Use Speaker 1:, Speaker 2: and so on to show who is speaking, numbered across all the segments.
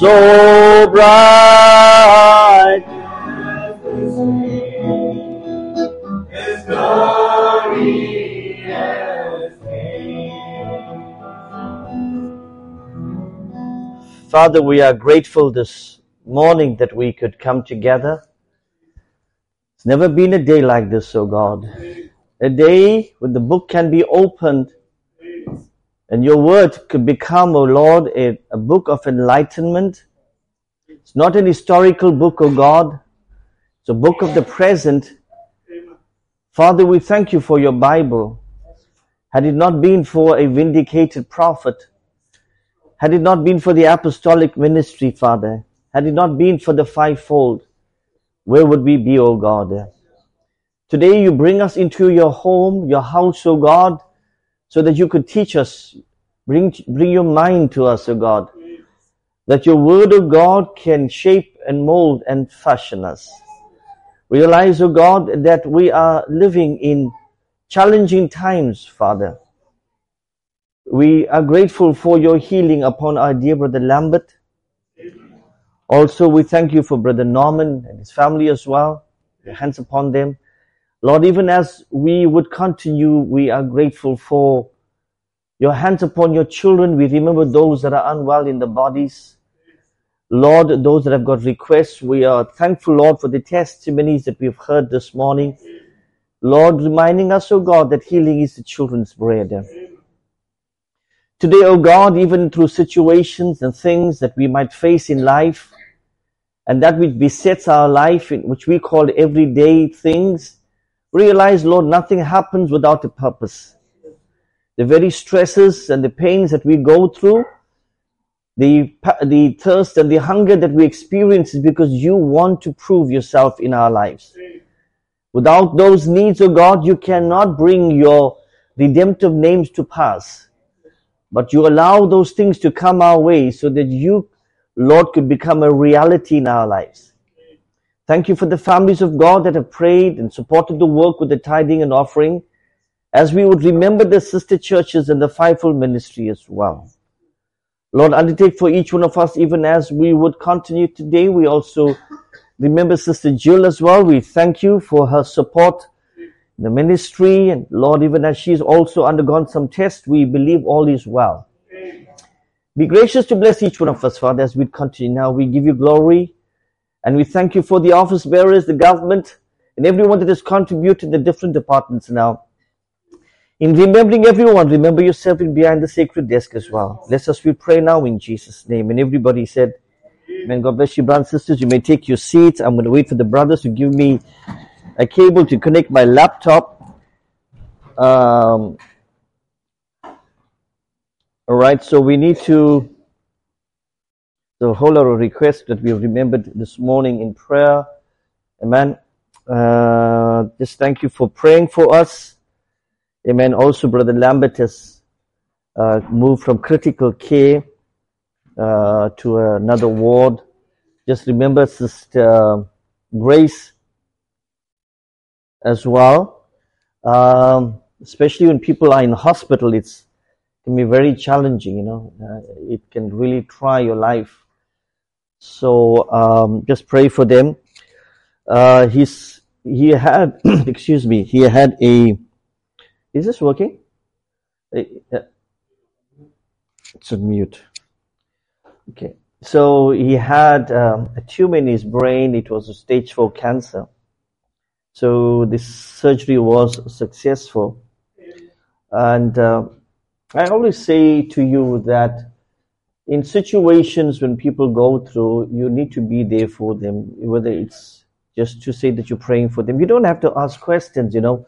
Speaker 1: so bright. His glory has came. Father, we are grateful this morning that we could come together. It's never been a day like this, oh God. A day when the book can be opened and your word could become, oh Lord, a book of enlightenment. It's not an historical book, oh God. It's a book of the present. Father, we thank you for your Bible. Had it not been for a vindicated prophet, had it not been for the apostolic ministry, Father, had it not been for the fivefold, where would we be, O God? Today you bring us into your home, your house, O God, so that you could teach us, bring your mind to us, O God, that your word, O God, can shape and mold and fashion us. Realize, O God, that we are living in challenging times, Father. We are grateful for your healing upon our dear Brother Lambert. Also, we thank you for Brother Norman and his family as well. Your hands upon them. Lord, even as we would continue, we are grateful for your hands upon your children. We remember those that are unwell in the bodies. Lord, those that have got requests, we are thankful, Lord, for the testimonies that we've heard this morning. Lord, reminding us, O God, that healing is the children's bread. Today, O God, even through situations and things that we might face in life, and that which besets our life, which we call everyday things, realize, Lord, nothing happens without a purpose. The very stresses and the pains that we go through, the thirst and the hunger that we experience is because you want to prove yourself in our lives. Without those needs, O God, you cannot bring your redemptive names to pass. But you allow those things to come our way so that you, Lord, could become a reality in our lives. Thank you for the families of God that have prayed and supported the work with the tithing and offering, as we would remember the sister churches and the fivefold ministry as well. Lord, undertake for each one of us, even as we would continue today. We also remember Sister Jill as well. We thank you for her support in the ministry. And Lord, even as she's also undergone some tests, we believe all is well. Be gracious to bless each one of us, Father, as we continue now. We give you glory. And we thank you for the office bearers, the government, and everyone that has contributed in the different departments now. In remembering everyone, remember yourself behind the sacred desk as well. Bless us, we pray now in Jesus' name. And everybody said, Amen. God bless you, brothers and sisters. You may take your seats. I'm going to wait for the brothers to give me a cable to connect my laptop. All right, so we need to, the whole lot of requests that we have remembered this morning in prayer. Amen. Just thank you for praying for us. Amen. Also, Brother Lambert has moved from critical care to another ward. Just remember Sister Grace as well. Especially when people are in hospital, it can be very challenging, you know. It can really try your life. So just pray for them. He had, excuse me, he had a, is this working? It's on mute. Okay. So he had a tumor in his brain. It was a stage 4 cancer. So this surgery was successful. And I always say to you that in situations when people go through, you need to be there for them, whether it's just to say that you're praying for them. You don't have to ask questions, you know.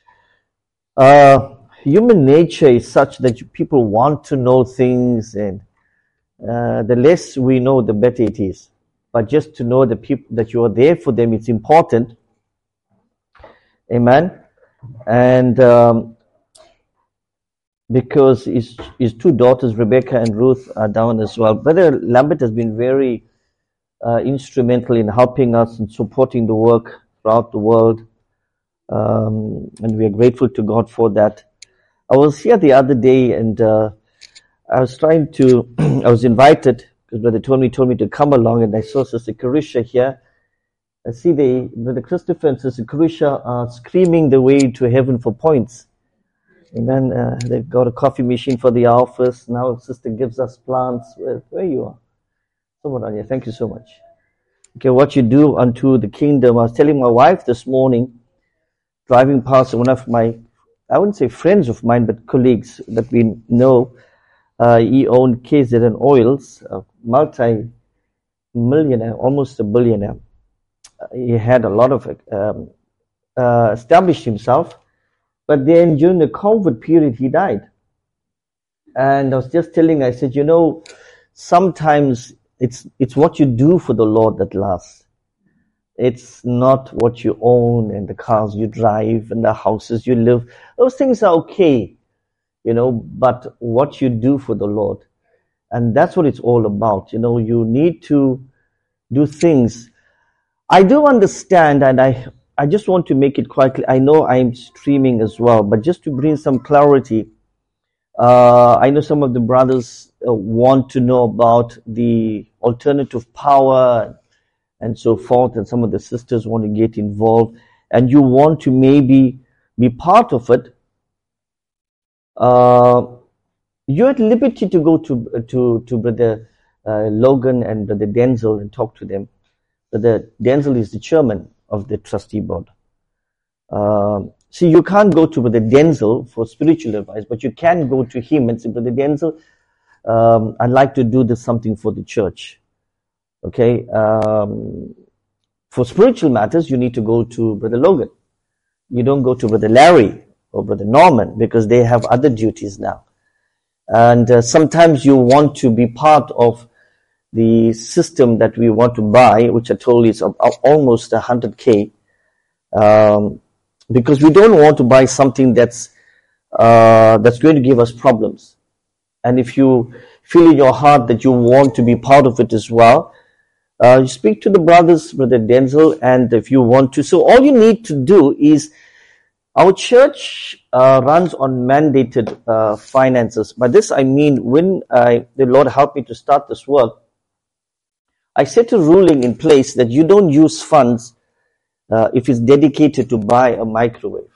Speaker 1: Human nature is such that people want to know things, and the less we know, the better it is. But just to know the people that you are there for them, it's important. Amen. And because his two daughters, Rebecca and Ruth, are down as well. Brother Lambert has been very instrumental in helping us and supporting the work throughout the world. And we are grateful to God for that. I was here the other day, and I was invited, because Brother Tony told me to come along, and I saw Sister Carisha here. I see Brother Christopher and Sister Carisha are screaming the way to heaven for points. Amen. They've got a coffee machine for the office. Now Sister gives us plants. Where you are? Someone on here. Thank you so much. Okay, what you do unto the kingdom. I was telling my wife this morning, driving past one of my, I wouldn't say friends of mine, but colleagues that we know. He owned KZN Oils, a multi-millionaire, almost a billionaire. He had a lot of established himself, but then during the COVID period, he died. And I was just telling, I said, sometimes it's what you do for the Lord that lasts. It's not what you own and the cars you drive and the houses you live. Those things are okay, but what you do for the Lord. And that's what it's all about. You need to do things. I do understand, and I just want to make it quite clear. I know I'm streaming as well, but just to bring some clarity, I know some of the brothers want to know about the alternative power and so forth, and some of the sisters want to get involved, and you want to maybe be part of it. You're at liberty to go to Brother Logan and Brother Denzel and talk to them. Brother Denzel is the chairman of the trustee board. See, you can't go to Brother Denzel for spiritual advice, but you can go to him and say, Brother Denzel, I'd like to do something for the church. Okay? For spiritual matters, you need to go to Brother Logan. You don't go to Brother Larry or Brother Norman, because they have other duties now. And sometimes you want to be part of the system that we want to buy, which I told you is almost 100K, because we don't want to buy something that's going to give us problems. And if you feel in your heart that you want to be part of it as well, you speak to the brothers, Brother Denzel, and if you want to. So all you need to do is, our church runs on mandated finances. By this I mean, when the Lord helped me to start this work, I set a ruling in place that you don't use funds if it's dedicated to buy a microwave.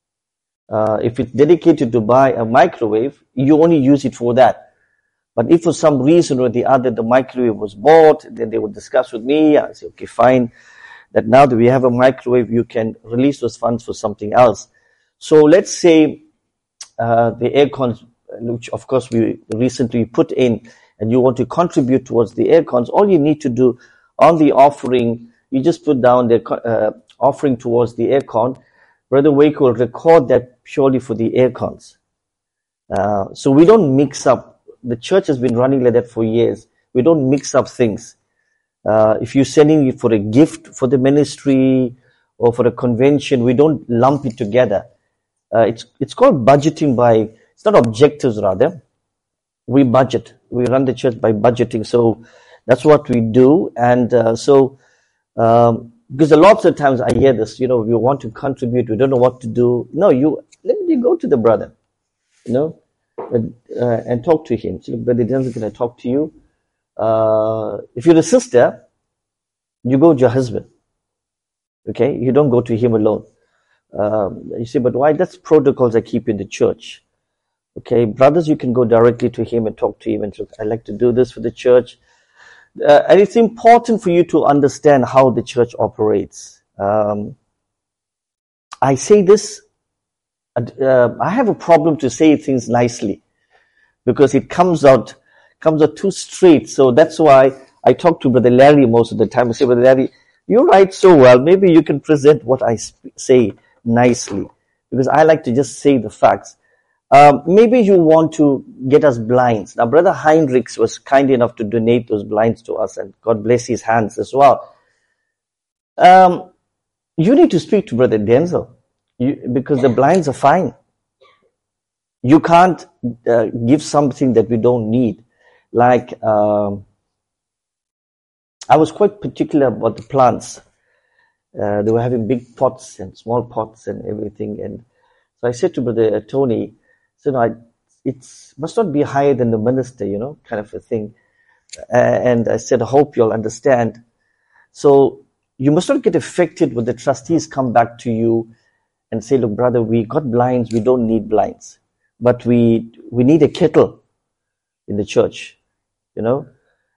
Speaker 1: If it's dedicated to buy a microwave, you only use it for that. But if for some reason or the other the microwave was bought, then they would discuss with me. I say, okay, fine. That now that we have a microwave, you can release those funds for something else. So let's say the air cons, which of course we recently put in, and you want to contribute towards the air cons, all you need to do on the offering, you just put down the offering towards the air con. Brother Wake will record that purely for the air cons. So we don't mix up. The church has been running like that for years. We don't mix up things. If you're sending it for a gift for the ministry or for a convention, we don't lump it together. It's called budgeting by, it's not objectives rather. We budget. We run the church by budgeting. So that's what we do. And because a lot of times I hear this, we want to contribute, we don't know what to do. No, let me go to the brother, and talk to him. So, Brother Denzel, can I talk to you? If you're a sister, you go to your husband. Okay? You don't go to him alone. You say, but why? That's protocols I keep in the church. Okay? Brothers, you can go directly to him and talk to him and say, I'd like to do this for the church. And it's important for you to understand how the church operates. I say this, I have a problem to say things nicely because it comes out too straight. So that's why I talk to Brother Larry most of the time. I say, Brother Larry, you write so well. Maybe you can present what I say nicely, because I like to just say the facts. Maybe you want to get us blinds. Now, Brother Heinrichs was kind enough to donate those blinds to us, and God bless his hands as well. You need to speak to Brother Denzel, because the blinds are fine. You can't give something that we don't need. Like, I was quite particular about the plants. They were having big pots and small pots and everything. And so I said to Brother Tony, so no, it must not be higher than the minister, kind of a thing. And I said, I hope you'll understand. So you must not get affected when the trustees come back to you and say, look, brother, we got blinds, we don't need blinds, but we need a kettle in the church, you know.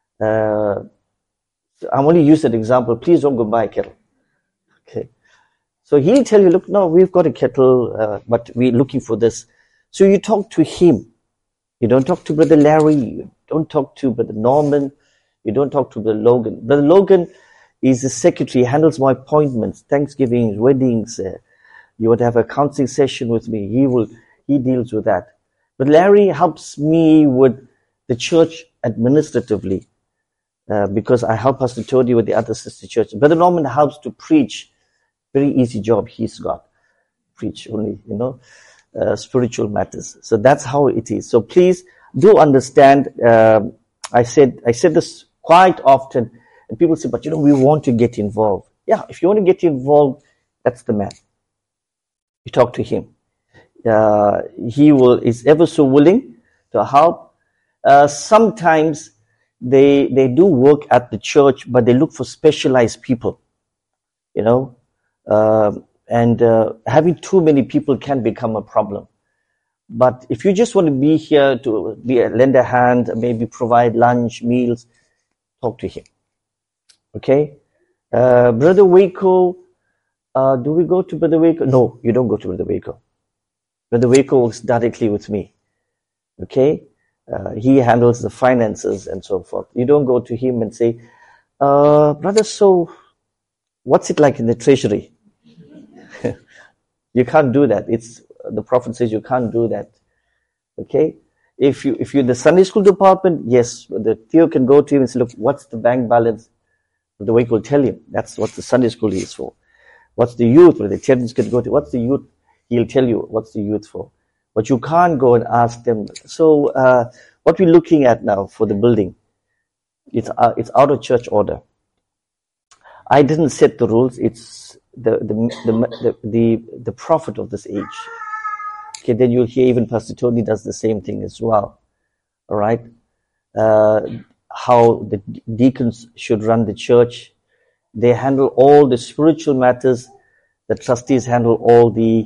Speaker 1: I'm only use that example. Please don't go buy a kettle. Okay. So he'll tell you, look, no, we've got a kettle, but we're looking for this. So you talk to him. You don't talk to Brother Larry. You don't talk to Brother Norman. You don't talk to Brother Logan. Brother Logan is the secretary, he handles my appointments, Thanksgiving, weddings. You want to have a counseling session with me. He deals with that. But Larry helps me with the church administratively, because I help Pastor Tony with the other sister church. Brother Norman helps to preach. Very easy job he's got. Preach only, spiritual matters. So that's how it is. So please do understand. I said this quite often, and people say, but we want to get involved. Yeah, if you want to get involved, that's the man. You talk to him. He is ever so willing to help. Sometimes they do work at the church, but they look for specialized people, and having too many people can become a problem. But if you just want to be here to lend a hand, maybe provide lunch, meals, talk to him. Okay? Brother Waco, do we go to Brother Waco? No, you don't go to Brother Waco. Brother Waco works directly with me. Okay? He handles the finances and so forth. You don't go to him and say, brother, so what's it like in the treasury? You can't do that. The prophet says you can't do that. Okay? If you're in the Sunday school department, yes, the Theo can go to him and say, look, what's the bank balance? The Wake will tell him. That's what the Sunday school is for. What's the youth? Where the children can go to, what's the youth? He'll tell you what's the youth for. But you can't go and ask them. So, what we're looking at now for the building, it's out of church order. I didn't set the rules. It's the prophet of this age. Okay, then you'll hear even Pastor Tony does the same thing as well. All right, how the deacons should run the church. They handle all the spiritual matters. The trustees handle all the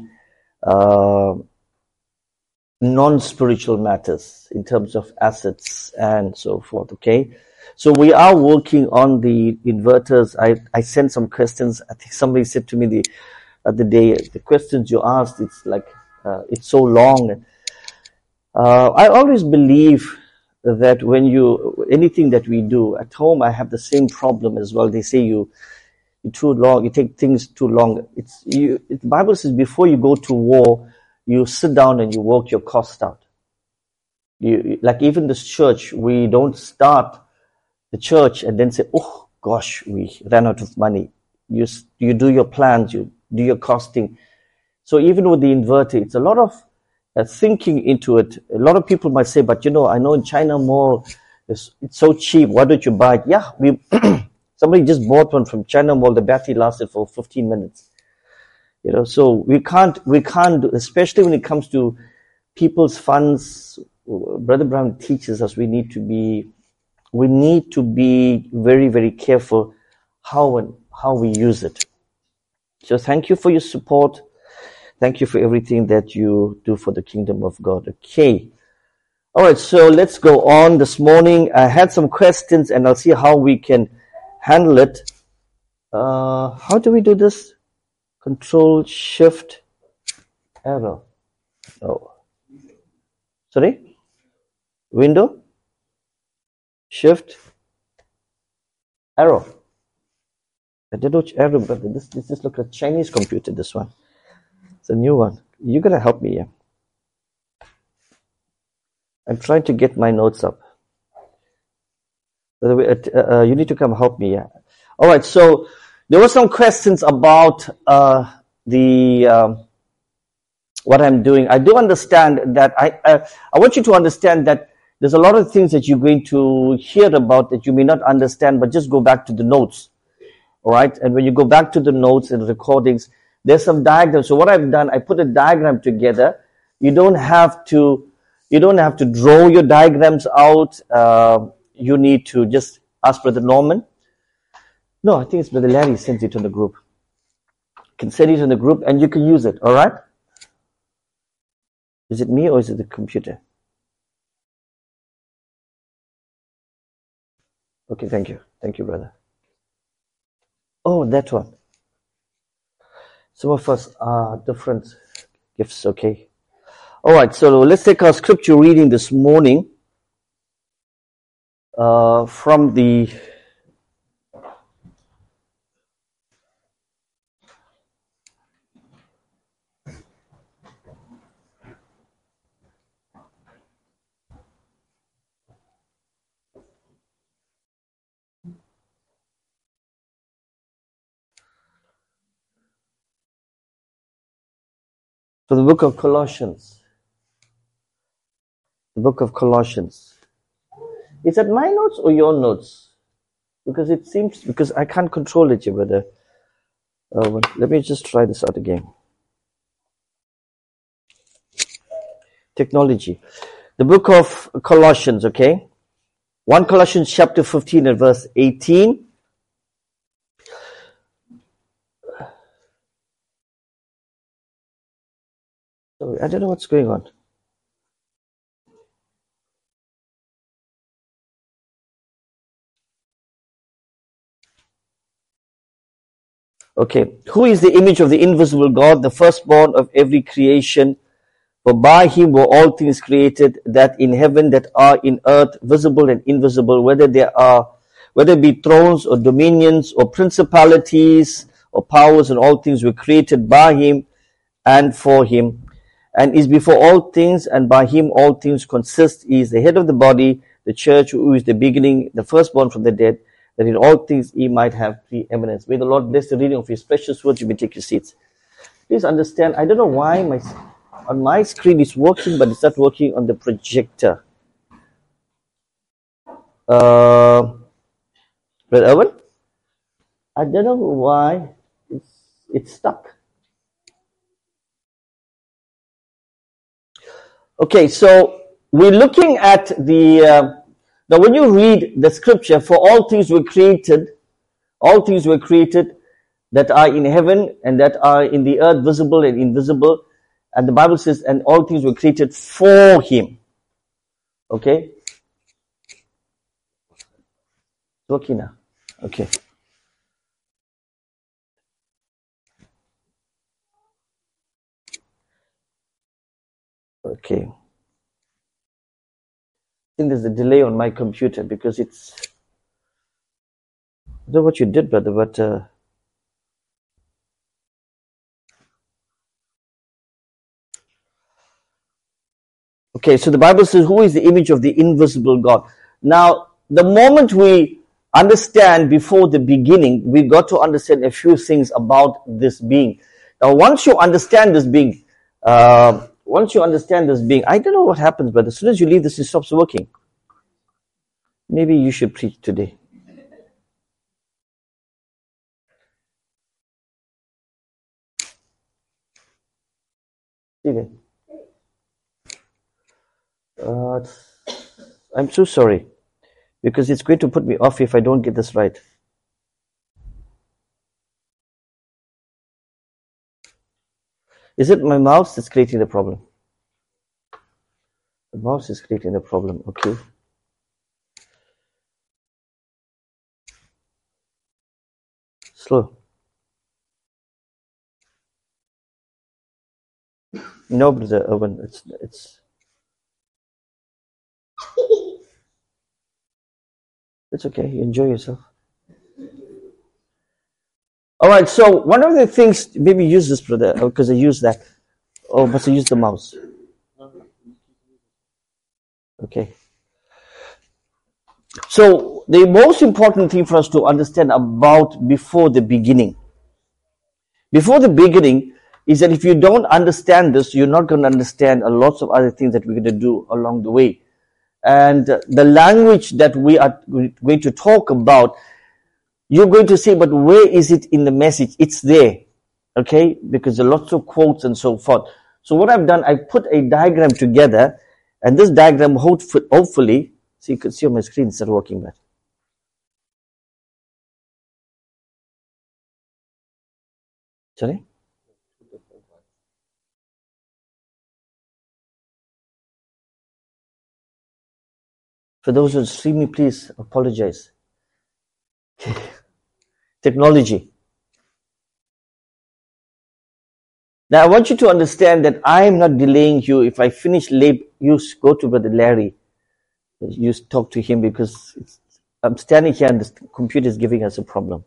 Speaker 1: non-spiritual matters in terms of assets and so forth. Okay. So we are working on the inverters. I sent some questions. I think somebody said to me the other day, the questions you asked, it's like, it's so long. I always believe that anything that we do at home, I have the same problem as well. They say you're too long, you take things too long. The Bible says before you go to war, you sit down and you work your cost out. Like even this church, we don't start the church and then say, oh gosh, we ran out of money. You do your plans, you do your costing. So even with the inverter, it's a lot of thinking into it. A lot of people might say, but I know in China Mall, it's so cheap. Why don't you buy it? Yeah, somebody just bought one from China Mall. The battery lasted for 15 minutes. So we can't, especially when it comes to people's funds. Brother Brown teaches us we need to be very, very careful how we use it. So thank you for your support. Thank you for everything that you do for the kingdom of God. Okay. All right. So let's go on this morning. I had some questions and I'll see how we can handle it. How do we do this? Control Shift arrow. Oh. Sorry? Window? Shift arrow. I don't know which arrow, but this just looks like a Chinese computer, this one. It's a new one. You're going to help me here. I'm trying to get my notes up. By the way, you need to come help me here. All right, so there were some questions about what I'm doing. I do understand that I want you to understand that there's a lot of things that you're going to hear about that you may not understand, but just go back to the notes. All right, and when you go back to the notes and recordings, there's some diagrams. So what I've done, I put a diagram together. You don't have to draw your diagrams out. you need to just ask Brother Norman. No, I think it's Brother Larry sends it on the group. You can send it in the group and you can use it, all right? Is it me or is it the computer? Okay, thank you. Thank you, brother. Oh, that one. Some of us are different gifts, okay. All right, so let's take our scripture reading this morning from the book of Colossians. The book of Colossians. Is that my notes or your notes? Because I can't control it here, brother. Let me just try this out again. Technology. The book of Colossians, okay? 1 Colossians chapter 15 and verse 18. Sorry, I don't know what's going on. Okay. Who is the image of the invisible God, the firstborn of every creation? For by him were all things created, that in heaven, that are in earth, visible and invisible, whether it be thrones or dominions or principalities or powers, and all things were created by him and for him, and is before all things, and by him all things consist. He is the head of the body, the church, who is the beginning, the firstborn from the dead, that in all things he might have preeminence. May the Lord bless the reading of his precious words. You may take your seats. Please understand, I don't know why on my screen it's working, but it's not working on the projector. Brother Erwin? I don't know why it's stuck. Okay, so we're looking at now when you read the scripture, for all things were created that are in heaven and that are in the earth, visible and invisible. And the Bible says, and all things were created for him. Okay? It's working now. Okay. Okay. I think there's a delay on my computer because I don't know what you did, brother, but okay, so the Bible says, who is the image of the invisible God? Now, the moment we understand before the beginning, we got to understand a few things about this being. Now, once you understand this being, I don't know what happens, but as soon as you leave this, it stops working. Maybe you should preach today. Steven. I'm so sorry, because it's going to put me off if I don't get this right. Is it my mouse that's creating the problem? The mouse is creating the problem, okay. Slow. No, brother Erwin, it's okay. You enjoy yourself. All right. So one of the things, maybe use this, brother, because I use that. Oh, but I use the mouse. Okay. So the most important thing for us to understand about before the beginning is that if you don't understand this, you're not going to understand a lot of other things that we're going to do along the way. And the language that we are going to talk about, you're going to say, but where is it in the message? It's there, okay? Because there are lots of quotes and so forth. So what I've done, I put a diagram together, and this diagram hopefully See, you could see on my screen it's not working bad. Sorry? For those who stream me, please apologize. Technology. Now I want you to understand that I am not delaying you. If I finish late, you go to Brother Larry. You talk to him because I'm standing here and the computer is giving us a problem.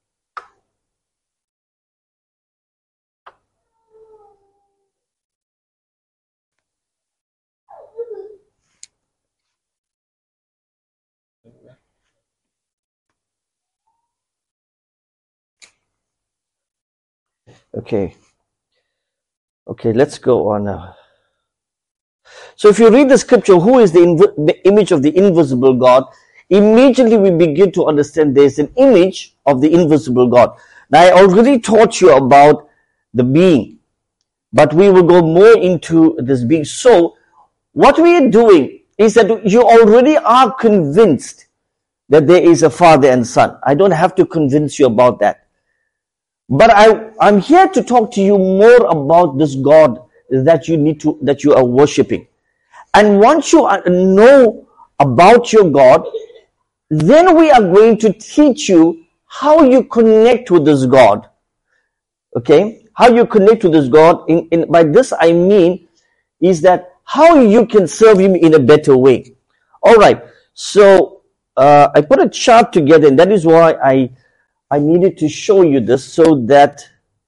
Speaker 1: Okay, let's go on now. So if you read the scripture, who is the image of the invisible God? Immediately we begin to understand there's an image of the invisible God. Now I already taught you about the being, but we will go more into this being. So what we are doing is that you already are convinced that there is a Father and Son. I don't have to convince you about that. But I'm here to talk to you more about this God that you are worshipping. And once you know about your God, then we are going to teach you how you connect with this God. Okay? How you connect with this God. By this I mean is that how you can serve Him in a better way. Alright. So, I put a chart together, and that is why I needed to show you this so that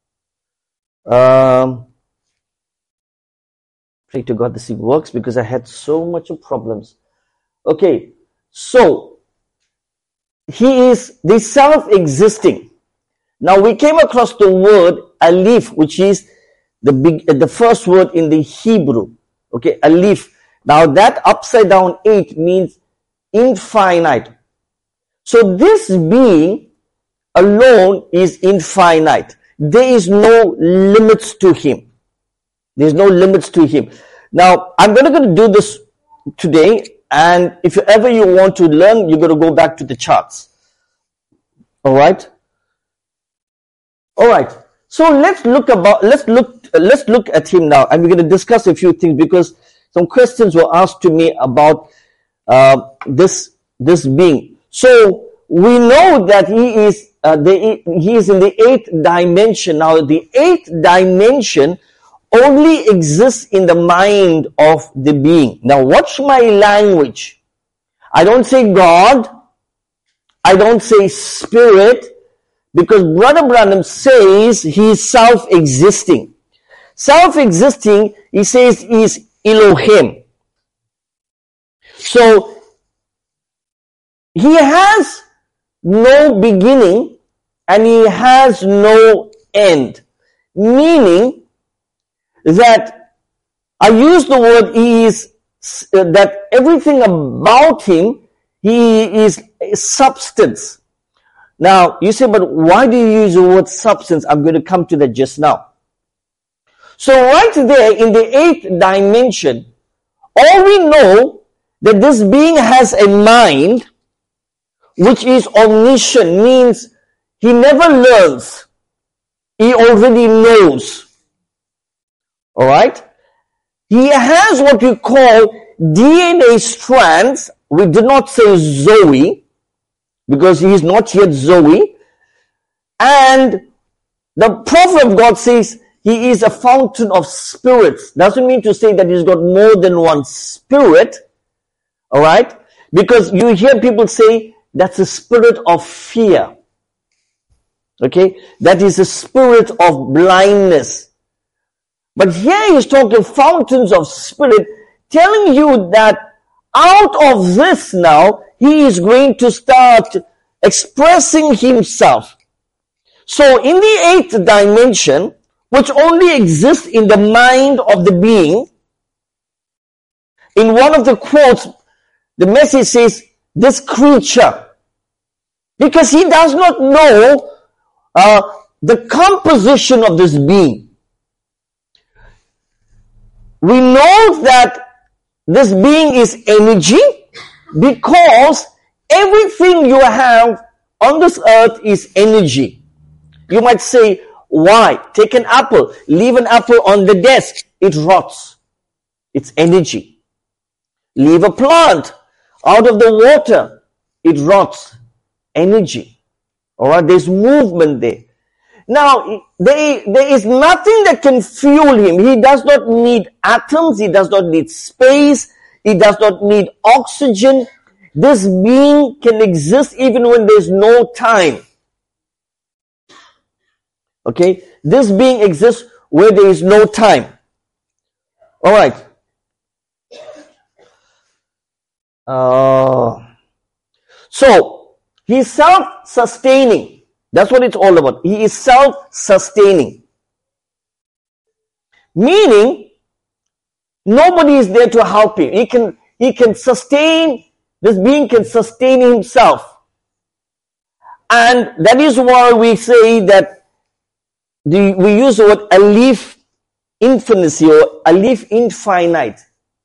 Speaker 1: pray to God this thing works, because I had so much of problems. Okay, so He is the self-existing. Now we came across the word alif, which is the first word in the Hebrew. Okay, alif. Now that upside down 8 means infinite. So this being alone is infinite. There is no limits to Him. There's no limits to Him. Now, I'm going to do this today, and if ever you want to learn, you're going to go back to the charts. Alright? Alright. So let's look at Him now, and we're going to discuss a few things, because some questions were asked to me about this being. So we know that He is in the 8th dimension. Now, the 8th dimension only exists in the mind of the being. Now, watch my language. I don't say God. I don't say Spirit, because Brother Branham says He is self-existing. Self-existing, he says, is Elohim. So, He has no beginning and He has no end. Meaning that I use the word that everything about Him, He is substance. Now, you say, but why do you use the word substance? I'm going to come to that just now. So right there in the 8th dimension, all we know that this being has a mind, which is omniscient, means He never learns. He already knows. Alright? He has what we call DNA strands. We did not say Zoe, because He is not yet Zoe. And the prophet of God says He is a fountain of spirits. Doesn't mean to say that He's got more than one spirit. Alright? Because you hear people say, that's a spirit of fear. Okay? That is a spirit of blindness. But here He's talking fountains of spirit, telling you that out of this now, He is going to start expressing Himself. So in the 8th dimension, which only exists in the mind of the being, in one of the quotes, the message says, this creature, because he does not know the composition of this being. We know that this being is energy, Because everything you have on this earth is energy. You might say, why? Take an apple, leave an apple on the desk, it rots. It's energy. Leave a plant out of the water, it rots. Energy. Alright, there's movement there. Now, there is nothing that can fuel him. He does not need atoms, he does not need space, he does not need oxygen. This being can exist even when there's no time. Okay? This being exists where there is no time. Alright. So, he's self-sustaining. That's what it's all about. He is self-sustaining. Meaning, nobody is there to help him. He can sustain, this being can sustain himself. And that is why we say that we use the word alif infinity or alif infinite.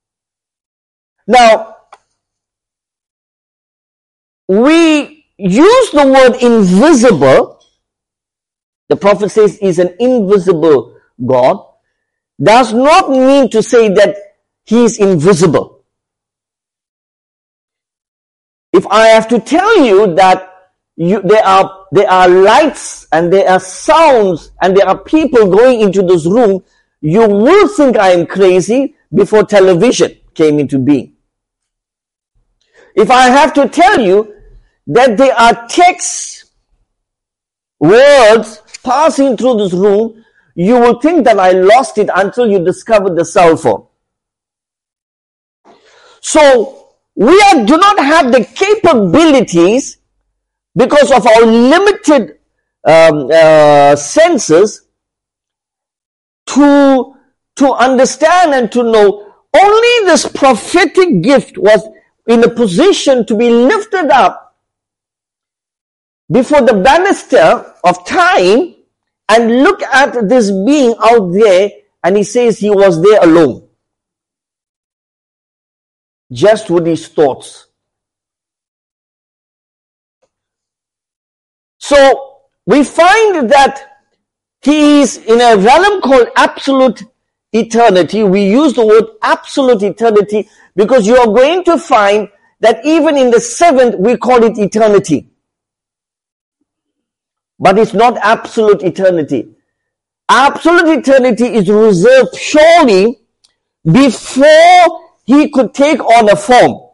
Speaker 1: Now, we use the word invisible. The prophet says he's an invisible God. Does not mean to say that he is invisible. If I have to tell you that there are lights and there are sounds and there are people going into this room, you will think I am crazy before television came into being. If I have to tell you that there are texts, words passing through this room, you will think that I lost it until you discovered the cell phone. So, we do not have the capabilities because of our limited senses to understand and to know. Only this prophetic gift was in a position to be lifted up before the banister of time and look at this being out there, and he says he was there alone. Just with his thoughts. So, we find that he is in a realm called absolute eternity. We use the word absolute eternity because you are going to find that even in the seventh, we call it eternity. But it's not absolute eternity. Absolute eternity is reserved purely before he could take on a form.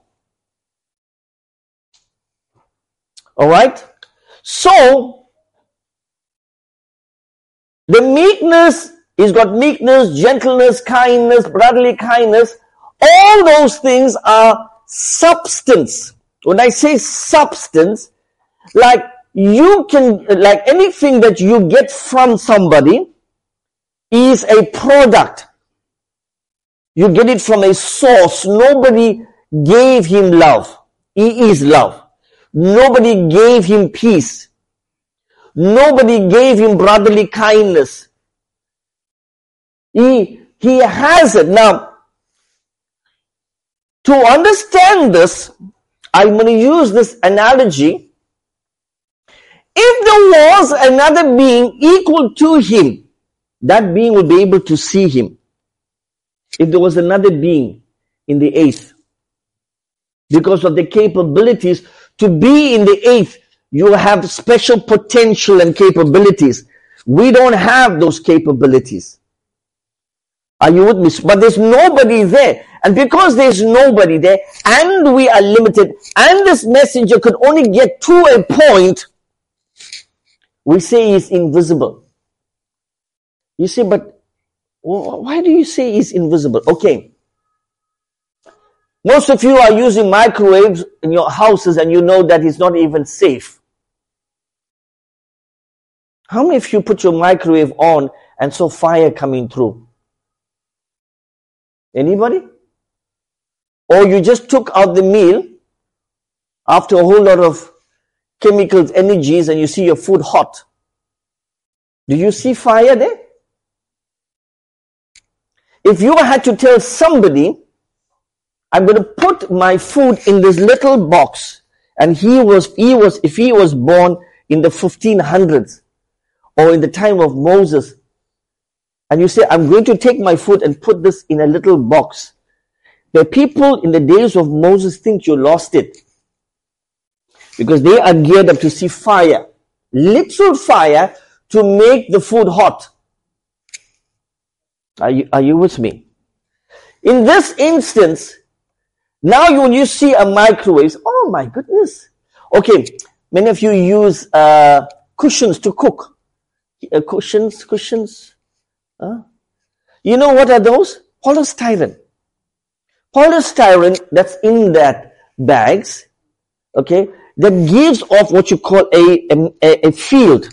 Speaker 1: Alright? So, the meekness, he's got meekness, gentleness, kindness, brotherly kindness. All those things are substance. When I say substance, like anything that you get from somebody is a product. You get it from a source. Nobody gave him love. He is love. Nobody gave him peace. Nobody gave him brotherly kindness. He has it. Now, to understand this, I'm going to use this analogy. If there was another being equal to him, that being will be able to see him. If there was another being in the eighth, because of the capabilities to be in the eighth, you have special potential and capabilities. We don't have those capabilities. Are you with me? But there's nobody there. And because there's nobody there, and we are limited, and this messenger could only get to a point, we say he's invisible. You say, but why do you say he's invisible? Okay. Most of you are using microwaves in your houses and you know that it's not even safe. How many of you put your microwave on and saw fire coming through? Anybody? Or you just took out the meal after a whole lot of chemicals, energies, and you see your food hot. Do you see fire there? If you had to tell somebody, I'm going to put my food in this little box. And if he was born in the 1500s or in the time of Moses, and you say, I'm going to take my food and put this in a little box. The people in the days of Moses think you lost it. Because they are geared up to see fire. Literal fire to make the food hot. Are you with me? In this instance, now when you see a microwave, oh my goodness. Okay, many of you use cushions to cook. Cushions. You know what are those? Polystyrene. Polystyrene that's in that bags, okay, that gives off what you call a field.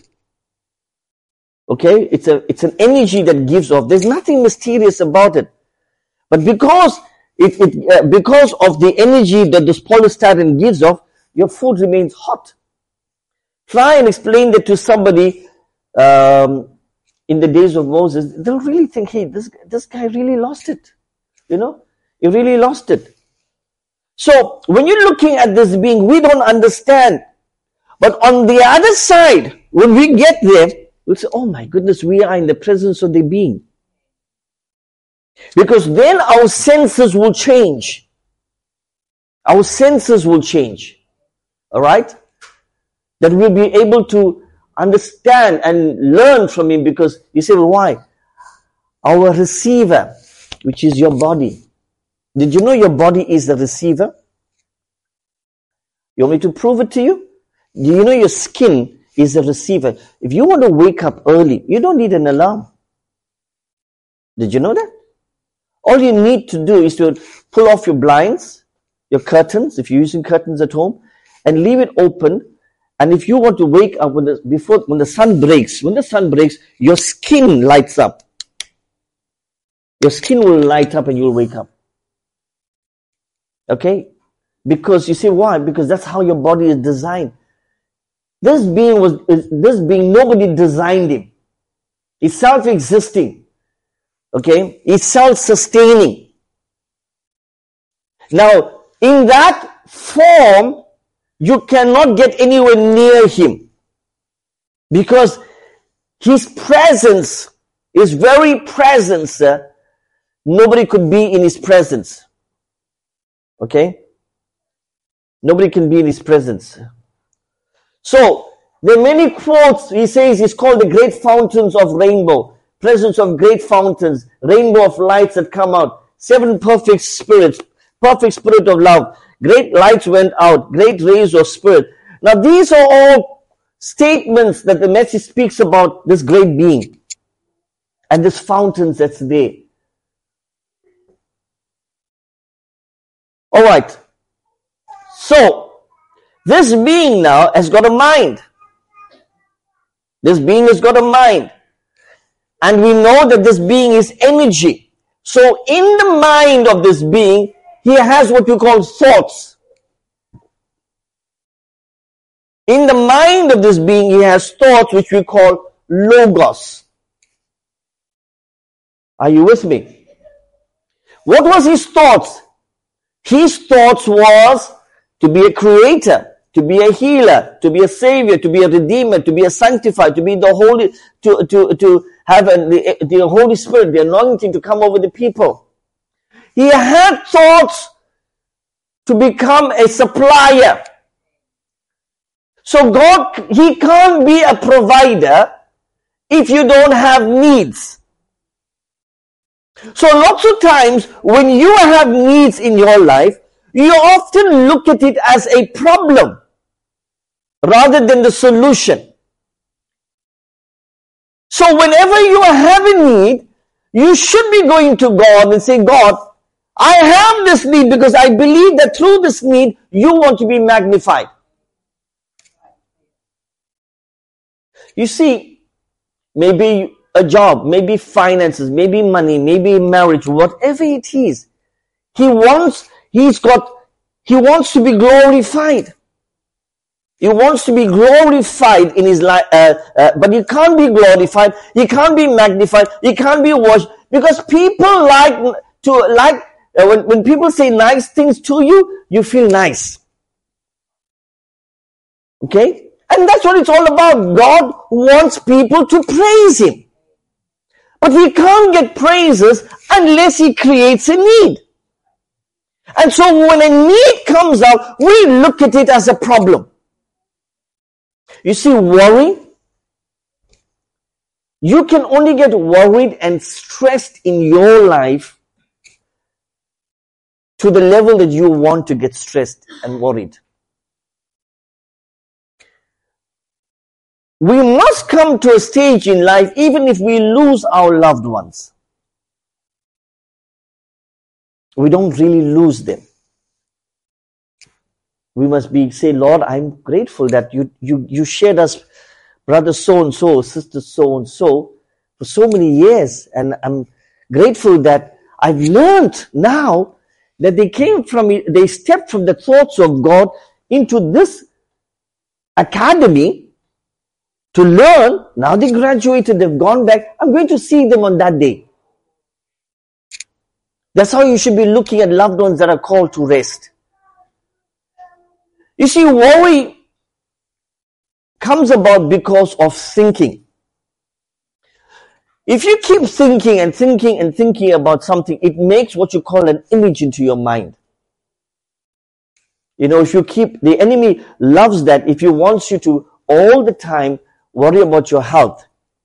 Speaker 1: Okay, it's an energy that gives off. There's nothing mysterious about it. But because of the energy that this polystyrene gives off, your food remains hot. Try and explain that to somebody in the days of Moses. They'll really think, hey, this guy really lost it. You know, he really lost it. So when you're looking at this being, we don't understand. But on the other side, when we get there, we'll say, oh my goodness, we are in the presence of the being. Because then our senses will change. Our senses will change. Alright? That we'll be able to understand and learn from him, because you say, well, why? Our receiver, which is your body. Did you know your body is the receiver? You want me to prove it to you? Do you know your skin is the receiver? If you want to wake up early, you don't need an alarm. Did you know that? All you need to do is to pull off your blinds, your curtains, if you're using curtains at home, and leave it open. And if you want to wake up when the sun breaks, your skin lights up. Your skin will light up and you'll wake up. Okay? Because you say, why? Because that's how your body is designed. This being, nobody designed him. He's self-existing. Okay? He's self-sustaining. Now, in that form, you cannot get anywhere near him. Because his presence, his very presence, nobody could be in his presence. Okay? Nobody can be in his presence. So, there are many quotes. He says he's called the great fountains of rainbow. Presence of great fountains. Rainbow of lights that come out. 7 perfect spirits. Perfect spirit of love. Great lights went out. Great rays of spirit. Now these are all statements that the message speaks about this great being. And this fountains that's there. Alright. So, this being now has got a mind. This being has got a mind. And we know that this being is energy. So, in the mind of this being, he has what you call thoughts. In the mind of this being, he has thoughts which we call logos. Are you with me? What was his thoughts? His thoughts was to be a creator, to be a healer, to be a savior, to be a redeemer, to be a sanctified, to be the holy, to have the Holy Spirit, the anointing to come over the people. He had thoughts to become a supplier. So God, he can't be a provider if you don't have needs. So lots of times when you have needs in your life, you often look at it as a problem rather than the solution. So whenever you have a need, you should be going to God and say, God, I have this need because I believe that through this need, you want to be magnified. You see, maybe a job, maybe finances, maybe money, maybe marriage, whatever it is. He wants to be glorified. He wants to be glorified in his life, but he can't be glorified, he can't be magnified, he can't be worshipped, because people like When people say nice things to you, you feel nice. Okay? And that's what it's all about. God wants people to praise Him. But we can't get praises unless He creates a need. And so when a need comes out, we look at it as a problem. You see, worry, you can only get worried and stressed in your life to the level that you want to get stressed and worried. We must come to a stage in life, even if we lose our loved ones, we don't really lose them. We must say, Lord, I'm grateful that you shared us, brother so-and-so, sister so-and-so, for so many years. And I'm grateful that I've learned now that they stepped from the thoughts of God into this academy to learn. Now they graduated, they've gone back. I'm going to see them on that day. That's how you should be looking at loved ones that are called to rest. You see, worry comes about because of thinking. If you keep thinking and thinking and thinking about something, it makes what you call an image into your mind. If you the enemy loves that if he wants you to all the time worry about your health.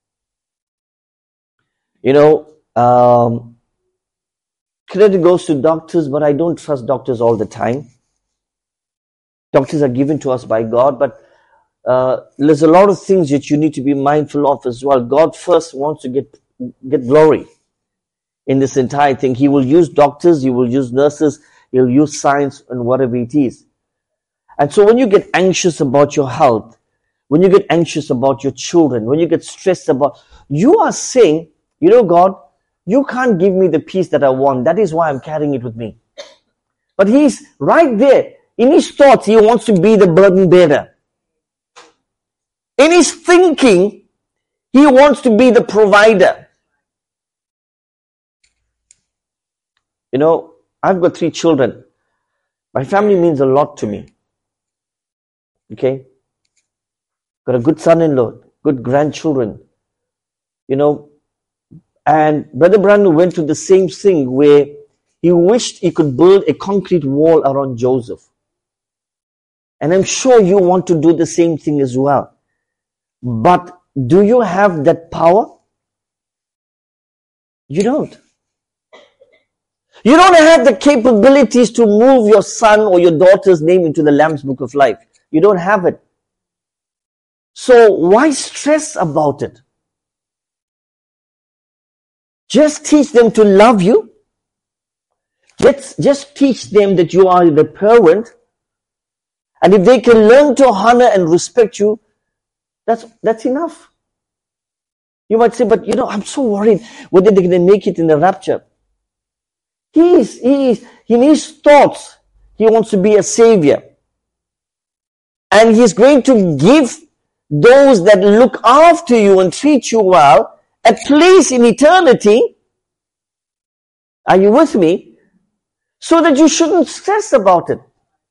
Speaker 1: Credit goes to doctors, but I don't trust doctors all the time. Doctors are given to us by God, but there's a lot of things that you need to be mindful of as well. God first wants to get glory in this entire thing. He will use doctors, He will use nurses, He'll use science and whatever it is. And so when you get anxious about your health, when you get anxious about your children, when you get stressed about, you are saying, God, you can't give me the peace that I want. That is why I'm carrying it with me. But He's right there. In His thoughts, He wants to be the burden bearer. In His thinking, He wants to be the provider. I've got 3 children. My family means a lot to me. Okay? Got a good son-in-law, good grandchildren. And Brother Branham went to the same thing where he wished he could build a concrete wall around Joseph. And I'm sure you want to do the same thing as well. But do you have that power? You don't. You don't have the capabilities to move your son or your daughter's name into the Lamb's Book of Life. You don't have it. So why stress about it? Just teach them to love you. Just teach them that you are the parent. And if they can learn to honor and respect you, that's enough. You might say, but I'm so worried whether they're going to make it in the rapture. In his thoughts, he wants to be a savior. And he's going to give those that look after you and treat you well a place in eternity. Are you with me? So that you shouldn't stress about it.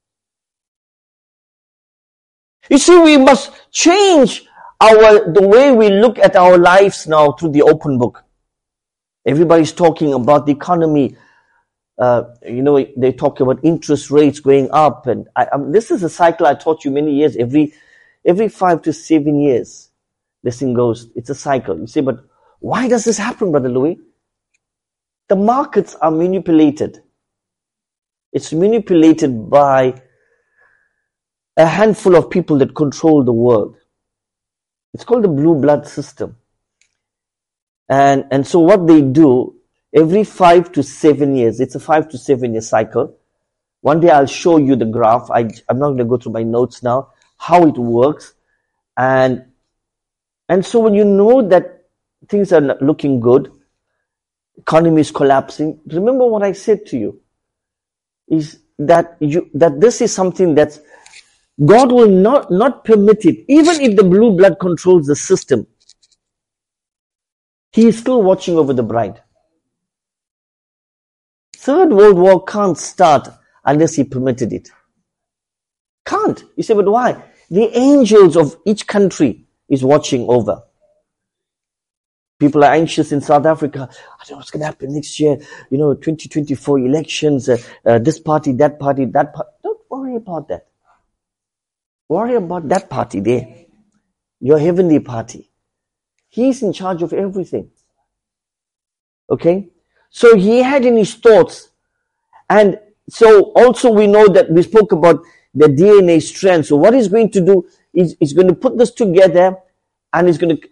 Speaker 1: You see, we must change the way we look at our lives now through the open book. Everybody's talking about the economy. They talk about interest rates going up, and this is a cycle I taught you many years. Every 5 to 7 years, this thing goes. It's a cycle. You say, but why does this happen, Brother Louis? The markets are manipulated. It's manipulated by a handful of people that control the world. It's called the blue blood system. And so what they do, every 5 to 7 years, it's a 5 to 7 year cycle. One day I'll show you the graph. I'm not going to go through my notes now, how it works. And so when you know that things are not looking good, economy is collapsing, remember what I said to you, is that this is something that's God will not permit it. Even if the blue blood controls the system, He is still watching over the bride. Third World War can't start unless he permitted it. Can't. You say, but why? The angels of each country is watching over. People are anxious in South Africa. I don't know what's going to happen next year. 2024 elections, this party, that party, that party. Don't worry about that. Worry about that party there. Your heavenly party. He's in charge of everything. Okay? So he had in his thoughts. And so also we know that we spoke about the DNA strand. So what he's going to do is he's going to put this together, and he's going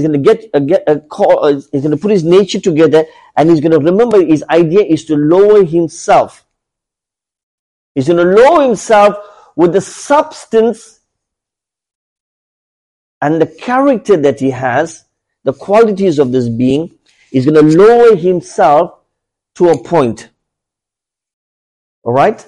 Speaker 1: to put his nature together, and he's going to remember his idea is to lower himself. He's going to lower himself with the substance and the character that he has, the qualities of this being. He's going to lower himself to a point. Alright?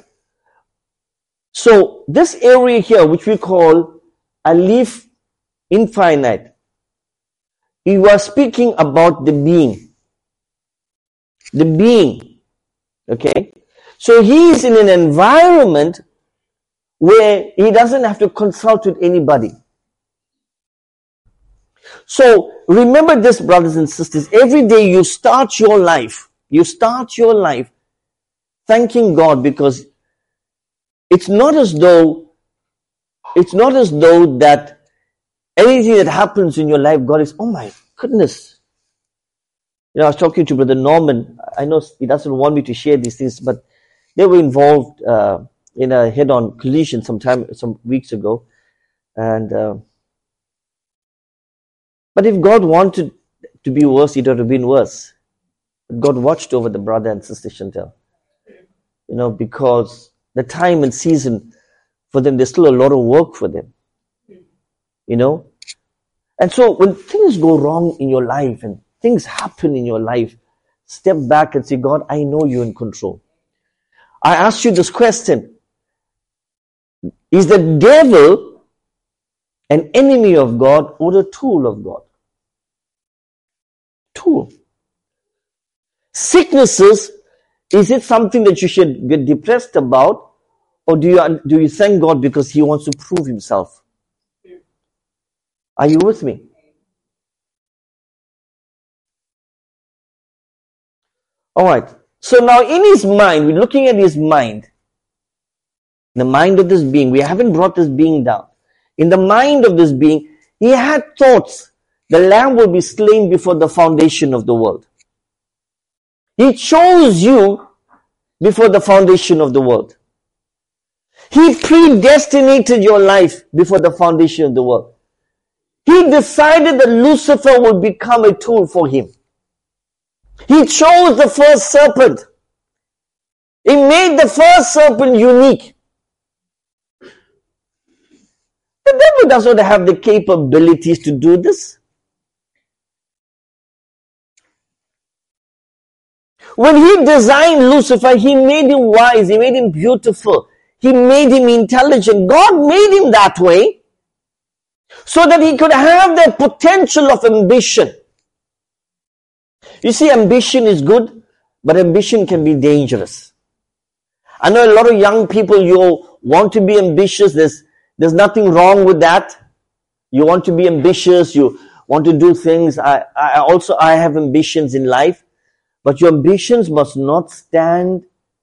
Speaker 1: So this area here, which we call Aleph infinite, he was speaking about the being. The being. Okay? So he is in an environment where he doesn't have to consult with anybody. So remember this, brothers and sisters. Every day you start your life thanking God, because it's not as though that anything that happens in your life, God is, oh my goodness. I was talking to Brother Norman. I know he doesn't want me to share these things, but they were involved in a head-on collision some weeks ago. And but if God wanted to be worse, it would have been worse. But God watched over the brother and sister Chantel. Because the time and season for them, there's still a lot of work for them. And so when things go wrong in your life and things happen in your life, step back and say, God, I know you're in control. I ask you this question. Is the devil an enemy of God or a tool of God? Tool. Sicknesses, is it something that you should get depressed about, or do you thank God because He wants to prove Himself? Are you with me? Alright. So now in his mind, we're looking at his mind. The mind of this being. We haven't brought this being down. In the mind of this being, he had thoughts. The lamb will be slain before the foundation of the world. He chose you before the foundation of the world. He predestinated your life before the foundation of the world. He decided that Lucifer would become a tool for him. He chose the first serpent. He made the first serpent unique. The devil does not have the capabilities to do this. When he designed Lucifer, he made him wise, he made him beautiful, he made him intelligent. God made him that way so that he could have that potential of ambition. You see, ambition is good, but ambition can be dangerous. I know a lot of young people, you want to be ambitious. There's nothing wrong with that. You want to be ambitious. You want to do things. I have ambitions in life, but your ambitions must not stand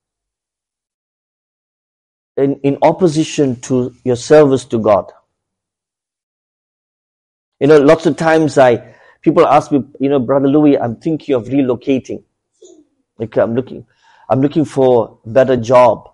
Speaker 1: in opposition to your service to God. Lots of times people ask me, Brother Louis, I'm thinking of relocating. Like I'm looking for a better job.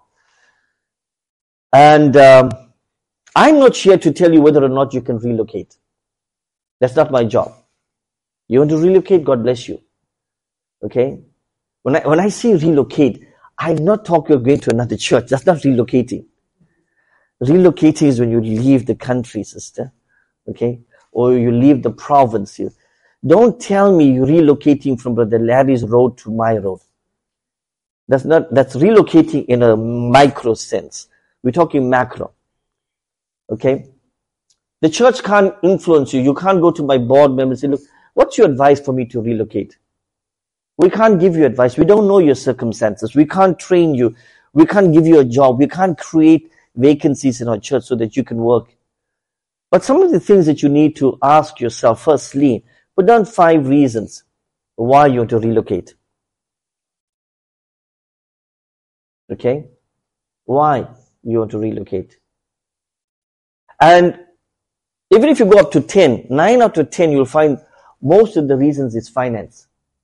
Speaker 1: And I'm not here to tell you whether or not you can relocate. That's not my job. You want to relocate? God bless you. Okay? When I say relocate, I'm not talking of going to another church. That's not relocating. Relocating is when you leave the country, sister. Okay? Or you leave the province. Don't tell me you're relocating from Brother Larry's road to my road. That's relocating in a micro sense. We're talking macro. Okay? The church can't influence you. You can't go to my board member and say, look, what's your advice for me to relocate? We can't give you advice. We don't know your circumstances. We can't train you. We can't give you a job. We can't create vacancies in our church so that you can work. But some of the things that you need to ask yourself, firstly, put down 5 reasons why you want to relocate. Okay? Why you want to relocate. And even if you go up to 10, 9 out of 10, you'll find most of the reasons is finance.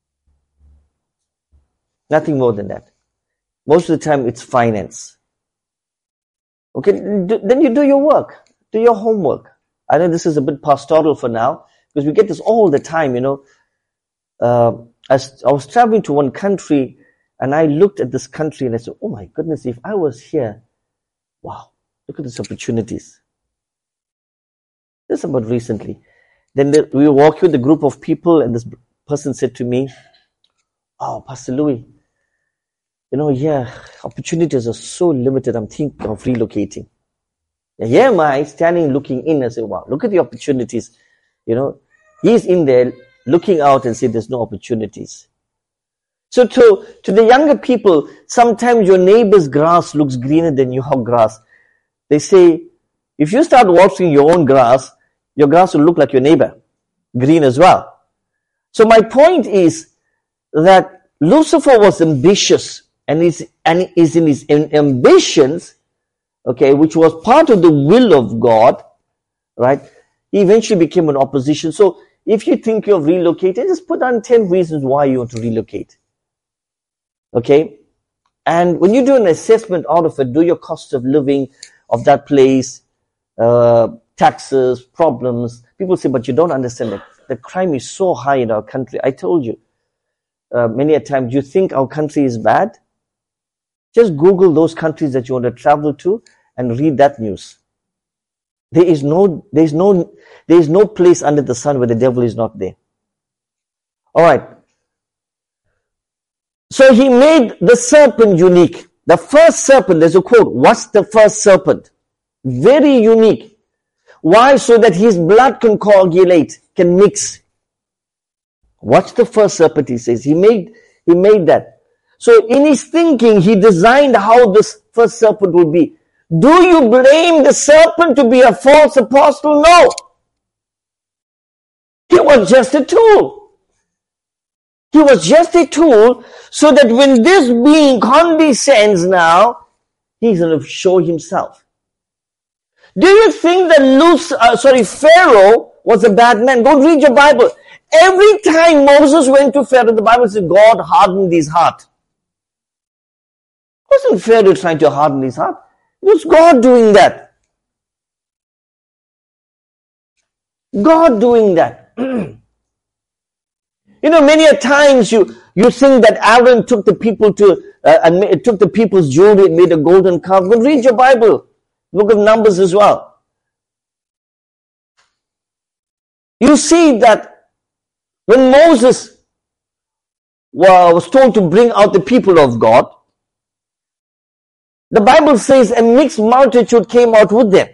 Speaker 1: Nothing more than that. Most of the time it's finance. Okay, then you do your work. Do your homework. I know this is a bit pastoral for now, because we get this all the time, I was traveling to one country, and I looked at this country and I said, oh my goodness, if I was here, wow, look at these opportunities. This is about recently. Then we were walking with a group of people, and this person said to me, oh, Pastor Louis, opportunities are so limited, I'm thinking of relocating. And here am I standing looking in and say, wow, look at the opportunities. He's in there looking out and say there's no opportunities. So to the younger people, sometimes your neighbor's grass looks greener than your grass. They say, if you start watering your own grass, your grass will look like your neighbor, green as well. So my point is that Lucifer was ambitious, and is in his ambitions, okay, which was part of the will of God, right? He eventually became an opposition. So if you think you're relocating, just put down 10 reasons why you want to relocate. Okay? And when you do an assessment out of it, do your cost of living of that place, taxes, problems. People say, but you don't understand that the crime is so high in our country. I told you many a time, do you think our country is bad? Just Google those countries that you want to travel to and read that news. There is no place under the sun where the devil is not there. Alright. So he made the serpent unique. The first serpent, there's a quote, what's the first serpent? Very unique. Why? So that his blood can coagulate, can mix. What's the first serpent, he says. He made that. So in his thinking, he designed how this first serpent would be. Do you blame the serpent to be a false apostle? No. He was just a tool. He was just a tool so that when this being condescends now, he's going to show himself. Do you think that Pharaoh was a bad man? Go read your Bible. Every time Moses went to Pharaoh, the Bible says God hardened his heart. It wasn't Pharaoh trying to harden his heart. It was God doing that. God doing that. Many a times you think that Aaron took the people took the people's jewelry and made a golden calf. Go read your Bible. Book of Numbers as well. You see that when Moses was told to bring out the people of God, the Bible says a mixed multitude came out with them.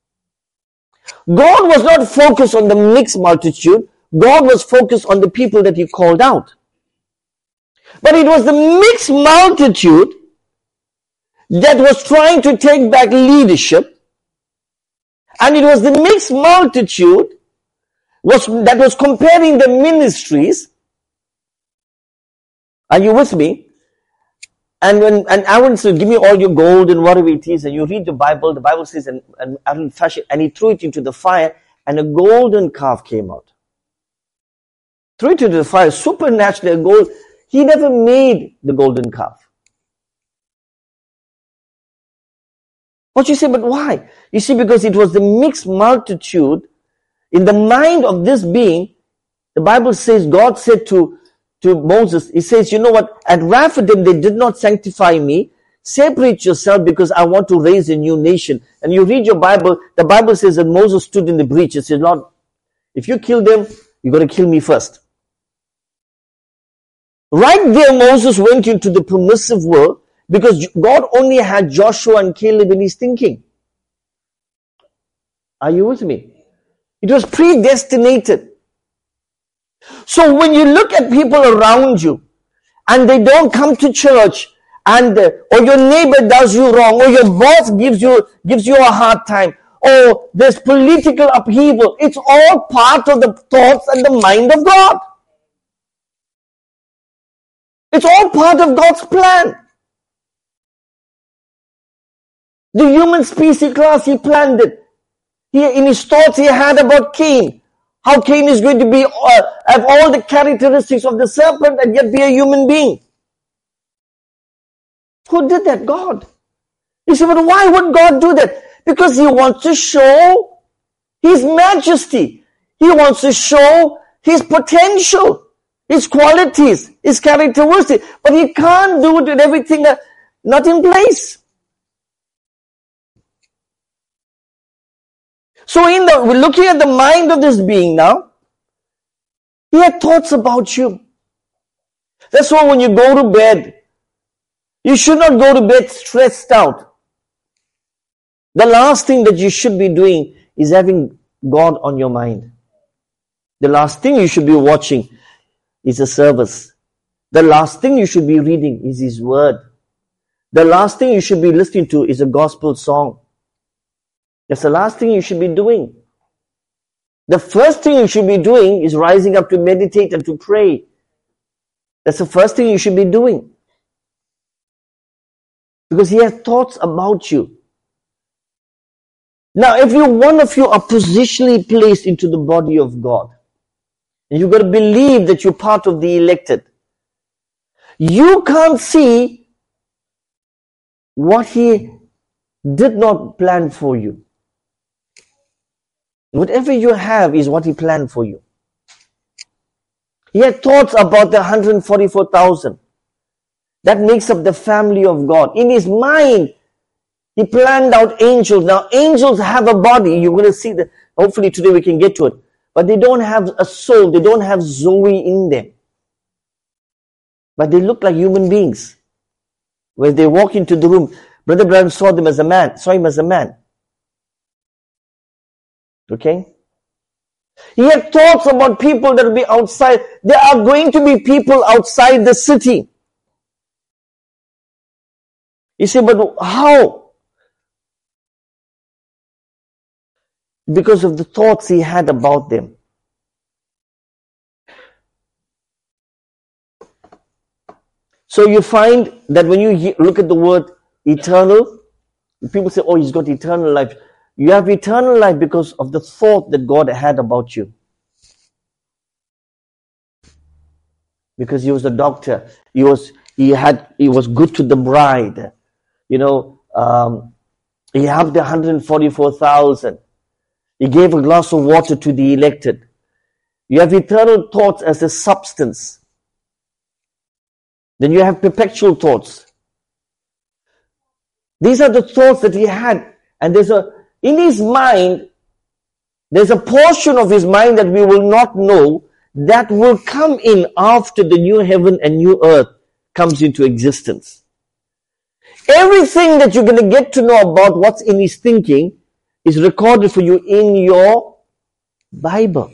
Speaker 1: God was not focused on the mixed multitude. God was focused on the people that he called out. But it was the mixed multitude that was trying to take back leadership. And it was the mixed multitude that was comparing the ministries. Are you with me? And Aaron said, give me all your gold and whatever it is, and you read the Bible says, and Aaron fashioned, and he threw it into the fire, and a golden calf came out. Threw it into the fire, supernaturally a gold. He never made the golden calf. What you say, but why? You see, because it was the mixed multitude in the mind of this being. The Bible says, God said to Moses, he says, you know what, at Rephidim they did not sanctify me. Separate yourself because I want to raise a new nation. And you read your Bible, the Bible says that Moses stood in the breach and said, Lord, if you kill them, you're going to kill me first. Right there Moses went into the permissive world because God only had Joshua and Caleb in his thinking. Are you with me? It was predestinated. So when you look at people around you, and they don't come to church, and or your neighbor does you wrong, or your boss gives you a hard time, or there's political upheaval, it's all part of the thoughts and the mind of God. It's all part of God's plan. The human species class, He planned it. In His thoughts He had about Cain. How Cain is going to be, have all the characteristics of the serpent and yet be a human being. Who did that? God. You say, but why would God do that? Because He wants to show His majesty. He wants to show His potential, His qualities, His characteristics. But He can't do it with everything not in place. So we're looking at the mind of this being now. He had thoughts about you. That's why when you go to bed, you should not go to bed stressed out. The last thing that you should be doing is having God on your mind. The last thing you should be watching is a service. The last thing you should be reading is His Word. The last thing you should be listening to is a gospel song. That's the last thing you should be doing. The first thing you should be doing is rising up to meditate and to pray. That's the first thing you should be doing. Because He has thoughts about you. Now, if one of you are positionally placed into the body of God, and you've got to believe that you're part of the elected, you can't see what He did not plan for you. Whatever you have is what He planned for you. He had thoughts about the 144,000. That makes up the family of God. In His mind, He planned out angels. Now, angels have a body. You're going to see that. Hopefully today we can get to it. But they don't have a soul. They don't have Zoe in them. But they look like human beings. When they walk into the room, Brother Branham saw him as a man. Okay? He had thoughts about people that will be outside. There are going to be people outside the city. You say, but how? Because of the thoughts He had about them. So you find that when you look at the word eternal, people say, oh, He's got eternal life. You have eternal life because of the thought that God had about you. Because He was the doctor. He was good to the bride. He helped the 144,000. He gave a glass of water to the elected. You have eternal thoughts as a substance. Then you have perpetual thoughts. These are the thoughts that He had. And in His mind, there's a portion of His mind that we will not know that will come in after the new heaven and new earth comes into existence. Everything that you're going to get to know about what's in His thinking is recorded for you in your Bible.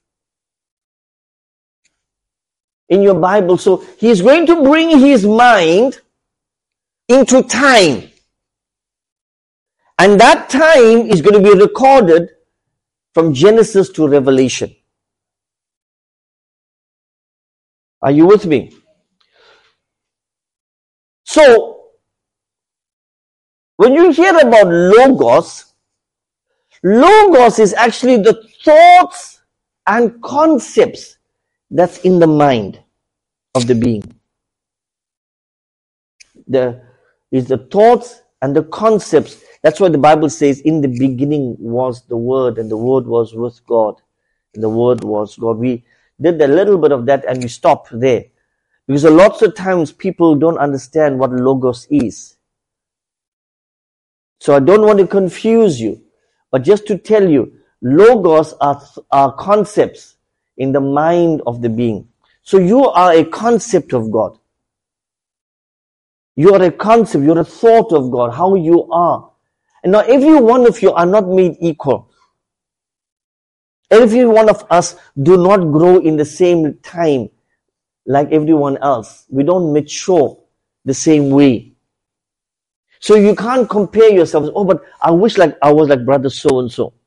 Speaker 1: In your Bible. So He's going to bring His mind into time. And that time is going to be recorded from Genesis to Revelation. Are you with me? So, when you hear about Logos is actually the thoughts and concepts that's in the mind of the being. Is the thoughts and the concepts. That's why the Bible says, in the beginning was the Word, and the Word was with God, and the Word was God. We did a little bit of that and we stopped there. Because lots of times people don't understand what Logos is. So I don't want to confuse you, but just to tell you, Logos are concepts in the mind of the being. So you are a concept of God. You are a concept, you're a thought of God, how you are. And now every one of you are not made equal. Every one of us do not grow in the same time like everyone else. We don't mature the same way. So you can't compare yourselves. Oh, but I wish like I was like brother so and so.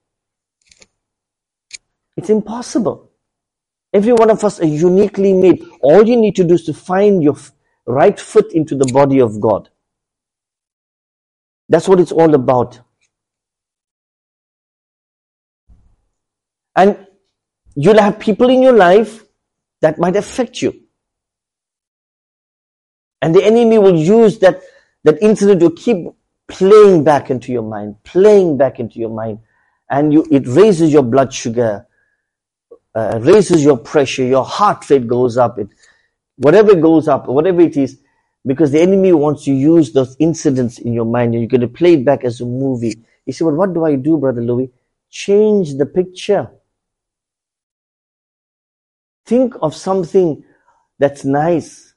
Speaker 1: It's impossible. Every one of us are uniquely made. All you need to do is to find your right foot into the body of God. That's what it's all about. And you'll have people in your life that might affect you. And the enemy will use that incident to keep playing back into your mind. And it raises your blood sugar, raises your pressure, your heart rate goes up, whatever goes up, whatever it is, because the enemy wants to use those incidents in your mind, and you're going to play it back as a movie. You say, well, what do I do, Brother Louis? Change the picture. Think of something that's nice.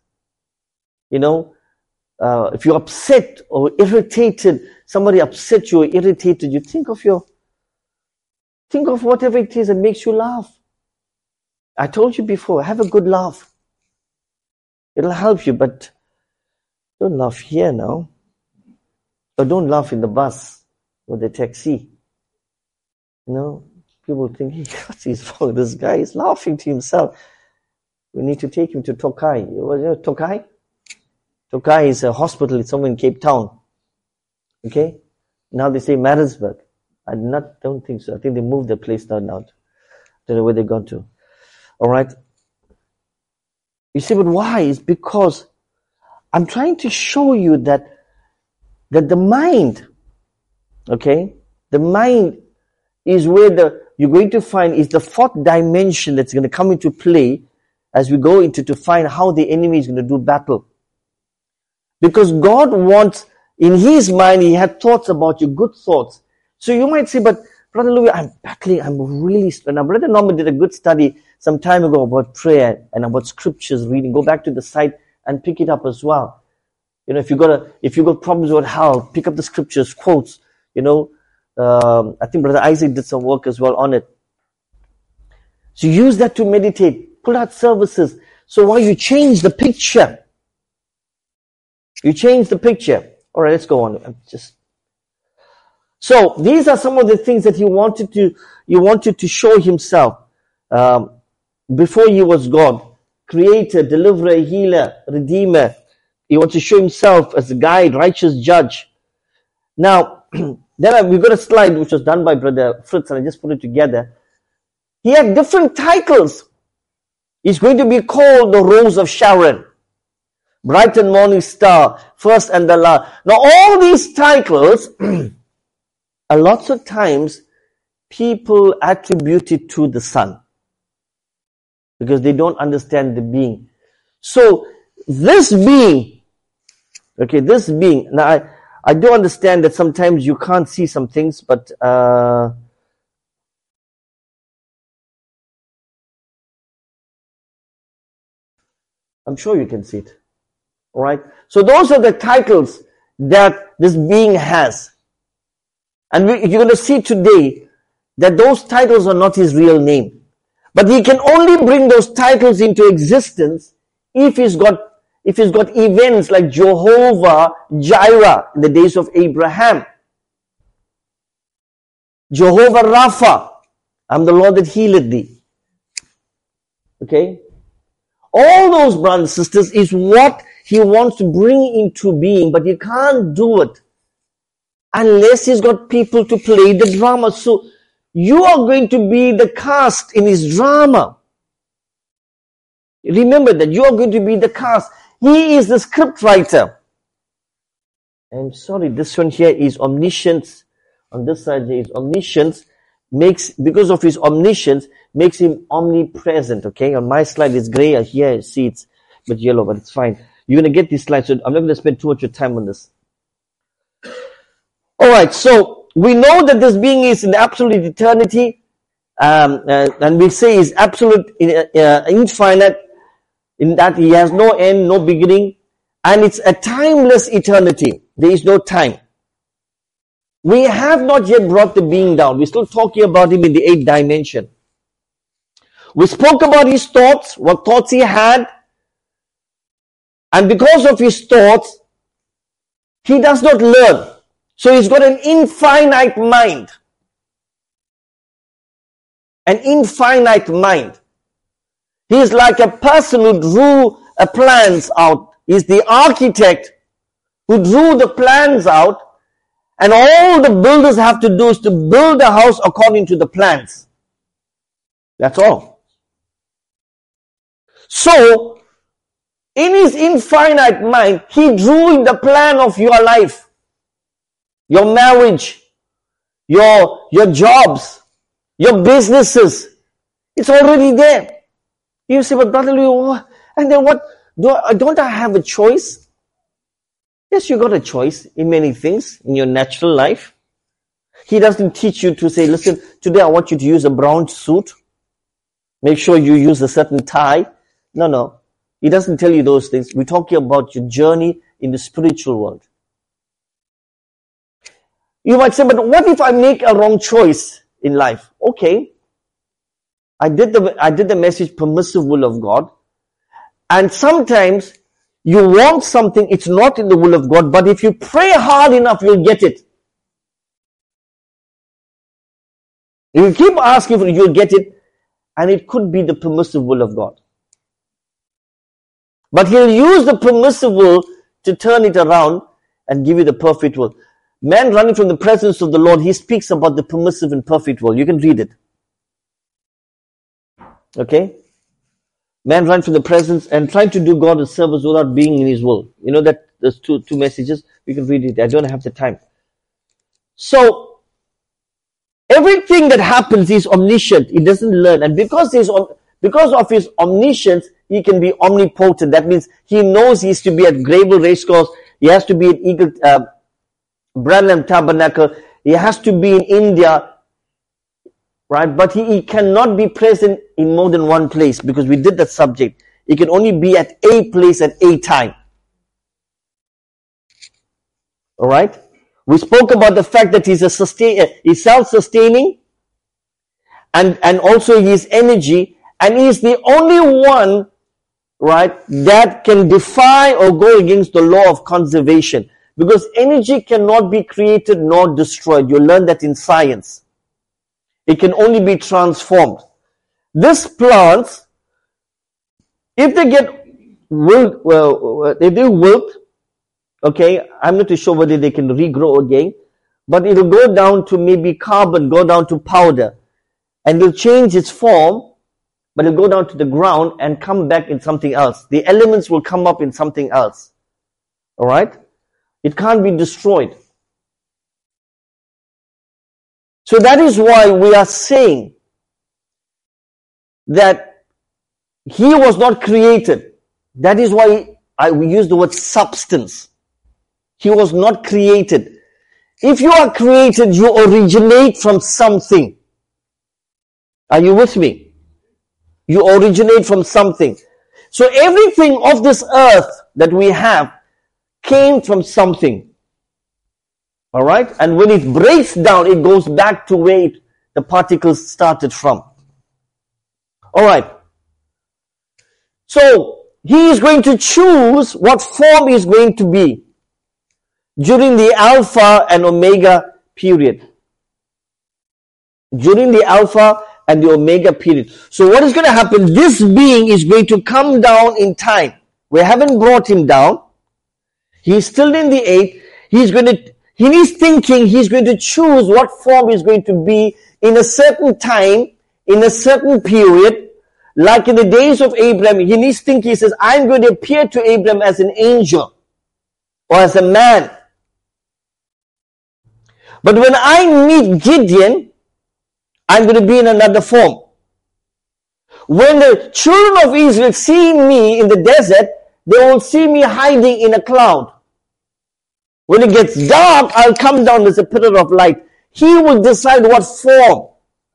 Speaker 1: If you're upset or irritated, somebody upset you or irritated you, think of whatever it is that makes you laugh. I told you before, have a good laugh. It'll help you, but don't laugh here now. Or don't laugh in the bus or the taxi. People think, hey, what's wrong? This guy is laughing to himself. We need to take him to Tokai. Tokai? Tokai is a hospital. It's somewhere in Cape Town. Okay? Now they say Maritzburg. I don't think so. I think they moved the place down now. Don't know where they've gone to. Alright? You see, but why? It's because I'm trying to show you that the mind, okay? The mind is where you're going to find is the fourth dimension that's going to come into play as we go into to find how the enemy is going to do battle. Because God wants, in His mind, He had thoughts about you, good thoughts. So you might say, but Brother Louis, I'm battling, I'm really... Now, Brother Norman did a good study some time ago about prayer and about scriptures reading. Go back to the site and pick it up as well. If you got problems with health, pick up the scriptures, quotes, I think Brother Isaac did some work as well on it. So use that to meditate. Pull out services. So while you change the picture, All right, let's go on. So these are some of the things that he wanted to show himself before he was God, creator, deliverer, healer, redeemer. He wants to show himself as a guide, righteous judge. Now, then we've got a slide which was done by Brother Fritz, and I just put it together. He had different titles. He's going to be called the Rose of Sharon, Bright and Morning Star, First and the Last. Now, all these titles, a lots of times, people attribute it to the Son because they don't understand the being. So, this being, now I do understand that sometimes you can't see some things, but I'm sure you can see it. Alright? So those are the titles that this being has. And you're going to see today that those titles are not his real name. But he can only bring those titles into existence if he's got events like Jehovah Jireh in the days of Abraham. Jehovah Rapha, I'm the Lord that healeth thee. Okay? All those, brothers and sisters, is what he wants to bring into being, but he can't do it unless he's got people to play the drama. So you are going to be the cast in his drama. Remember that you are going to be the cast. He is the script writer. I'm sorry, this one here is omniscience. On this side there is omniscience. Because of his omniscience, makes him omnipresent. Okay, on my slide it's grey. Here see it's a bit yellow, but it's fine. You're going to get these slides, so I'm not going to spend too much time on this. Alright, so we know that this being is in absolute eternity, and we say is absolute, infinite, in that he has no end, no beginning, and it's a timeless eternity. There is no time. We have not yet brought the being down. We're still talking about him in the 8th dimension. We spoke about his thoughts, what thoughts he had, And because of his thoughts, he does not learn. So he's got an infinite mind. An infinite mind. He is like a person who drew plans out. He's the architect who drew the plans out, and all the builders have to do is to build a house according to the plans. That's all. So, in his infinite mind, he drew in the plan of your life, your marriage, your jobs, your businesses. It's already there. You say, but Brother Louis, and then what? Don't I have a choice? Yes, you got a choice in many things in your natural life. He doesn't teach you to say, listen, today I want you to use a brown suit. Make sure you use a certain tie. No. He doesn't tell you those things. We're talking about your journey in the spiritual world. You might say, but what if I make a wrong choice in life? Okay. I did the message, permissive will of God. And sometimes you want something, it's not in the will of God, but if you pray hard enough, you'll get it. If you keep asking for it, you'll get it. And it could be the permissive will of God. But he'll use the permissive will to turn it around and give you the perfect will. Man running from the presence of the Lord, he speaks about the permissive and perfect will. You can read it. Okay? Man running from the presence and trying to do God a service without being in his will. You know that there's two messages. We can read it. I don't have the time. So, everything that happens is omniscient. He doesn't learn. And because of his omniscience, he can be omnipotent. That means he knows he has to be at Grable Racecourse. He has to be at Eagle Branham Tabernacle. He has to be in India. Right? But he cannot be present in more than one place because we did that subject. He can only be at a place at a time. Alright? We spoke about the fact that he's self-sustaining and also his energy, and he's the only one, right, that can defy or go against the law of conservation. Because energy cannot be created nor destroyed. You learn that in science. It can only be transformed. These plants, if they get wilt, okay, I'm not too sure whether they can regrow again, but it'll go down to maybe carbon, go down to powder, and it'll change its form, but it'll go down to the ground and come back in something else. The elements will come up in something else. Alright? It can't be destroyed. So that is why we are saying that he was not created. That is why we use the word substance. He was not created. If you are created, you originate from something. Are you with me? You originate from something. So everything of this earth that we have came from something. Alright? And when it breaks down, it goes back to where the particles started from. Alright. So, he is going to choose what form is going to be during the Alpha and Omega period. During the Alpha and the Omega period. So what is going to happen? This being is going to come down in time. We haven't brought him down. He's still in the 8. In his thinking, he's going to choose what form he's going to be in a certain time, in a certain period. Like in the days of Abraham, in his thinking, he says, I'm going to appear to Abraham as an angel or as a man. But when I meet Gideon, I'm going to be in another form. When the children of Israel see me in the desert, they will see me hiding in a cloud. When it gets dark, I'll come down as a pillar of light. He will decide what form.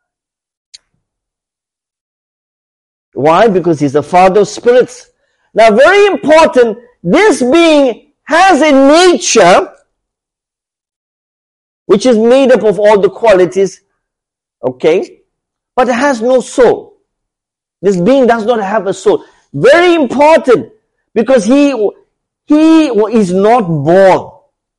Speaker 1: Why? Because he's the Father of spirits. Now, very important, this being has a nature which is made up of all the qualities, okay, but it has no soul. This being does not have a soul. Very important, because he he is not born.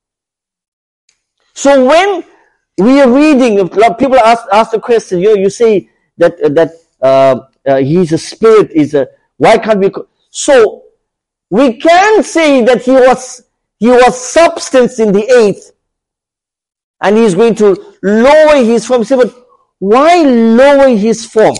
Speaker 1: So when we are reading, people ask the question, you say that he's a spirit, why can't we? So we can say that he was substance in the eighth, and he's going to lower his form. Say, but why lower his form?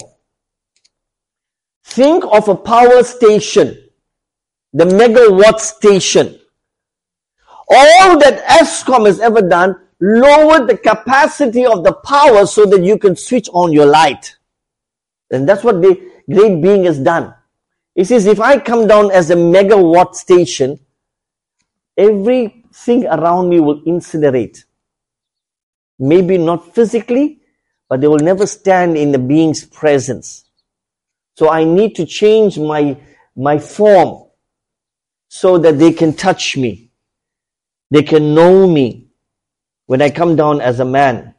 Speaker 1: Think of a power station, the megawatt station. All that Eskom has ever done, lowered the capacity of the power so that you can switch on your light. And that's what the great being has done. He says, if I come down as a megawatt station, everything around me will incinerate. Maybe not physically, but they will never stand in the being's presence. So I need to change my form so that they can touch me. They can know me when I come down as a man.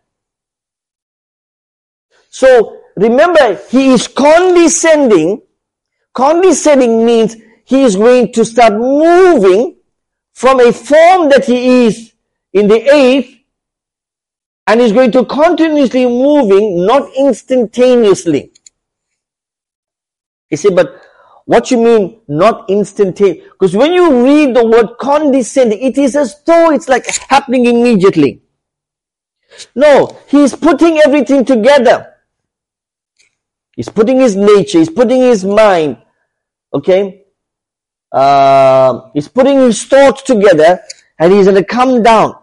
Speaker 1: So remember, he is condescending. Condescending means he is going to start moving from a form that he is in the eighth, and he's going to continuously moving, not instantaneously. You see, but what you mean not instantaneous? Because when you read the word condescending, it is as though it's like happening immediately. No, he's putting everything together. He's putting his nature, he's putting his mind, okay? He's putting his thoughts together, and he's going to come down.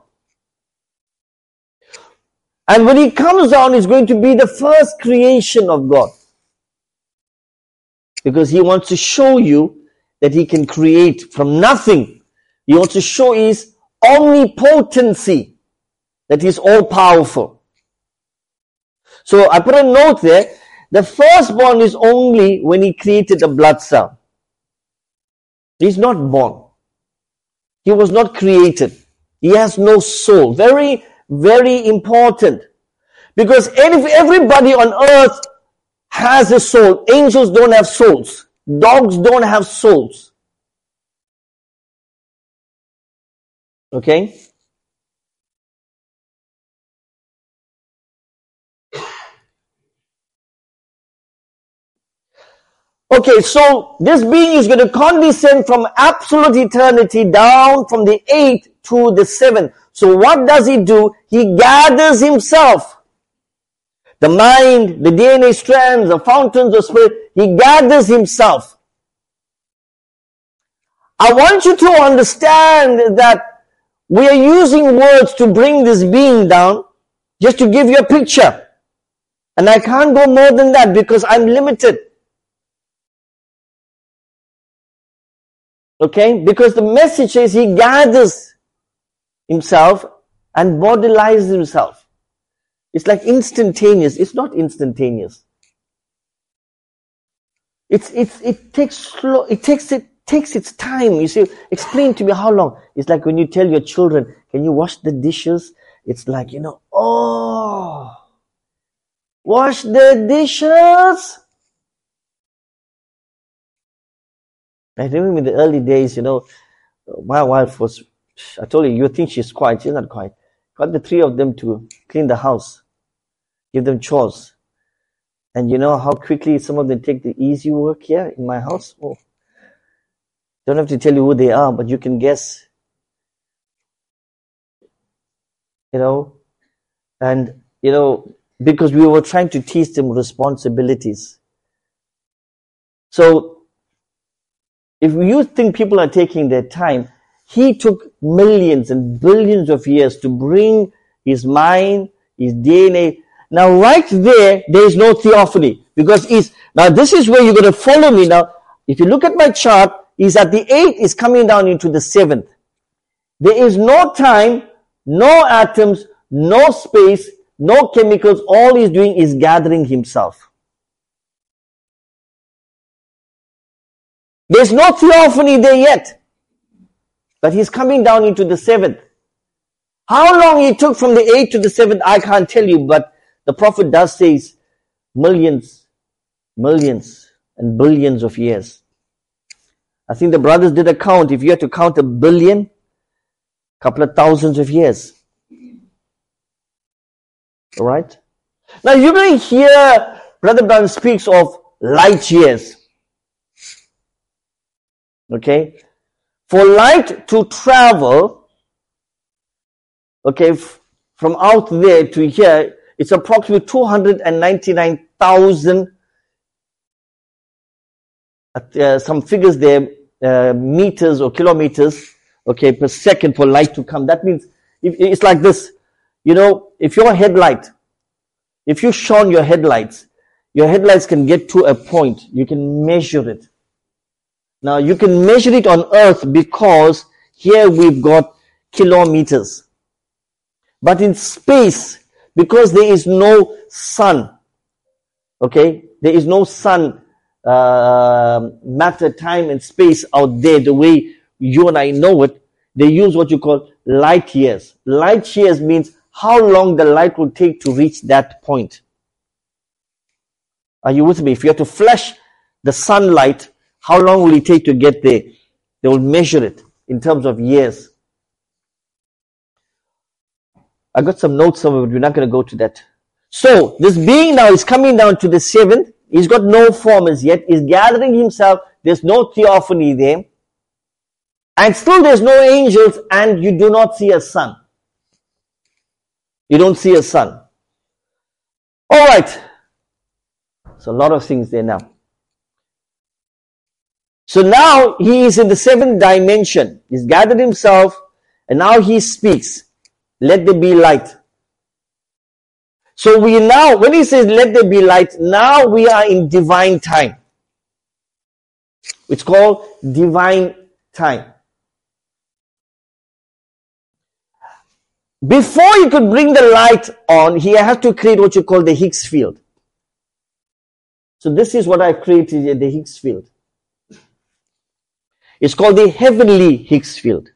Speaker 1: And when he comes down, he's going to be the first creation of God. Because he wants to show you that he can create from nothing. He wants to show his omnipotency, that he's all powerful. So I put a note there. The firstborn is only when he created a blood cell. He's not born. He was not created. He has no soul. Very, very important. Because everybody on earth has a soul. Angels don't have souls. Dogs don't have souls. Okay? Okay, so this being is going to condescend from absolute eternity down from the 8th to the 7th. So what does he do? He gathers himself. The mind, the DNA strands, the fountains of spirit, he gathers himself. I want you to understand that we are using words to bring this being down, just to give you a picture. And I can't go more than that because I'm limited. Okay? Because the message is he gathers himself and bodilizes himself. It's like instantaneous. It's not instantaneous. It takes its time. You see, explain to me how long. It's like when you tell your children, can you wash the dishes? It's like, wash the dishes. I remember in the early days, my wife was, I told you think she's quiet. She's not quiet. Got the three of them to clean the house, give them chores. And you know how quickly some of them take the easy work here in my house? Oh, don't have to tell you who they are, but you can guess. And because we were trying to teach them responsibilities. So, if you think people are taking their time, he took millions and billions of years to bring his mind, his DNA. Now right there is no theophany. Because now this is where you're going to follow me now. If you look at my chart, he's at the 8th, is coming down into the 7th. There is no time, no atoms, no space, no chemicals. All he's doing is gathering himself. There's no theophany there yet. But he's coming down into the 7th. How long he took from the 8th to the 7th, I can't tell you, but the prophet does say millions, and billions of years. I think the brothers did a count. If you had to count 1 billion, couple of thousands of years. All right? Now you're going to hear Brother Brown speaks of light years. Okay? For light to travel, okay, from out there to here, it's approximately 299,000, some figures there, meters or kilometers, okay, per second for light to come. That means, it's like this, you know, if you shone your headlights can get to a point, you can measure it. Now, you can measure it on earth because here we've got kilometers. But in space, because there is no sun, okay, there is no sun, matter, time and space out there the way you and I know it, they use what you call light years. Light years means how long the light will take to reach that point. Are you with me? If you have to flash the sunlight, how long will it take to get there? They will measure it in terms of years. I got some notes somewhere, but we're not going to go to that. So, this being now is coming down to the seventh. He's got no form as yet. He's gathering himself. There's no theophany there. And still there's no angels, and you do not see a sun. You don't see a sun. Alright. So a lot of things there now. So now he is in the seventh dimension. He's gathered himself, and now he speaks. Let there be light. So we now, when he says let there be light, now we are in divine time. It's called divine time. Before you could bring the light on, he has to create what you call the Higgs field. So this is what I've created here, the Higgs field. It's called the heavenly Higgs field.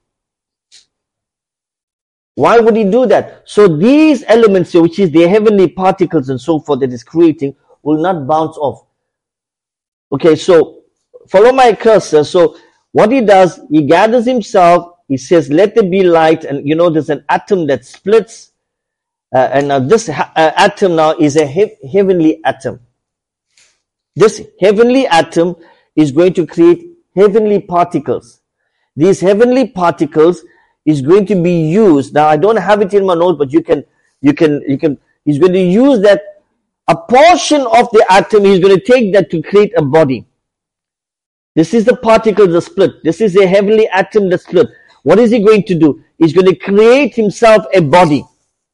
Speaker 1: Why would he do that? So these elements, which is the heavenly particles and so forth that is creating, will not bounce off. Okay, so follow my cursor. So what he does, he gathers himself, he says, let there be light, and you know there's an atom that splits, and now this atom now is a heavenly atom. This heavenly atom is going to create heavenly particles. These heavenly particles is going to be used. Now I don't have it in my notes, but you can, he's going to use that, a portion of the atom, he's going to take that to create a body. This is the particle that split. This is a heavenly atom that split. What is he going to do? He's going to create himself a body.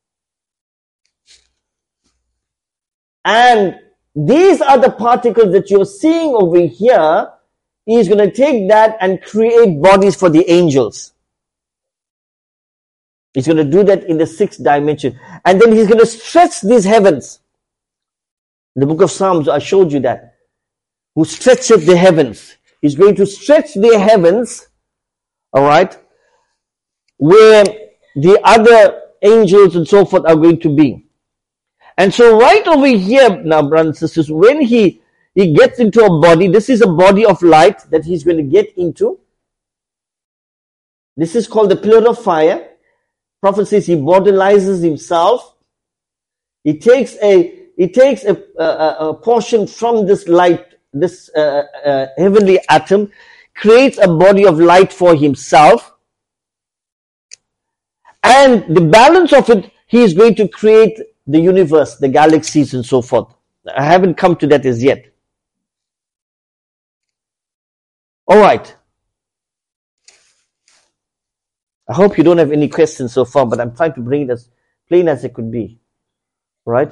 Speaker 1: And these are the particles that you're seeing over here. He's going to take that and create bodies for the angels. He's going to do that in the sixth dimension. And then he's going to stretch these heavens. In the book of Psalms, I showed you that. Who stretcheth the heavens. He's going to stretch the heavens, alright, where the other angels and so forth are going to be. And so right over here, now brothers and sisters, when he gets into a body, this is a body of light that he's going to get into. This is called the pillar of fire. Prophet says he bodilizes himself. He takes a portion from this light, this heavenly atom, creates a body of light for himself, and the balance of it, he is going to create the universe, the galaxies and so forth. I haven't come to that as yet. Alright. I hope you don't have any questions so far, but I'm trying to bring it as plain as it could be. Right?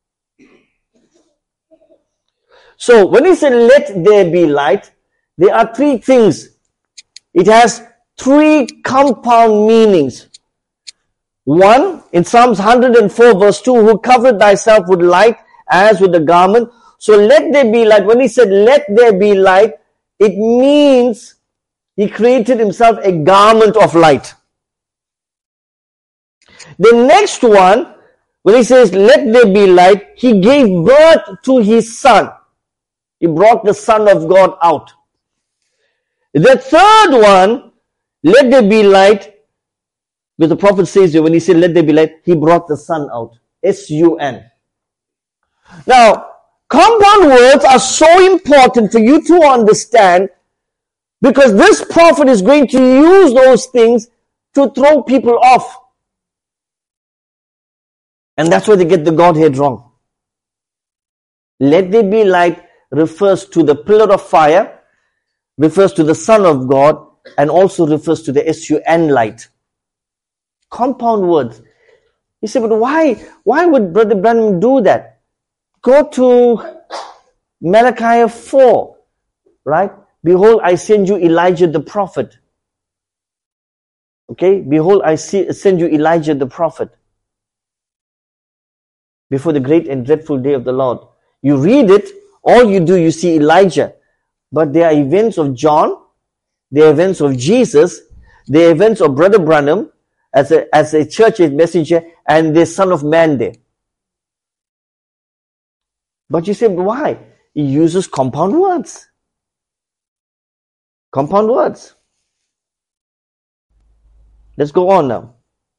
Speaker 1: So, when he said, let there be light, there are three things. It has three compound meanings. One, in Psalms 104 verse 2, who covered thyself with light as with a garment. So, let there be light. When he said, let there be light, it means he created himself a garment of light. The next one, when he says, let there be light, he gave birth to his son. He brought the Son of God out. The third one, let there be light, but the prophet says when he said let there be light, he brought the sun out. S-U-N. Now, compound words are so important for you to understand, because this prophet is going to use those things to throw people off. And that's why they get the Godhead wrong. Let there be light refers to the pillar of fire, refers to the Son of God, and also refers to the S-U-N light. Compound words. You say, but why would Brother Branham do that? Go to Malachi 4, right? Behold, I send you Elijah the prophet. Okay? Behold, I send you Elijah the prophet. Before the great and dreadful day of the Lord. You read it, all you do, you see Elijah. But there are events of John, there are events of Jesus, there are events of Brother Branham as a church messenger, and the Son of Man there. But you say, why? He uses compound words. Compound words. Let's go on now.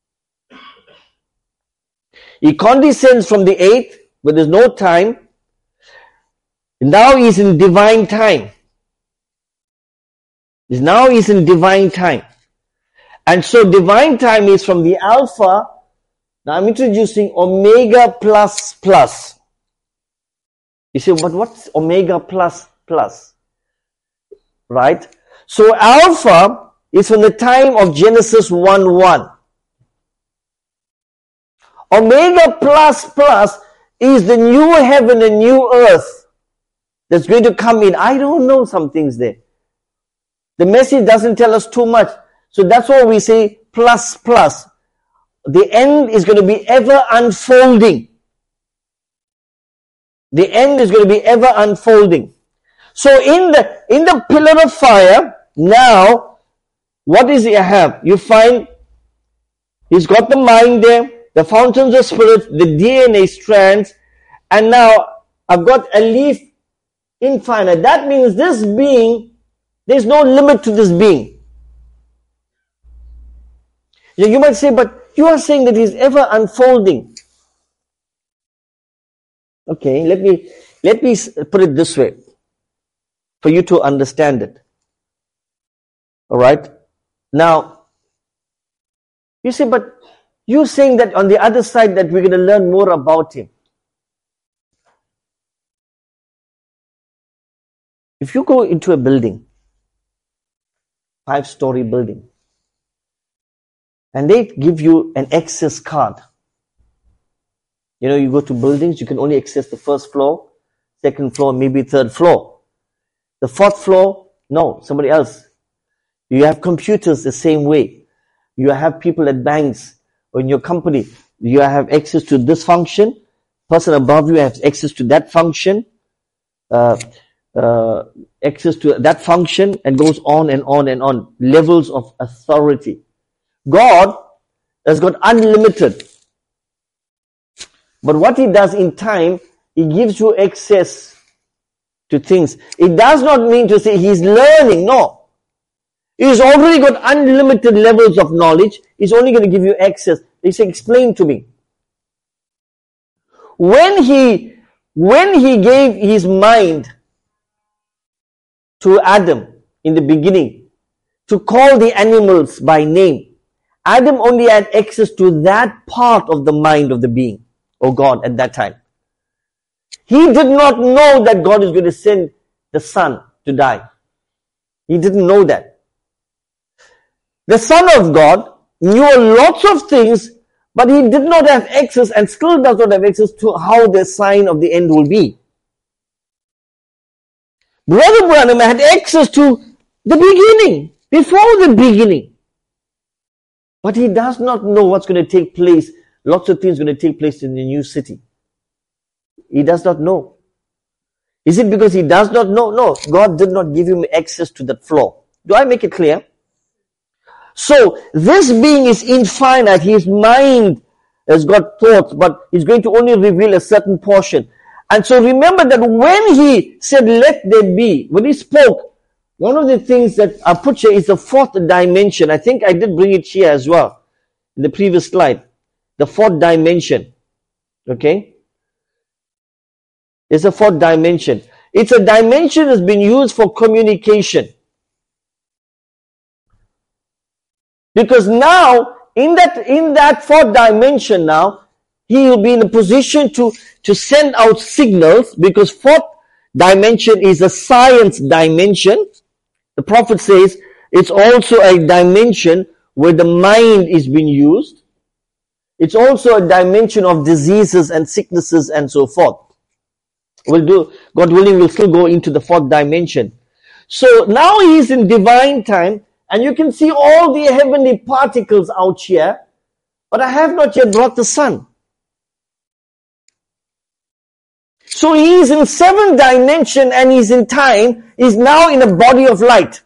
Speaker 1: He condescends from the 8th, but there's no time. Now he's in divine time. Now he's in divine time. And so divine time is from the Alpha. Now I'm introducing Omega plus plus. You say, but what's Omega plus plus? Right? So Alpha is from the time of Genesis 1:1. Omega plus plus is the new heaven and new earth that's going to come in. I don't know some things there. The message doesn't tell us too much. So that's why we say plus plus. The end is going to be ever unfolding. The end is going to be ever unfolding. So in the pillar of fire, now, what does he have? You find he's got the mind there, the fountains of spirit, the DNA strands, and now I've got a leaf infinite. That means this being, there's no limit to this being. You might say, but you are saying that he's ever unfolding. Okay, let me put it this way for you to understand it. All right. Now, you say, but you're saying that on the other side that we're going to learn more about him. If you go into a building, 5-story building, and they give you an access card. You know, you go to buildings, you can only access the first floor, second floor, maybe third floor. The fourth floor, no, somebody else. You have computers the same way. You have people at banks or in your company. You have access to this function. Person above you has access to that function. Access to that function, and goes on and on and on. Levels of authority. God has got unlimited. But what he does in time, he gives you access to things. It does not mean to say he's learning. No. He's already got unlimited levels of knowledge. He's only going to give you access. He said, explain to me. When he gave his mind to Adam in the beginning to call the animals by name, Adam only had access to that part of the mind of the being, or God, at that time. He did not know that God is going to send the Son to die. He didn't know that. The Son of God knew lots of things, but he did not have access, and still does not have access to how the sign of the end will be. Brother Branham had access to the beginning, before the beginning. But he does not know what's going to take place. Lots of things are going to take place in the new city. He does not know. Is it because he does not know? No, God did not give him access to that floor. Do I make it clear? So, this being is infinite. His mind has got thoughts, but he's going to only reveal a certain portion. And so remember that when he said, let there be, when he spoke, one of the things that I put here is the fourth dimension. I think I did bring it here as well in the previous slide. The fourth dimension. Okay? It's a fourth dimension. It's a dimension that's been used for communication. Because now, in that fourth dimension now, he will be in a position to send out signals, because fourth dimension is a science dimension. The prophet says it's also a dimension where the mind is being used. It's also a dimension of diseases and sicknesses and so forth. God willing, we'll still go into the fourth dimension. So now he is in divine time, and you can see all the heavenly particles out here, but I have not yet brought the sun. So he is in seventh dimension and he's in time, he's now in a body of light.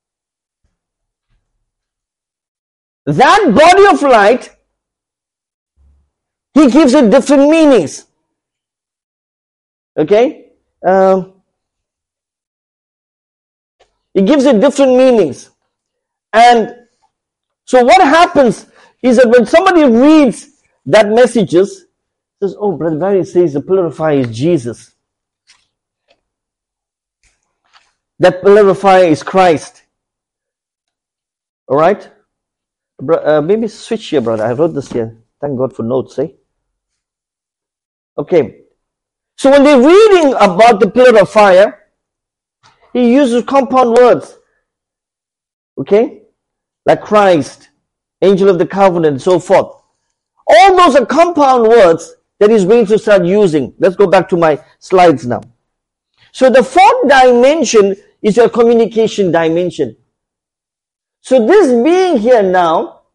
Speaker 1: That body of light, he gives it different meanings. Okay? He gives it different meanings. And so what happens is that when somebody reads that messages, says, oh, Brother Barry says the pillar of fire is Jesus. That pillar of fire is Christ. Alright? Maybe switch here, brother. I wrote this here. Thank God for notes, eh? Okay. So when they're reading about the pillar of fire, he uses compound words. Okay? Like Christ, angel of the covenant, and so forth. All those are compound words that he's going to start using. Let's go back to my slides now. So the fourth dimension is your communication dimension. So this being here now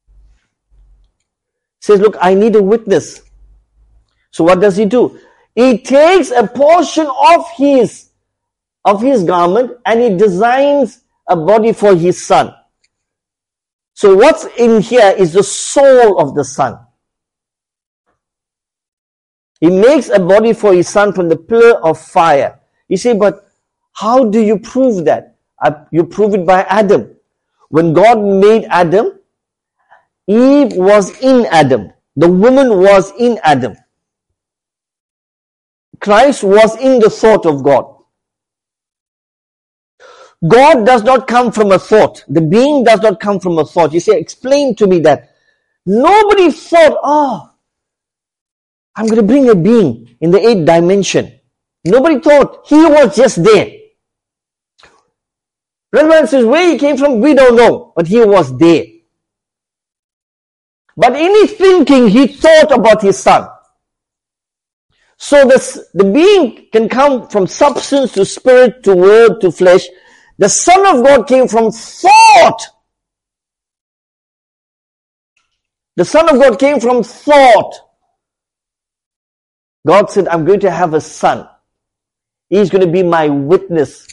Speaker 1: says, look, I need a witness. So what does he do? He takes a portion of his garment and he designs a body for his son. So what's in here is the soul of the son. He makes a body for his son from the pillar of fire. You say, but how do you prove that? You prove it by Adam. When God made Adam, Eve was in Adam. The woman was in Adam. Christ was in the thought of God. God does not come from a thought. The being does not come from a thought. You say, explain to me that. Nobody thought, I'm going to bring a being in the 8th dimension. Nobody thought. He was just there. Brother says, where he came from, we don't know. But he was there. But in his thinking, he thought about his son. So the being can come from substance to spirit to word to flesh. The Son of God came from thought. The Son of God came from thought. God said, I'm going to have a son. He's going to be my witness.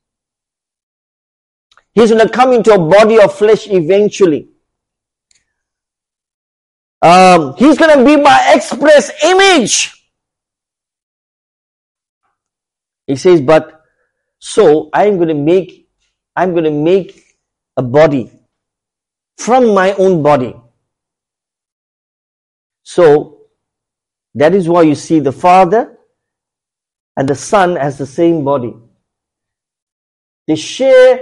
Speaker 1: He's going to come into a body of flesh eventually. He's going to be my express image. He says, but so I'm going to make a body from my own body. So that is why you see the Father and the Son as the same body. They share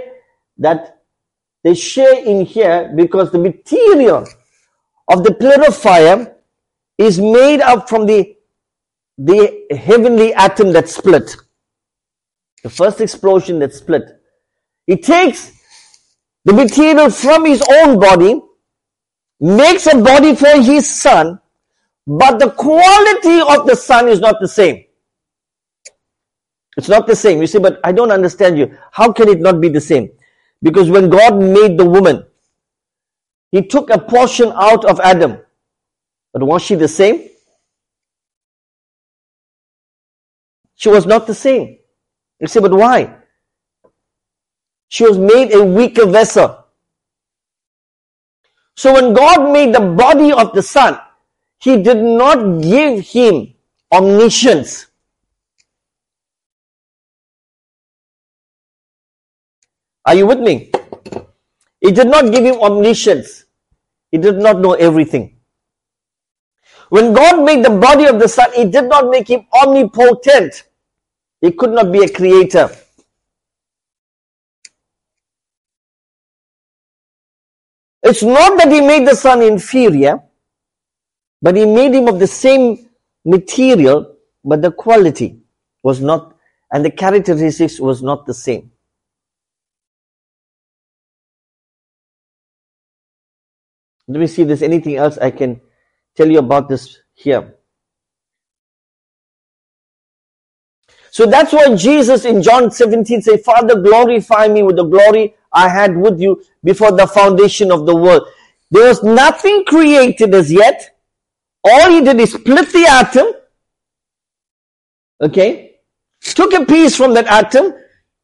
Speaker 1: in here because the material of the pillar of fire is made up from the heavenly atom that split. The first explosion that split. He takes the material from his own body, makes a body for his son, but the quality of the son is not the same. It's not the same. You say, but I don't understand you. How can it not be the same? Because when God made the woman, he took a portion out of Adam. But was she the same? She was not the same. You say, but why? She was made a weaker vessel. So when God made the body of the Son, he did not give him omniscience. Are you with me? He did not give him omniscience. He did not know everything. When God made the body of the Son, He did not make Him omnipotent. He could not be a creator. It's not that He made the Son inferior, but He made Him of the same material, but the quality was not, and the characteristics was not the same. Let me see if there's anything else I can tell you about this here. So that's why Jesus in John 17 said, Father, glorify me with the glory I had with you before the foundation of the world. There was nothing created as yet. All He did is split the atom. Okay. Took a piece from that atom.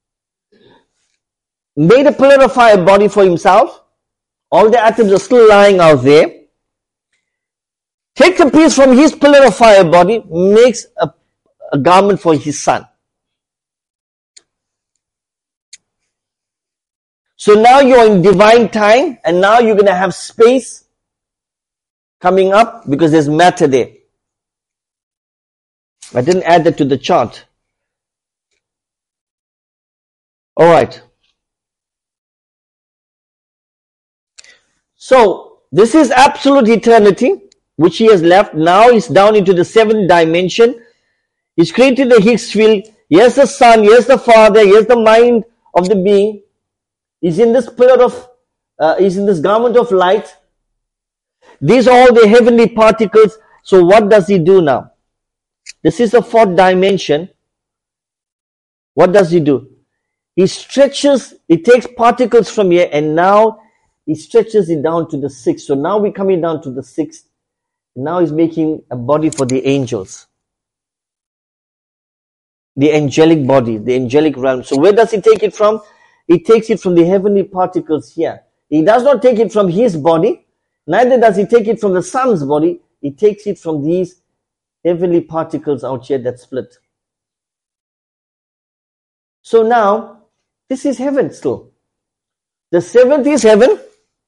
Speaker 1: Made a pillar of fire body for Himself. All the atoms are still lying out there. Takes a piece from His pillar of fire body. Makes a garment for His Son. So now you're in divine time, and now you're going to have space coming up because there's matter there. I didn't add that to the chart. Alright. So, this is absolute eternity, which He has left. Now He's down into the seventh dimension. He's created the Higgs field. Here's the Son, here's the Father, here's the mind of the being. He's in this pillar of, he's in this garment of light. These are all the heavenly particles. So what does He do now? This is the fourth dimension. What does He do? He stretches, He takes particles from here, and now He stretches it down to the sixth. So now we're coming down to the sixth. Now He's making a body for the angels. The angelic body, the angelic realm. So where does He take it from? He takes it from the heavenly particles here. He does not take it from His body. Neither does He take it from the Son's body. He takes it from these heavenly particles out here that split. So now, this is heaven still. The seventh is heaven.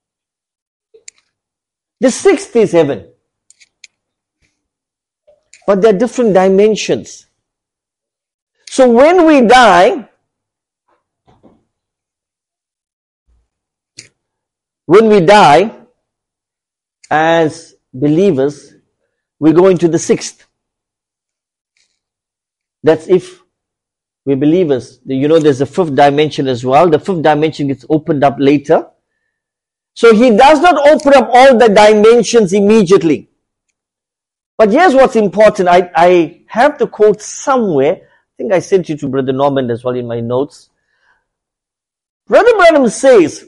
Speaker 1: The sixth is heaven. But they're different dimensions. So when we die, as believers, we go into the sixth. That's if we're believers. You know, there's a fifth dimension as well. The fifth dimension gets opened up later. So He does not open up all the dimensions immediately. But here's what's important. I have to quote somewhere. I think I sent you to Brother Norman as well in my notes. Brother Branham says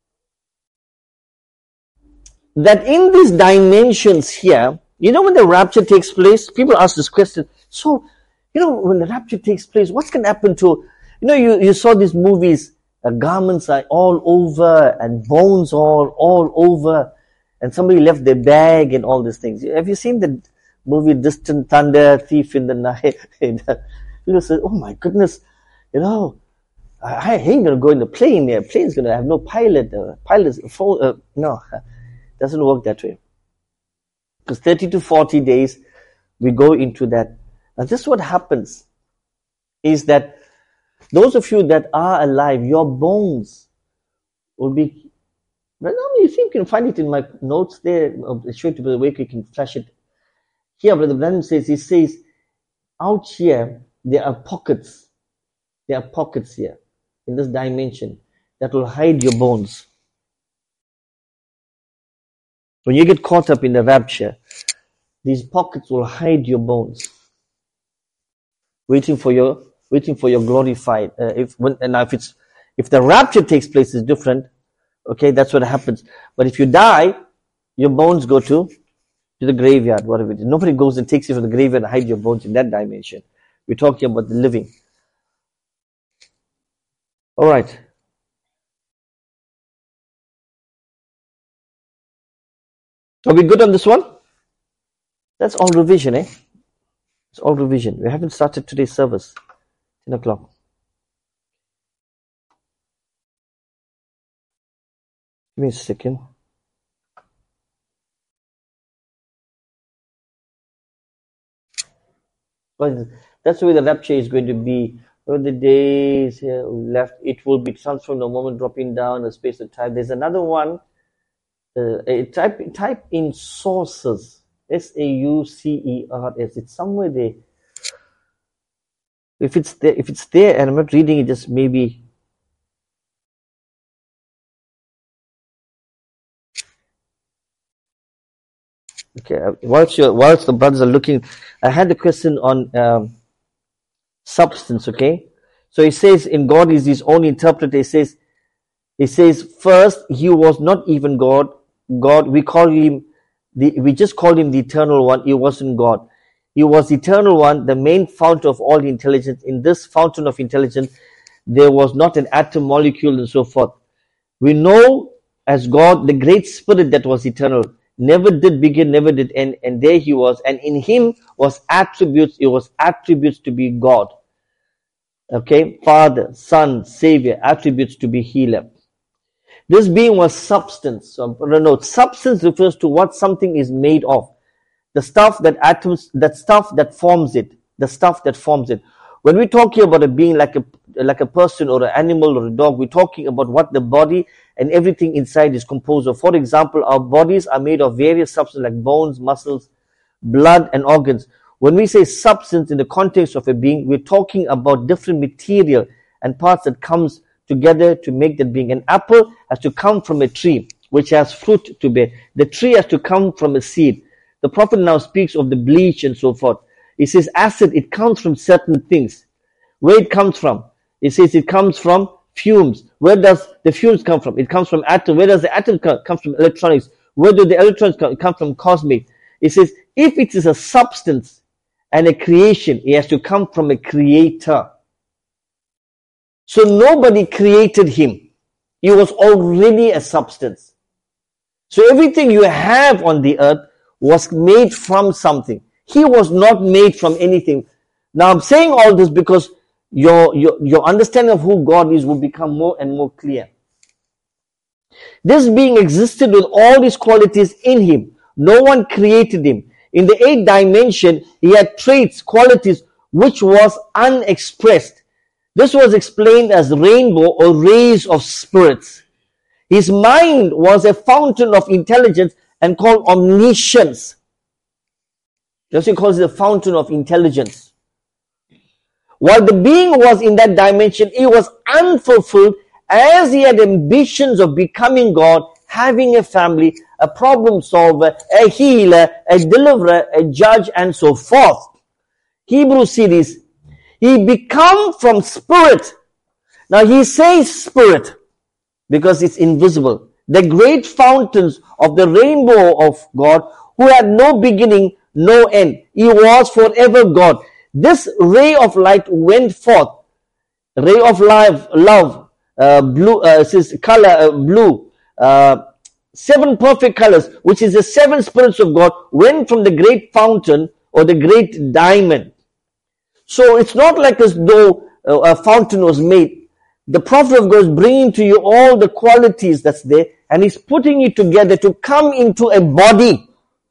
Speaker 1: that in these dimensions here, you know, when the rapture takes place, people ask this question, so, you know, when the rapture takes place, what's going to happen to, you know, you saw these movies, garments are all over and bones all over, and somebody left their bag and all these things. Have you seen the movie Distant Thunder, Thief in the Night? People say, oh my goodness, you know, I ain't going to go in the plane there. Plane's going to have no pilot. No. Doesn't work that way. Because 30 to 40 days, we go into that. Now this is what happens, is that those of you that are alive, your bones will be, you think you can find it in my notes there, I'll show it to Brother Wake, you can flash it. Here, Brother Branham says, he says, out here, there are pockets here, in this dimension, that will hide your bones. When you get caught up in the rapture, these pockets will hide your bones, waiting for your glorified. If the rapture takes place, is different. Okay, that's what happens. But if you die, your bones go to the graveyard, whatever it is. Nobody goes and takes you from the graveyard and hides your bones in that dimension. We're talking about the living. All right. Are we good on this one? That's all revision, eh? It's all revision. We haven't started today's service. 10 o'clock. Give me a second. Well, that's the way the rapture is going to be. When the days left, it will be transformed, a moment dropping down, a space of time. There's another one. Type in sources. SAUCERS. It's somewhere there. If it's there, and I'm not reading it, just maybe. Okay. Whilst the brothers are looking, I had a question on substance. Okay. So he says, in God is his own interpreter. He says first he was not even God. We just called him the eternal one. He wasn't God. He was the eternal one, the main fount of all intelligence. In this fountain of intelligence, there was not an atom, molecule, and so forth. We know as God, the great spirit that was eternal, never did begin, never did end, and there he was. And in him was attributes. It was attributes to be God. Okay, Father, Son, Savior, attributes to be healer. This being was substance. So note, substance refers to what something is made of. The stuff that forms it. The stuff that forms it. When we talk here about a being like a person or an animal or a dog, we're talking about what the body and everything inside is composed of. For example, our bodies are made of various substances like bones, muscles, blood, and organs. When we say substance in the context of a being, we're talking about different material and parts that comes together to make that being. An apple has to come from a tree which has fruit to bear. The tree has to come from a seed. The prophet now speaks of the bleach and so forth. He says acid, it comes from certain things. Where it comes from? He says it comes from fumes. Where does the fumes come from? It comes from atom. Where does the atom come from? Electronics. Where do the electrons come from? Cosmic. He says if it is a substance and a creation, it has to come from a creator. So nobody created him. He was already a substance. So everything you have on the earth was made from something. He was not made from anything. Now I'm saying all this because your understanding of who God is will become more and more clear. This being existed with all these qualities in him. No one created him. In the 8th dimension, he had traits, qualities, which was unexpressed. This was explained as rainbow or rays of spirits. His mind was a fountain of intelligence and called omniscience. That's what he calls it, the fountain of intelligence. While the being was in that dimension, he was unfulfilled as he had ambitions of becoming God, having a family, a problem solver, a healer, a deliverer, a judge, and so forth. Hebrew series, he become from spirit. Now he says spirit because it's invisible. The great fountains of the rainbow of God, who had no beginning, no end. He was forever God. This ray of light went forth. Ray of life, love, blue, color, blue, 7 perfect colors, which is the 7 spirits of God, went from the great fountain or the great diamond. So it's not like as though a fountain was made. The prophet of God is bringing to you all the qualities that's there, and he's putting it together to come into a body.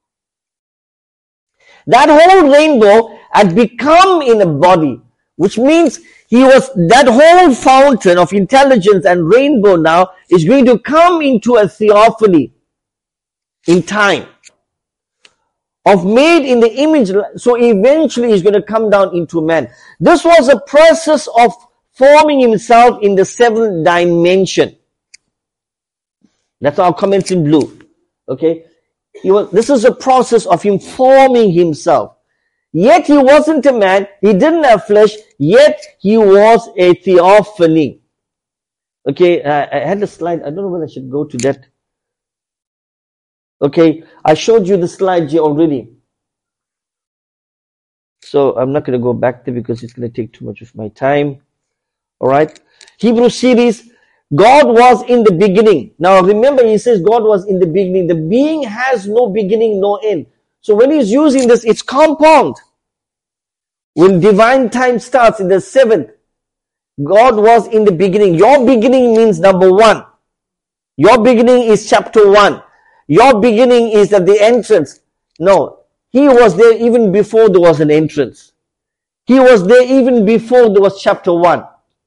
Speaker 1: That whole rainbow had become in a body, which means that whole fountain of intelligence and rainbow now is going to come into a theophany in time of made in the image. So eventually he's going to come down into man. This was a process of forming himself in the 7th dimension. That's our comments in blue. Okay. This is a process of him forming himself. Yet he wasn't a man. He didn't have flesh. Yet he was a theophany. Okay. I had a slide. I don't know whether I should go to that. Okay. I showed you the slide here already. So I'm not going to go back there because it's going to take too much of my time. Alright. Hebrew series. God was in the beginning. Now remember, he says God was in the beginning. The being has no beginning, no end. So when he's using this, it's compound. When divine time starts in the 7th, God was in the beginning. Your beginning means number 1. Your beginning is chapter 1. Your beginning is at the entrance. No, he was there even before there was an entrance. He was there even before there was chapter 1.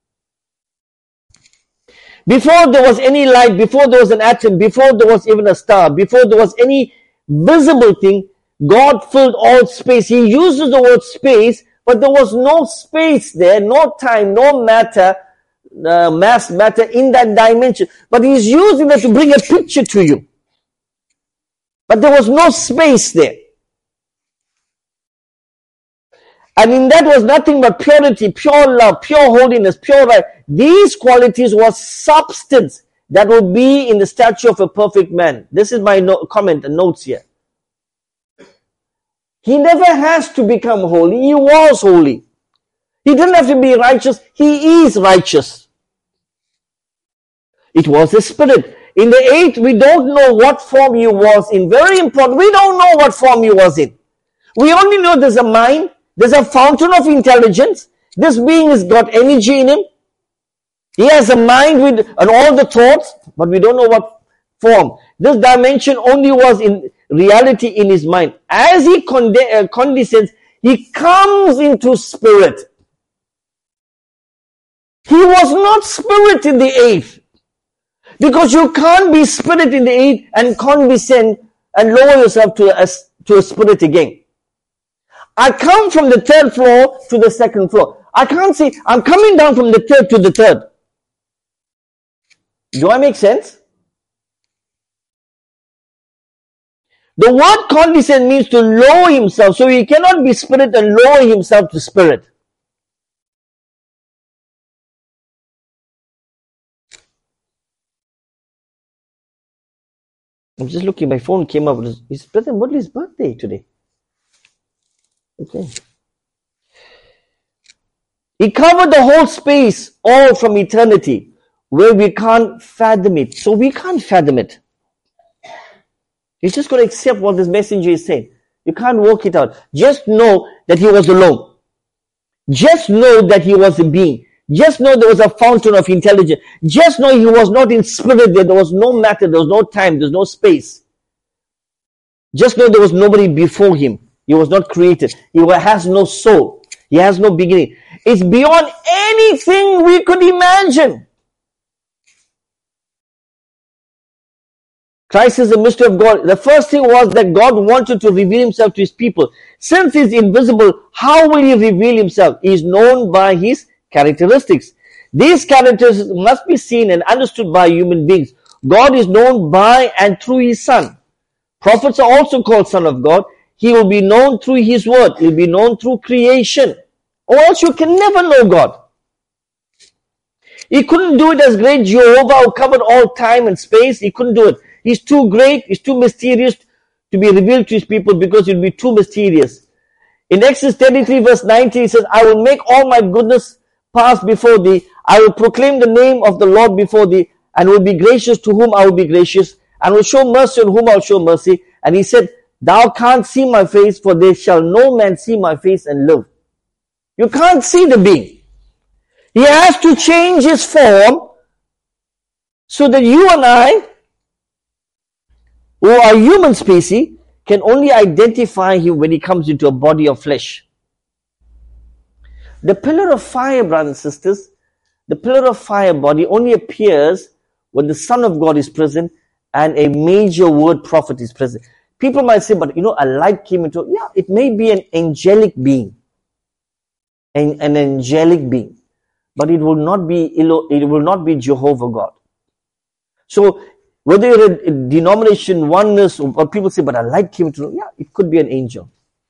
Speaker 1: Before there was any light, before there was an atom, before there was even a star, before there was any visible thing, God filled all space. He uses the word space, but there was no space there, no time, no matter, matter in that dimension. But he's using that to bring a picture to you. But there was no space there. And in that was nothing but purity, pure love, pure holiness, pure right. These qualities was substance that will be in the stature of a perfect man. This is my comment and notes here. He never has to become holy. He was holy. He didn't have to be righteous. He is righteous. It was the Spirit. In the 8th, we don't know what form he was in. Very important. We don't know what form he was in. We only know there's a mind. There's a fountain of intelligence. This being has got energy in him. He has a mind with and all the thoughts, but we don't know what form. This dimension only was in reality in his mind. As he condescends, he comes into spirit. He was not spirit in the 8th. Because you can't be spirit in the 8th and condescend and lower yourself to a spirit again. I come from the 3rd floor to the 2nd floor. I can't say, I'm coming down from the 3rd to the 3rd. Do I make sense? The word condescend means to lower himself. So he cannot be spirit and lower himself to spirit. I'm just looking, my phone came up. It's Brother Mudley's birthday today. Okay. He covered the whole space, all from eternity, where we can't fathom it. So we can't fathom it. You just got to accept what this messenger is saying. You can't work it out. Just know that he was alone. Just know that he was a being. Just know there was a fountain of intelligence. Just know he was not in spirit there. There was no matter. There was no time. There was no space. Just know there was nobody before him. He was not created. He has no soul. He has no beginning. It's beyond anything we could imagine. Christ is the mystery of God. The first thing was that God wanted to reveal himself to his people. Since he's invisible, how will he reveal himself? He is known by his characteristics. These characteristics must be seen and understood by human beings. God is known by and through his Son. Prophets are also called Son of God. He will be known through his word. He will be known through creation. Or else you can never know God. He couldn't do it as great Jehovah who covered all time and space. He couldn't do it. He's too great, he's too mysterious to be revealed to his people because it will be too mysterious. In Exodus 33 verse 19, he says, I will make all my goodness pass before thee. I will proclaim the name of the Lord before thee, and will be gracious to whom I will be gracious, and will show mercy on whom I will show mercy. And he said, thou can't see my face, for there shall no man see my face and live. You can't see the being. He has to change his form so that you and I, who are human species, can only identify him when he comes into a body of flesh. The pillar of fire, brothers and sisters, the pillar of fire body only appears when the Son of God is present and a major word prophet is present. People might say, but a light came into, yeah, it may be an angelic being. An angelic being. But it will not be Jehovah God. So, whether you're a denomination, oneness, or people say, but a light came into, yeah, it could be an angel.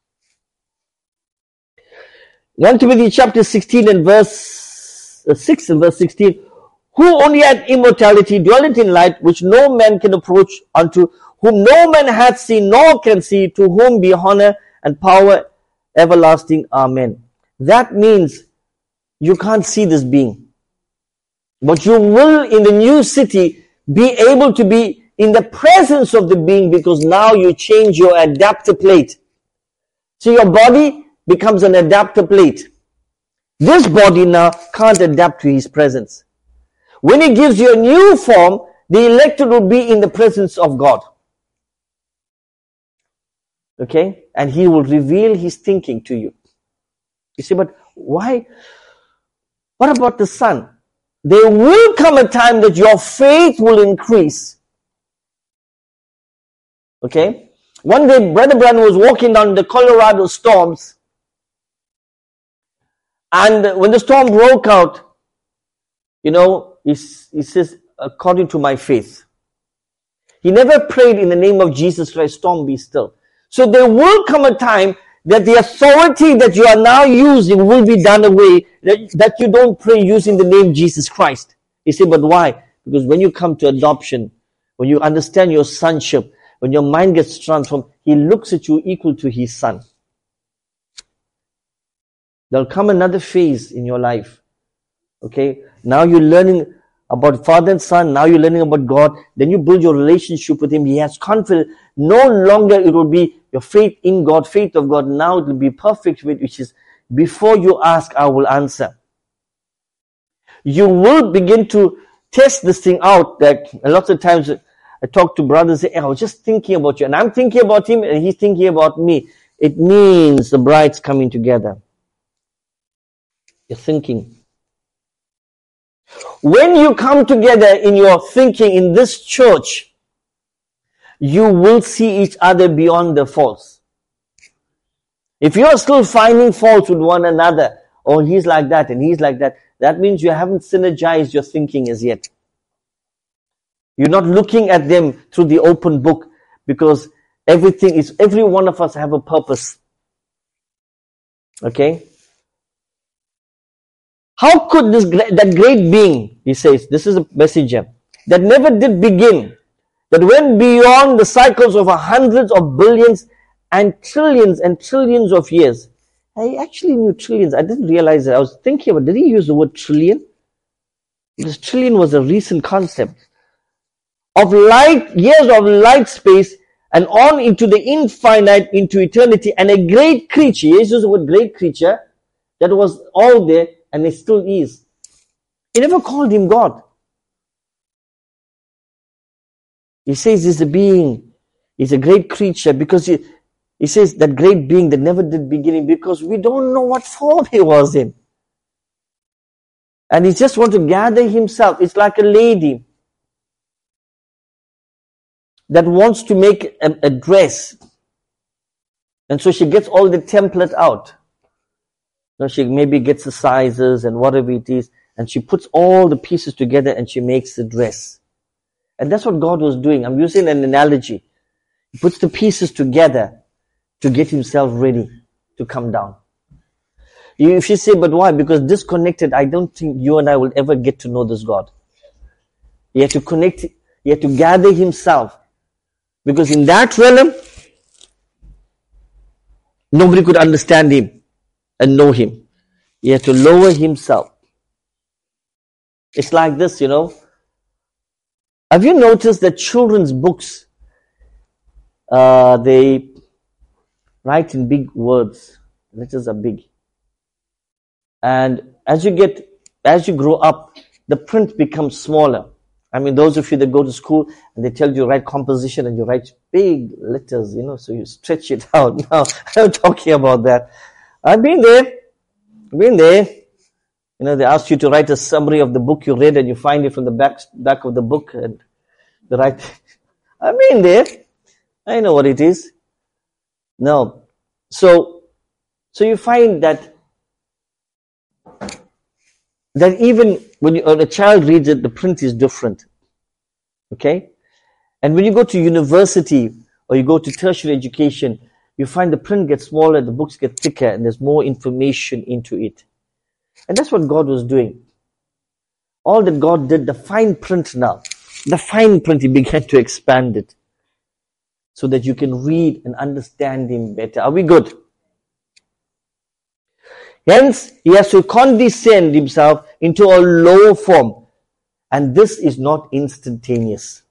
Speaker 1: 1 Timothy chapter 16 and verse 6 and verse 16, who only had immortality, dwelleth in light, which no man can approach unto, whom no man hath seen nor can see, to whom be honor and power everlasting. Amen. That means you can't see this being. But you will, in the new city, be able to be in the presence of the being, because now you change your adapter plate. So your body becomes an adapter plate. This body now can't adapt to his presence. When he gives you a new form, The elected will be in the presence of God. Okay? And He will reveal His thinking to you. You see, but why? What about the Son? There will come a time that your faith will increase. Okay? One day, Brother Branham was walking down the Colorado storms. And when the storm broke out, he says, according to my faith. He never prayed in the name of Jesus Christ, storm be still. So there will come a time that the authority that you are now using will be done away, that you don't pray using the name Jesus Christ. You say, but why? Because when you come to adoption, when you understand your sonship, when your mind gets transformed, He looks at you equal to His Son. There'll come another phase in your life. Okay? Now you're learning about Father and Son. Now you're learning about God. Then you build your relationship with Him. He has confidence. No longer it will be your faith in God, faith of God. Now it will be perfect faith, which is before you ask, I will answer. You will begin to test this thing out. That a lot of times I talk to brothers and say, I was just thinking about you. And I'm thinking about him and he's thinking about me. It means the bride's coming together. You're thinking. When you come together in your thinking in this church, you will see each other beyond the faults. If you are still finding faults with one another, oh, he's like that and he's like that, that means you haven't synergized your thinking as yet. You're not looking at them through the open book, because every one of us have a purpose. Okay? How could that great being, he says, this is a messenger, that never did begin, that went beyond the cycles of hundreds of billions and trillions of years. I actually knew trillions. I didn't realize that. I was thinking about, did he use the word trillion? Because trillion was a recent concept. Of light, years of light space, and on into the infinite, into eternity, and a great creature, he uses the word great creature, that was all there, and it still is. He never called him God. He says he's a being, he's a great creature, because he says that great being that never did beginning, because we don't know what form he was in. And he just wants to gather himself. It's like a lady that wants to make a dress. And so she gets all the template out. Now she maybe gets the sizes and whatever it is, and she puts all the pieces together and she makes the dress. And that's what God was doing. I'm using an analogy. He puts the pieces together to get himself ready to come down. If you say, but why? Because disconnected, I don't think you and I will ever get to know this God. He had to connect, he had to gather himself. Because in that realm, nobody could understand him and know him. He had to lower himself. It's like this, Have you noticed that children's books, they write in big words. Letters are big. And as you grow up, the print becomes smaller. I mean, those of you that go to school and they tell you write composition and you write big letters, so you stretch it out. Now, I'm talking about that. I've been there. They ask you to write a summary of the book you read and you find it from the back of the book and the right. I've been there. I know what it is. No. So you find that even when a child reads it, the print is different. Okay? And when you go to university or you go to tertiary education, you find the print gets smaller, the books get thicker, and there's more information into it. And that's what God was doing. All that God did, the fine print, He began to expand it so that you can read and understand Him better. Are we good? Hence, He has to condescend Himself into a lower form. And this is not instantaneous.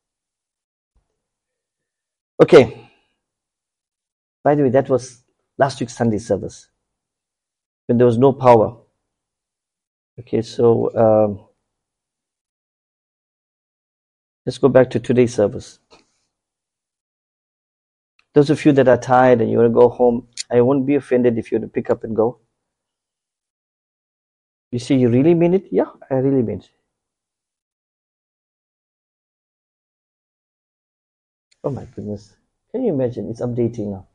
Speaker 1: Okay. By the way, that was last week's Sunday service, when there was no power. Okay, so Let's go back to today's service. Those of you that are tired and you want to go home, I won't be offended if you want to pick up and go. You say, you really mean it? Yeah, I really mean it. Oh my goodness. Can you imagine? It's updating now.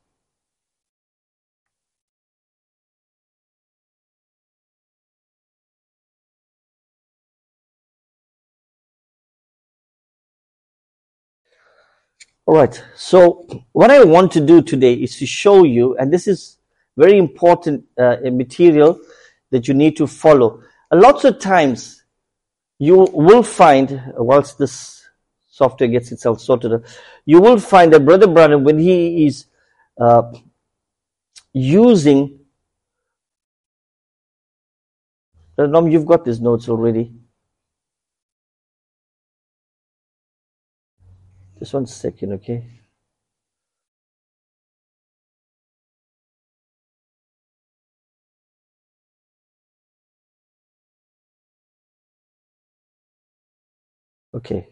Speaker 1: All right. So what I want to do today is to show you, and this is very important material that you need to follow. Lots of times you will find, whilst this software gets itself sorted, you will find that Brother Branham, when he is using, Nom, you've got these notes already. Just 1 second, okay? Okay.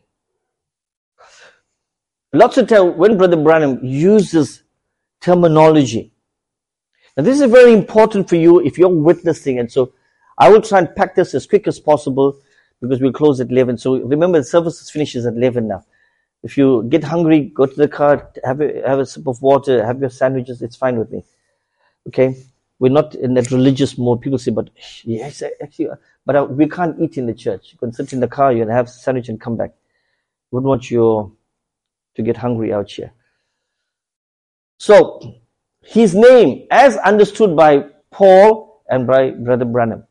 Speaker 1: Lots of time when Brother Branham uses terminology. Now this is very important for you if you're witnessing, and so I will try and pack this as quick as possible because we'll close at 11. So remember, the service finishes at 11 now. If you get hungry, go to the car, have a sip of water, have your sandwiches, it's fine with me. Okay? We're not in that religious mode. People say, but yes, actually, but we can't eat in the church. You can sit in the car, you can have a sandwich and come back. Wouldn't want you to get hungry out here. So, his name, as understood by Paul and by Brother Branham.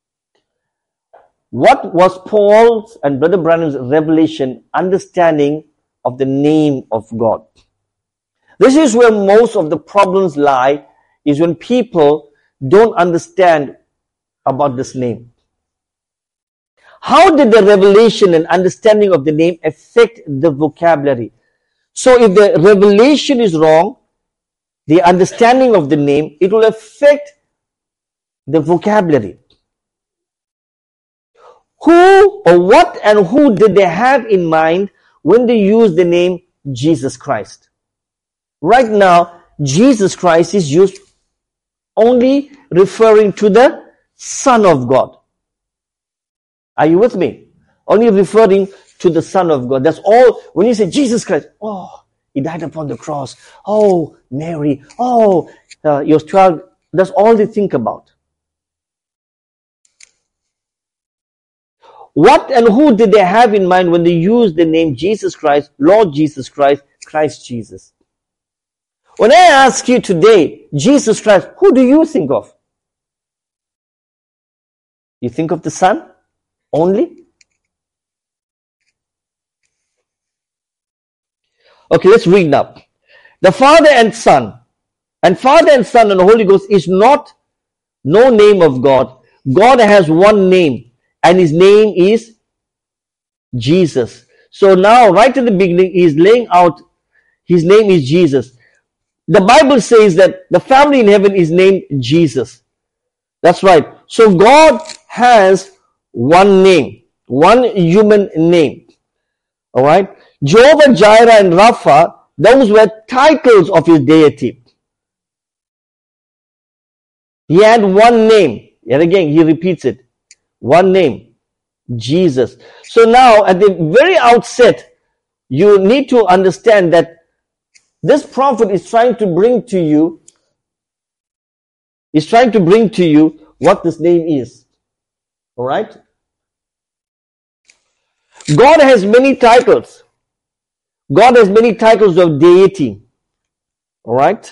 Speaker 1: What was Paul's and Brother Branham's revelation, understanding of the name of God? This is where most of the problems lie, is when people don't understand about this name. How did the revelation and understanding of the name affect the vocabulary? So if the revelation is wrong, the understanding of the name, it will affect the vocabulary. Who or what and who did they have in mind when they used the name Jesus Christ? Right now, Jesus Christ is used only referring to the Son of God. Are you with me? Only referring to the Son of God. That's all. When you say Jesus Christ, oh, He died upon the cross. Oh, Mary. Oh, your child. That's all they think about. What and who did they have in mind when they used the name Jesus Christ, Lord Jesus Christ, Christ Jesus? When I ask you today, Jesus Christ, who do you think of? You think of the Son only? Okay, let's read now. The Father and Son and the Holy Ghost is not no name of God. God has one name, and His name is Jesus. So now, right at the beginning, He is laying out His name is Jesus. The Bible says that the family in heaven is named Jesus. That's right. So God has one name, one human name. All right. Jehovah Jireh and Rapha, those were titles of His deity. He had one name. Yet again, He repeats it. One name, Jesus. So now, at the very outset, you need to understand that this prophet is trying to bring to you what this name is. All right? God has many titles. God has many titles of deity. All right?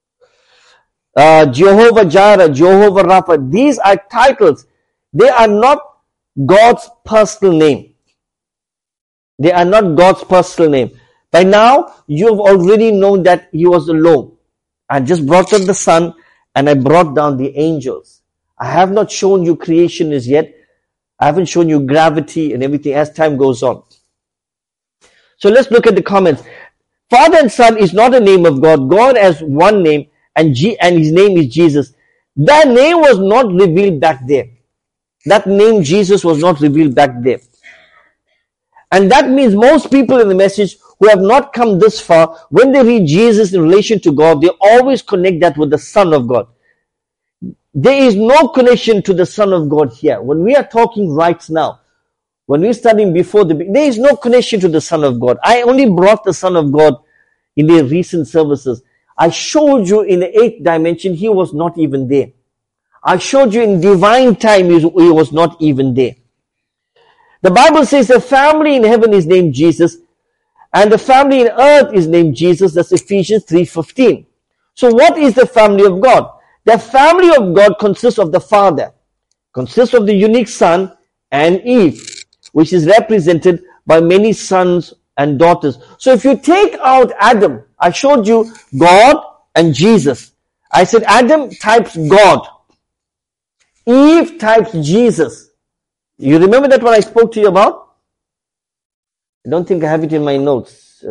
Speaker 1: Jehovah Jireh, Jehovah Rapha. These are titles. They are not God's personal name. They are not God's personal name. By now, you have already known that He was alone. I just brought up the Son and I brought down the angels. I have not shown you creation as yet. I haven't shown you gravity and everything as time goes on. So let's look at the comments. Father and Son is not a name of God. God has one name and His name is Jesus. That name was not revealed back there. That name Jesus was not revealed back there. And that means most people in the message who have not come this far, when they read Jesus in relation to God, they always connect that with the Son of God. There is no connection to the Son of God here. When we are talking right now, when we're studying before there is no connection to the Son of God. I only brought the Son of God in the recent services. I showed you in the 8th dimension, he was not even there. I showed you in divine time, he was not even there. The Bible says the family in heaven is named Jesus, and the family in earth is named Jesus. That's Ephesians 3:15. So what is the family of God? The family of God consists of the Father, consists of the unique Son, and Eve, which is represented by many sons and daughters. So if you take out Adam, I showed you God and Jesus. I said Adam types God. Eve types Jesus. You remember that what I spoke to you about? I don't think I have it in my notes.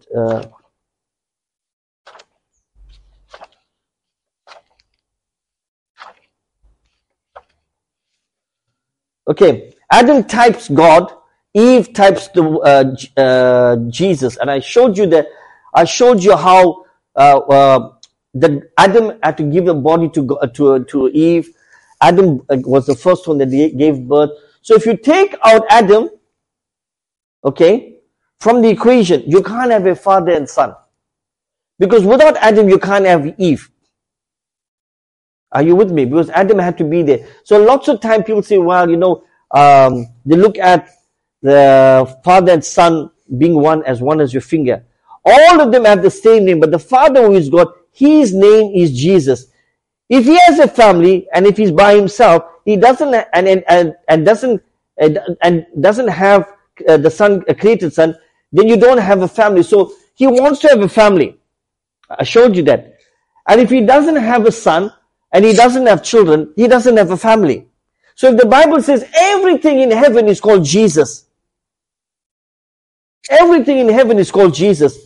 Speaker 1: Okay, Adam types God, Eve types Jesus, and I showed you that. I showed you how that Adam had to give a body to Eve. Adam was the first one that gave birth. So if you take out Adam, okay, from the equation, you can't have a father and son, because without Adam you can't have Eve. Are you with me? Because Adam had to be there. So lots of time people say, well, they look at the father and son being one as your finger. All of them have the same name, but the Father who is God, his name is Jesus. If he has a family and if he's by himself, he doesn't doesn't have the son, a created son, then you don't have a family. So he wants to have a family. I showed you that. And if he doesn't have a son, and he doesn't have children, he doesn't have a family. So if the Bible says everything in heaven is called Jesus, everything in heaven is called Jesus.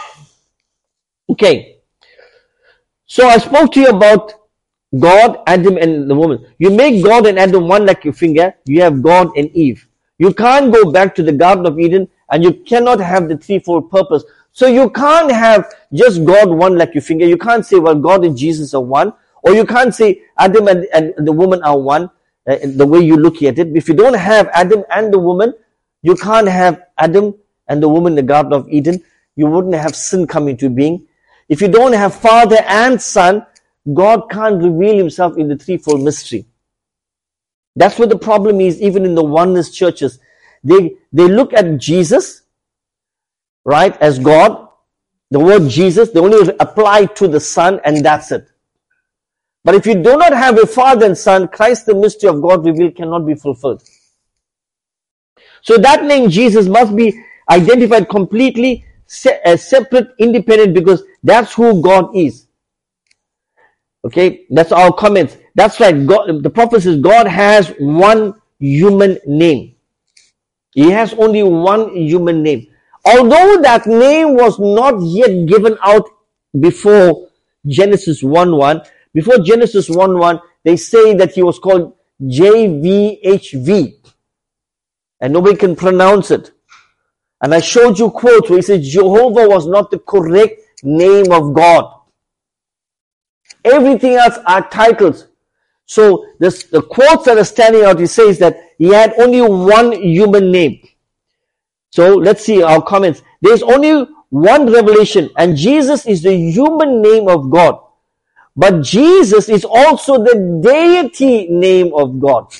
Speaker 1: Okay. So I spoke to you about God, Adam, and the woman. You make God and Adam one like your finger, you have God and Eve. You can't go back to the Garden of Eden, and you cannot have the threefold purpose. So you can't have just God one like your finger. You can't say, well, God and Jesus are one. Or you can't say Adam and the woman are one, the way you look at it. If you don't have Adam and the woman, you can't have Adam and the woman in the Garden of Eden. You wouldn't have sin come into being. If you don't have Father and Son, God can't reveal himself in the threefold mystery. That's what the problem is, even in the oneness churches. They look at Jesus, right, as God. The word Jesus, they only apply to the Son, and that's it. But if you do not have a Father and Son, Christ, the mystery of God revealed, cannot be fulfilled. So that name Jesus must be identified completely as separate, independent, because that's who God is. Okay, that's our comments. That's right. God, the prophet says God has one human name. He has only one human name. Although that name was not yet given out before Genesis 1:1, before Genesis 1:1, they say that he was called JVHV. And nobody can pronounce it. And I showed you quotes where he says Jehovah was not the correct name of God. Everything else are titles. So the quotes that are standing out, he says that he had only one human name. So let's see our comments. There's only one revelation, and Jesus is the human name of God. But Jesus is also the deity name of God.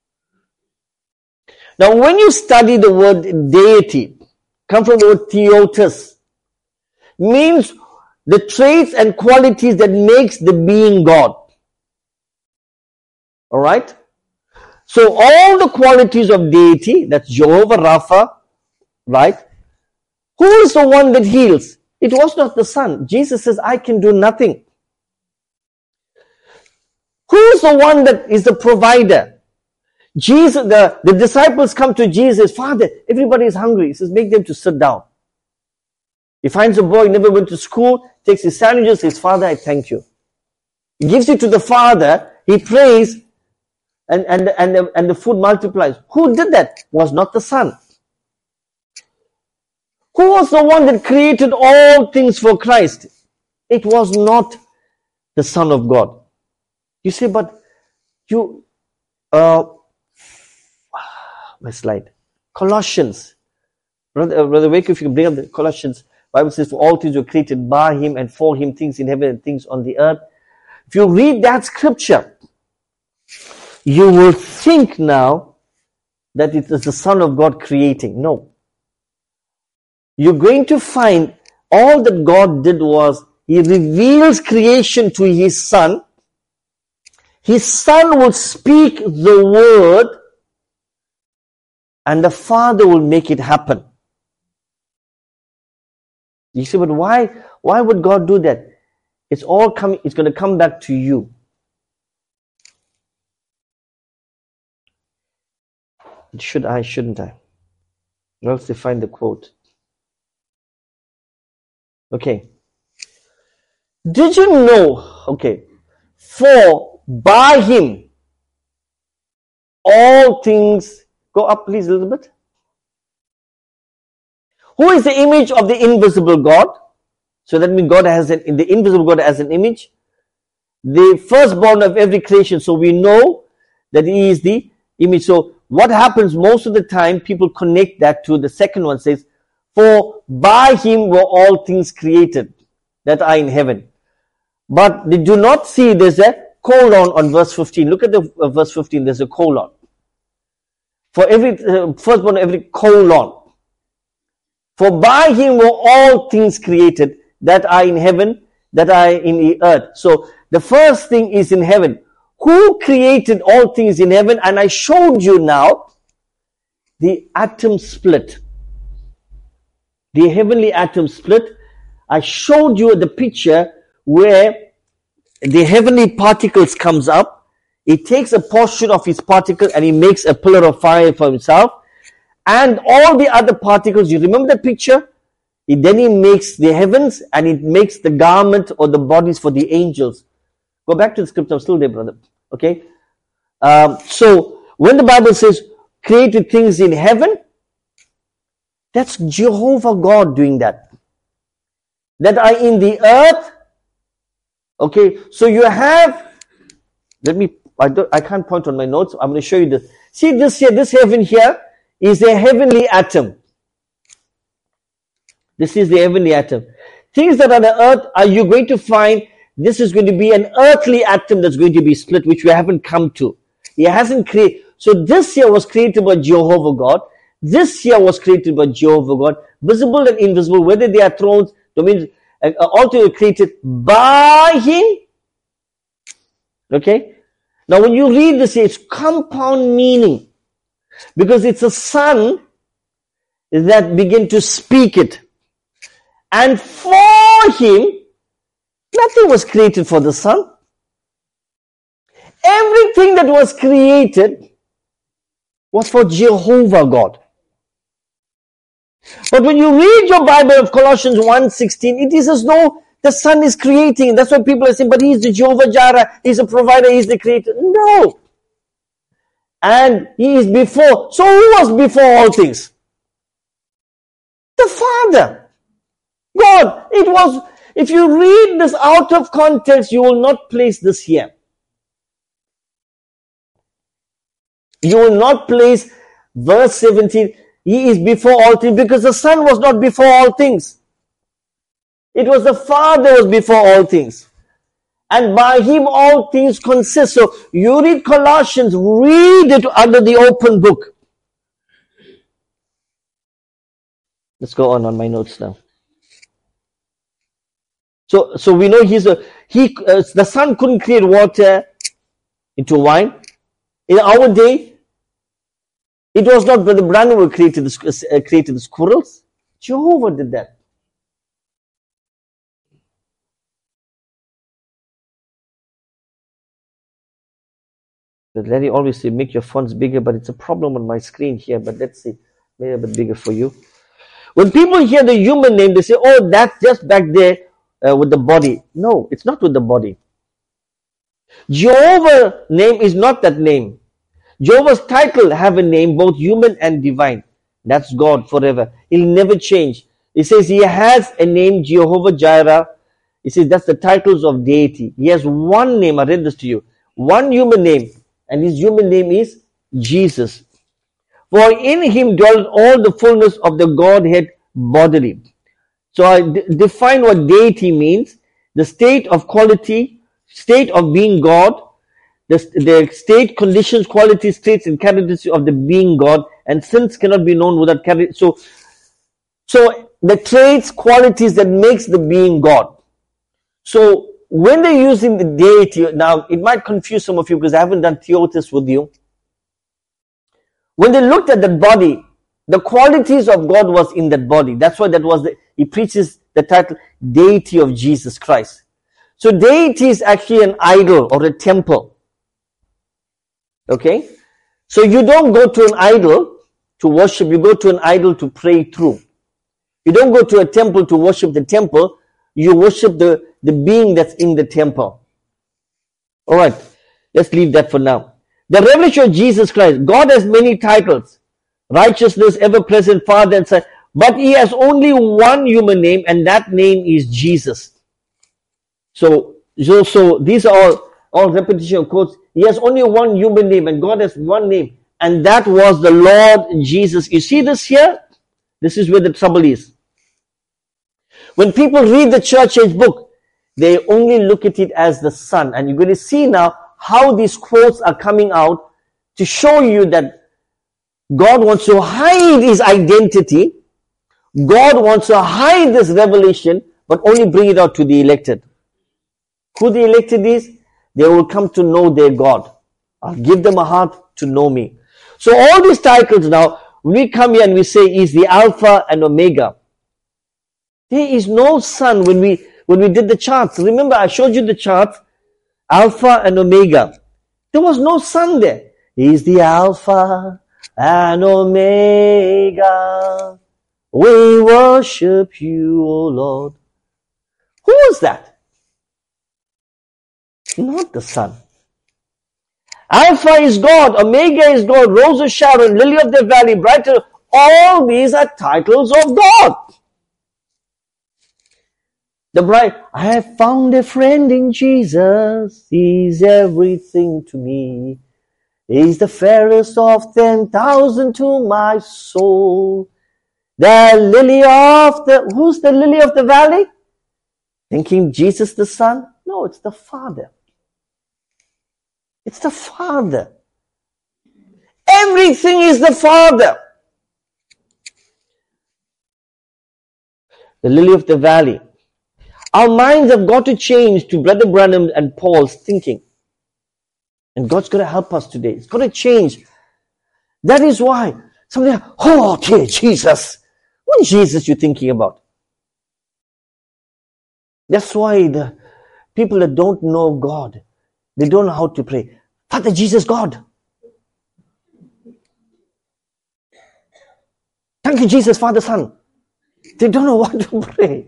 Speaker 1: Now when you study the word deity, come from the word theotos, means the traits and qualities that makes the being God. Alright? So all the qualities of deity, that's Jehovah Rapha, right? Who is the one that heals? It was not the Son. Jesus says, I can do nothing. Who is the one that is the provider? Jesus, the disciples come to Jesus, Father, everybody is hungry. He says, make them to sit down. He finds a boy, never went to school, takes his sandwiches, says, Father, I thank you. He gives it to the Father, he prays, and the food multiplies. Who did that? Was not the Son. Who was the one that created all things for Christ? It was not the Son of God. You say, but you, my slide. Colossians. Brother Wake, if you can bring up the Colossians, Bible says, for all things were created by Him and for Him, things in heaven and things on the earth. If you read that scripture, you will think now that it is the Son of God creating. No. You're going to find all that God did was He reveals creation to His Son. His Son will speak the word and the Father will make it happen. You say, but why would God do that? It's all coming, it's going to come back to you. Should I, shouldn't I? Or else they find the quote. Okay. Did you know, okay, for by Him all things, go up please a little bit. Who is the image of the invisible God? So that means God has the invisible God has an image. The firstborn of every creation. So we know that He is the image. So what happens most of the time, people connect that to the second one, says, for by Him were all things created that are in heaven. But they do not see there's a colon on verse 15. Look at the verse 15, there's a colon. For every firstborn of every colon. For by Him were all things created that are in heaven, that are in the earth. So the first thing is in heaven. Who created all things in heaven? And I showed you now the atom split. The heavenly atom split. I showed you the picture where the heavenly particles comes up. He takes a portion of his particle and he makes a pillar of fire for himself. And all the other particles, you remember the picture? Then he makes the heavens and it makes the garment or the bodies for the angels. Go back to the script. I'm still there, brother. Okay. So when the Bible says created things in heaven, that's Jehovah God doing that. That are in the earth. Okay. So you have, I can't point on my notes. I'm going to show you this. See this here, this heaven here is a heavenly atom. This is the heavenly atom. Things that are on the earth, are you going to find this is going to be an earthly atom that's going to be split, which we haven't come to. He hasn't created. So this here was created by Jehovah God. This here was created by Jehovah God. Visible and invisible, whether they are thrones, dominions, all things were created by Him. Okay? Now when you read this, it's compound meaning. Because it's a Son that began to speak it. And for Him, nothing was created for the Son. Everything that was created was for Jehovah God. But when you read your Bible of Colossians 1:16, it is as though the Son is creating. That's why people are saying, but He's the Jehovah Jireh, He's a provider, He's the creator. No. And He is before. So who was before all things? The Father. God. It was, if you read this out of context, you will not place this here. You will not place verse 17, He is before all things, because the Son was not before all things. It was the Father was before all things. And by Him all things consist. So you read Colossians, read it under the open book. Let's go on my notes now. So we know the Son couldn't create water into wine. In our day, it was not Brother Branham who created the squirrels. Jehovah did that. But Larry always say, make your fonts bigger, but it's a problem on my screen here. But let's see, maybe a bit bigger for you. When people hear the human name, they say, oh, that's just back there with the body. No, it's not with the body. Jehovah's name is not that name. Jehovah's title have a name, both human and divine. That's God forever. He'll never change. It says he has a name, Jehovah Jireh. It says that's the titles of deity. He has one name. I read this to you. One human name. And his human name is Jesus. For in him dwelt all the fullness of the Godhead bodily. So I define what deity means. The state of quality, state of being God, the state, conditions, qualities, traits, and characteristics of the being God, and sins cannot be known without character. So the traits, qualities that makes the being God. So when they're using the deity, now it might confuse some of you because I haven't done theosis with you. When they looked at the body, the qualities of God was in that body. That's why he preaches the title Deity of Jesus Christ. So deity is actually an idol or a temple. Okay? So you don't go to an idol to worship, you go to an idol to pray through. You don't go to a temple to worship the temple, you worship the being that's in the temple. Alright, let's leave that for now. The revelation of Jesus Christ. God has many titles. Righteousness, ever-present, Father and Son. But he has only one human name, and that name is Jesus. So these are all repetition of quotes. He has only one human name, and God has one name. And that was the Lord Jesus. You see this here? This is where the trouble is. When people read the church age book, they only look at it as the Son. And you're going to see now how these quotes are coming out to show you that God wants to hide his identity. God wants to hide this revelation, but only bring it out to the elected. Who the elected is? They will come to know their God. I'll give them a heart to know me. So all these titles now, we come here and we say is the Alpha and Omega. There is no Son when we did the charts. Remember, I showed you the charts. Alpha and Omega. There was no Son there. He is the Alpha and Omega. We worship you, O Lord. Who was that? Not the Son. Alpha is God, Omega is God, Rose of Sharon, Lily of the Valley, Brighter. All these are titles of God. The bride, I have found a friend in Jesus. He's everything to me. He's the fairest of 10,000 to my soul. The lily of who's the lily of the valley? Thinking Jesus the Son? No, it's the Father. It's the Father. Everything is the Father. The lily of the valley. Our minds have got to change to Brother Branham and Paul's thinking. And God's going to help us today. It's going to change. That is why somebody, oh, okay, Jesus. What Jesus you thinking about? That's why the people that don't know God, they don't know how to pray. Father Jesus, God. Thank you, Jesus, Father, Son. They don't know what to pray.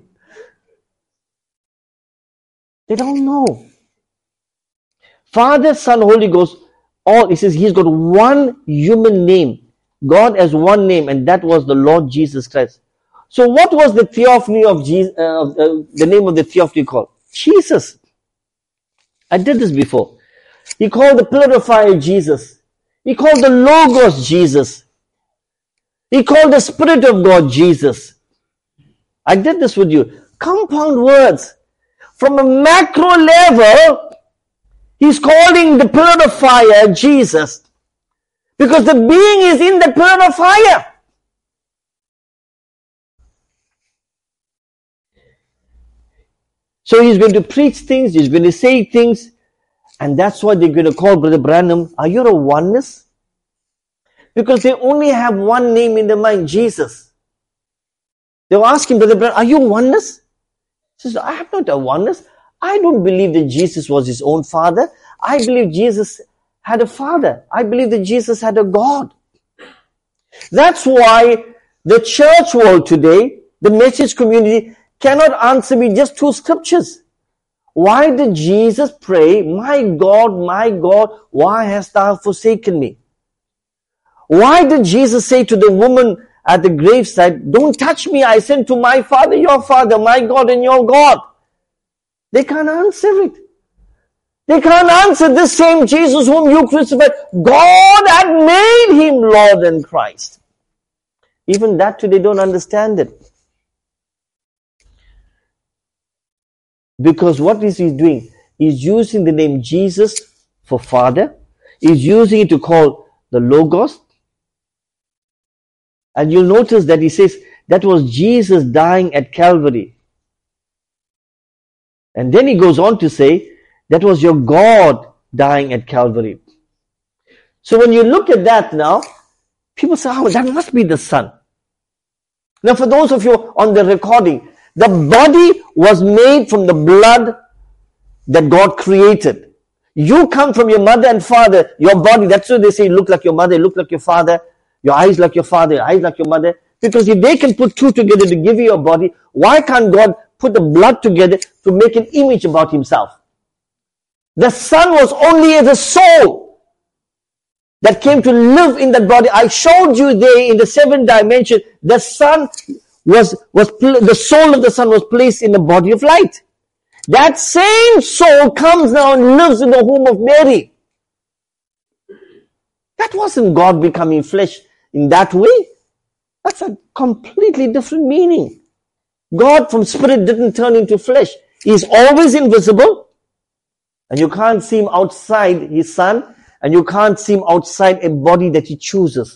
Speaker 1: They don't know. Father, Son, Holy Ghost, all, it says he's got one human name. God has one name, and that was the Lord Jesus Christ. So what was the theophany of Jesus, the name of the theophany called? Jesus. I did this before. He called the pillar of fire Jesus. He called the Logos Jesus. He called the Spirit of God Jesus. I did this with you. Compound words. From a macro level, he's calling the pillar of fire Jesus. Because the being is in the pillar of fire. So he's going to preach things, he's going to say things, and that's why they're going to call Brother Branham, are you a oneness? Because they only have one name in their mind, Jesus. They were asking Brother Branham, are you a oneness? He says, I am not a oneness. I don't believe that Jesus was his own father. I believe Jesus had a father. I believe that Jesus had a God. That's why the church world today, the message community, cannot answer me just two scriptures. Why did Jesus pray, my God, why hast thou forsaken me? Why did Jesus say to the woman at the graveside, "Don't touch me, I sent to my Father, your Father, my God and your God." They can't answer it. They can't answer this same Jesus whom you crucified. God had made him Lord and Christ. Even that too, they don't understand it. Because what is he doing? He's using the name Jesus for Father. He's using it to call the Logos. And you'll notice that he says that was Jesus dying at Calvary. And then he goes on to say, that was your God dying at Calvary. So when you look at that now, people say, "Oh, that must be the Son." Now for those of you on the recording, the body was made from the blood that God created. You come from your mother and father, your body, that's why they say you look like your mother, you look like your father, your eyes like your father, your eyes like your mother. Because if they can put two together to give you your body, why can't God put the blood together to make an image about himself? The Son was only as a soul that came to live in that body. I showed you there in the 7th dimension, the Son the soul of the Son was placed in the body of light. That same soul comes now and lives in the womb of Mary. That wasn't God becoming flesh in that way. That's a completely different meaning. God from spirit didn't turn into flesh. He's always invisible. And you can't see him outside his Son. And you can't see him outside a body that he chooses.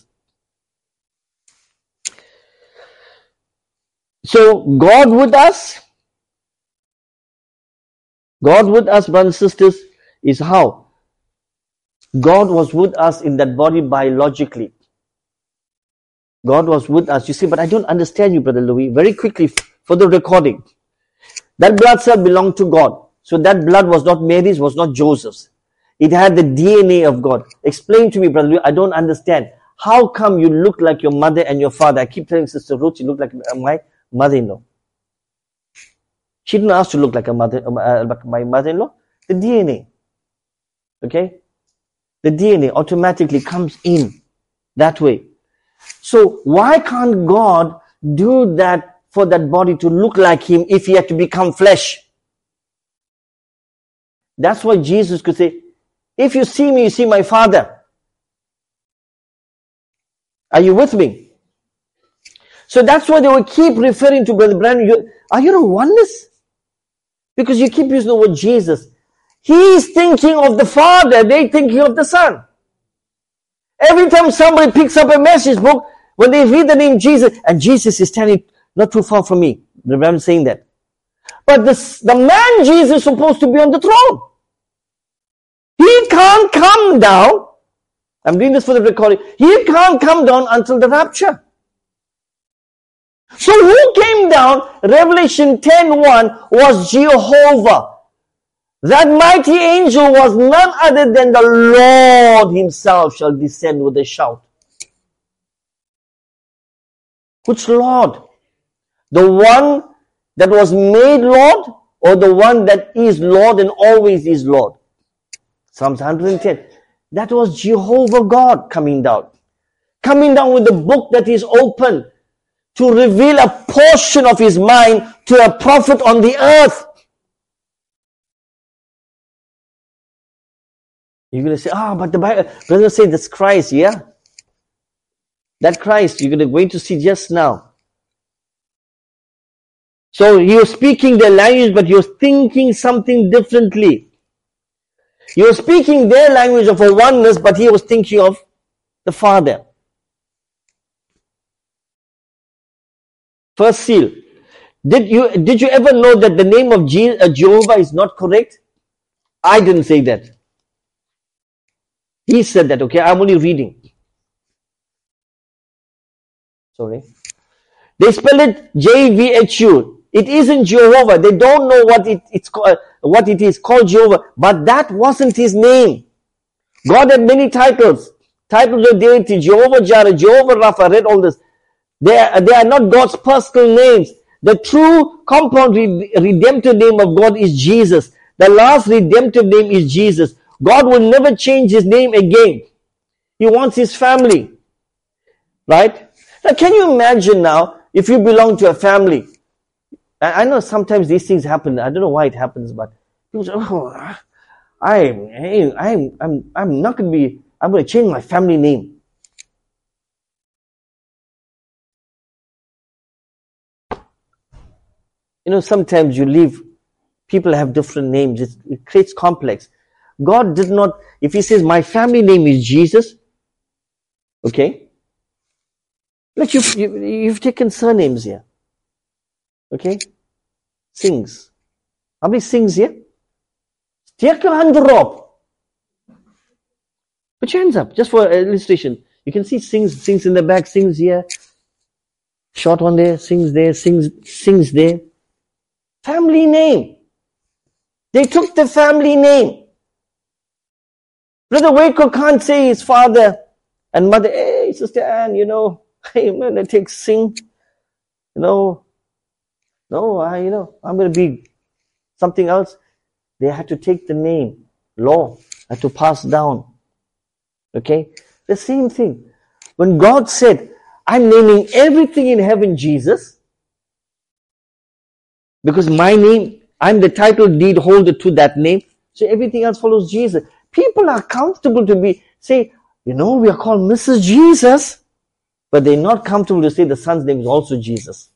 Speaker 1: So God with us, brothers and sisters, is how? God was with us in that body biologically. God was with us. You see, but I don't understand you, Brother Louis. Very quickly, for the recording. That blood cell belonged to God. So that blood was not Mary's, was not Joseph's. It had the DNA of God. Explain to me, Brother Louis, I don't understand. How come you look like your mother and your father? I keep telling Sister Ruth, you look like my mother-in-law. She didn't ask to look like my mother-in-law. The DNA. Okay? The DNA automatically comes in that way. So why can't God do that for that body to look like him if he had to become flesh? That's why Jesus could say, if you see me, you see my Father. Are you with me? So that's why they will keep referring to Brother Branham. Are you a oneness? Because you keep using the word Jesus. He's thinking of the Father, they're thinking of the Son. Every time somebody picks up a message book, when they read the name Jesus, and Jesus is standing not too far from me. Brother Branham saying that. But the man Jesus is supposed to be on the throne. He can't come down. I'm doing this for the recording. He can't come down until the rapture. So who came down? Revelation 10:1 was Jehovah. That mighty angel was none other than the Lord himself shall descend with a shout. Which Lord? The one that was made Lord, or the one that is Lord and always is Lord? Psalms 110. That was Jehovah God coming down. Coming down with the book that is open to reveal a portion of his mind to a prophet on the earth. You're going to say, but the Bible, brother say that's Christ, yeah? That Christ, you're going to see just now. So he was speaking their language, but he was thinking something differently. He was speaking their language of a oneness, but he was thinking of the Father. First seal. Did you ever know that the name of Jehovah is not correct? I didn't say that. He said that, okay? I'm only reading. Sorry. They spell it JVHU. It isn't Jehovah. They don't know what it's called, what it is called Jehovah. But that wasn't his name. God had many titles. Titles of deity, Jehovah Jireh, Jehovah Rapha. I read all this. They are not God's personal names. The true compound redemptive name of God is Jesus. The last redemptive name is Jesus. God will never change his name again. He wants his family. Right? Now, can you imagine now if you belong to a family? I know sometimes these things happen. I don't know why it happens, but people say, "Oh, I'm not going to be. I'm going to change my family name." You know, sometimes you leave. People have different names. It creates complex. God did not. If He says, "My family name is Jesus," okay. But you've taken surnames here. Okay? Sings. How many sings here? Take your hand up. Put your hands up, just for illustration. You can see sings in the back, sings here. Short one there, sings there, sings there. Family name. They took the family name. Brother Waco can't say his father and mother, "Hey, Sister Anne, hey, man, let's take sing. No, I'm going to be something else." They had to take the name. Law had to pass down. Okay? The same thing. When God said, "I'm naming everything in heaven Jesus," because my name, I'm the title deed holder to that name, so everything else follows Jesus. People are comfortable to say, we are called Mrs. Jesus, but they're not comfortable to say the son's name is also Jesus.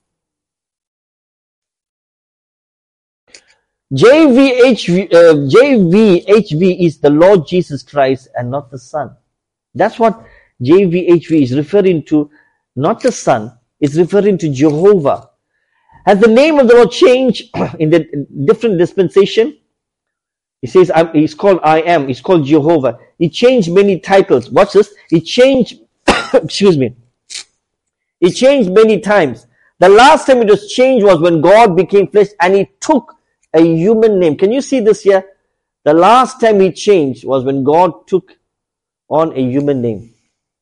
Speaker 1: JVHV is the Lord Jesus Christ and not the Son. That's what JVHV is referring to, not the Son. It's referring to Jehovah. Has the name of the Lord changed in the different dispensation? He says, he's called I Am. He's called Jehovah. He changed many titles. Watch this. He changed, excuse me. He changed many times. The last time it was changed was when God became flesh and He took a human name. Can you see this here? The last time He changed was when God took on a human name.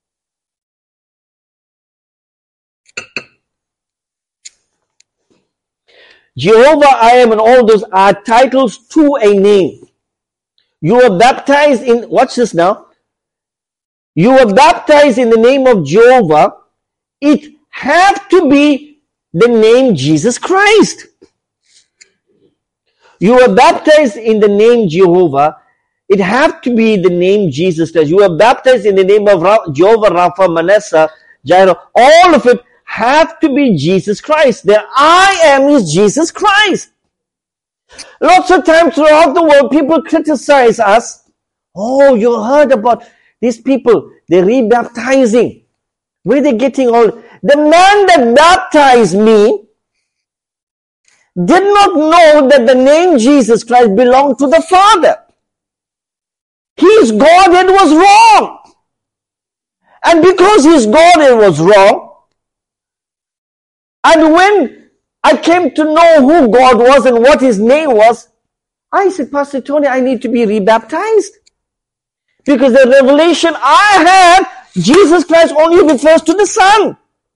Speaker 1: Jehovah, I Am, and all those are titles to a name. You were baptized in, watch this now. You were baptized in the name of Jehovah. It had to be the name Jesus Christ. You were baptized in the name Jehovah. It had to be the name Jesus Christ. You were baptized in the name of Jehovah Rapha, Manasseh, Jireh. All of it have to be Jesus Christ. The I Am is Jesus Christ. Lots of times throughout the world, people criticize us. Oh, you heard about these people. They're rebaptizing. Where they getting all? The man that baptized me did not know that the name Jesus Christ belonged to the Father. His Godhead was wrong. And because his Godhead was wrong, and when I came to know who God was and what His name was, I said, "Pastor Tony, I need to be rebaptized." Because the revelation I had, Jesus Christ only refers to the Son.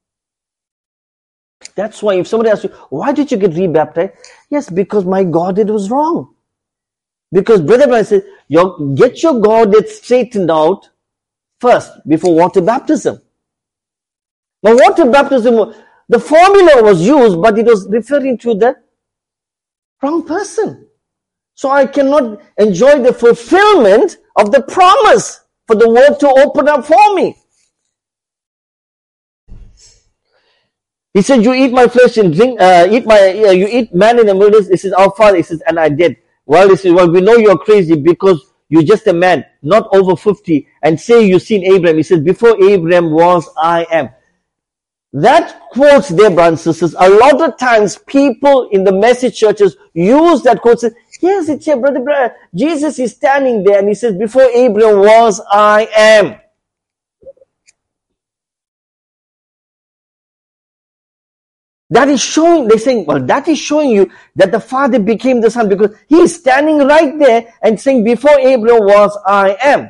Speaker 1: That's why if somebody asks you, "Why did you get rebaptized?" Yes, because my Godhead was wrong. Because Brother Brian said, get your Godhead straightened out first before water baptism. Now water baptism, the formula was used, but it was referring to the wrong person. So I cannot enjoy the fulfillment of the promise for the word to open up for me. He said, "You eat my flesh and drink, you eat man in the wilderness." He says, "Our Father," he says, "and I did." Well, he says, "Well, we know you're crazy because you're just a man, not over 50, and say you've seen Abraham." He says, "Before Abraham was, I am." That quotes there, brothers and sisters. A lot of times people in the message churches use that quote. Say, yes, it's here, brother. Jesus is standing there and He says, "Before Abraham was, I am." That is showing, they're saying, well, that is showing you that the Father became the Son because He is standing right there and saying, "Before Abraham was, I am."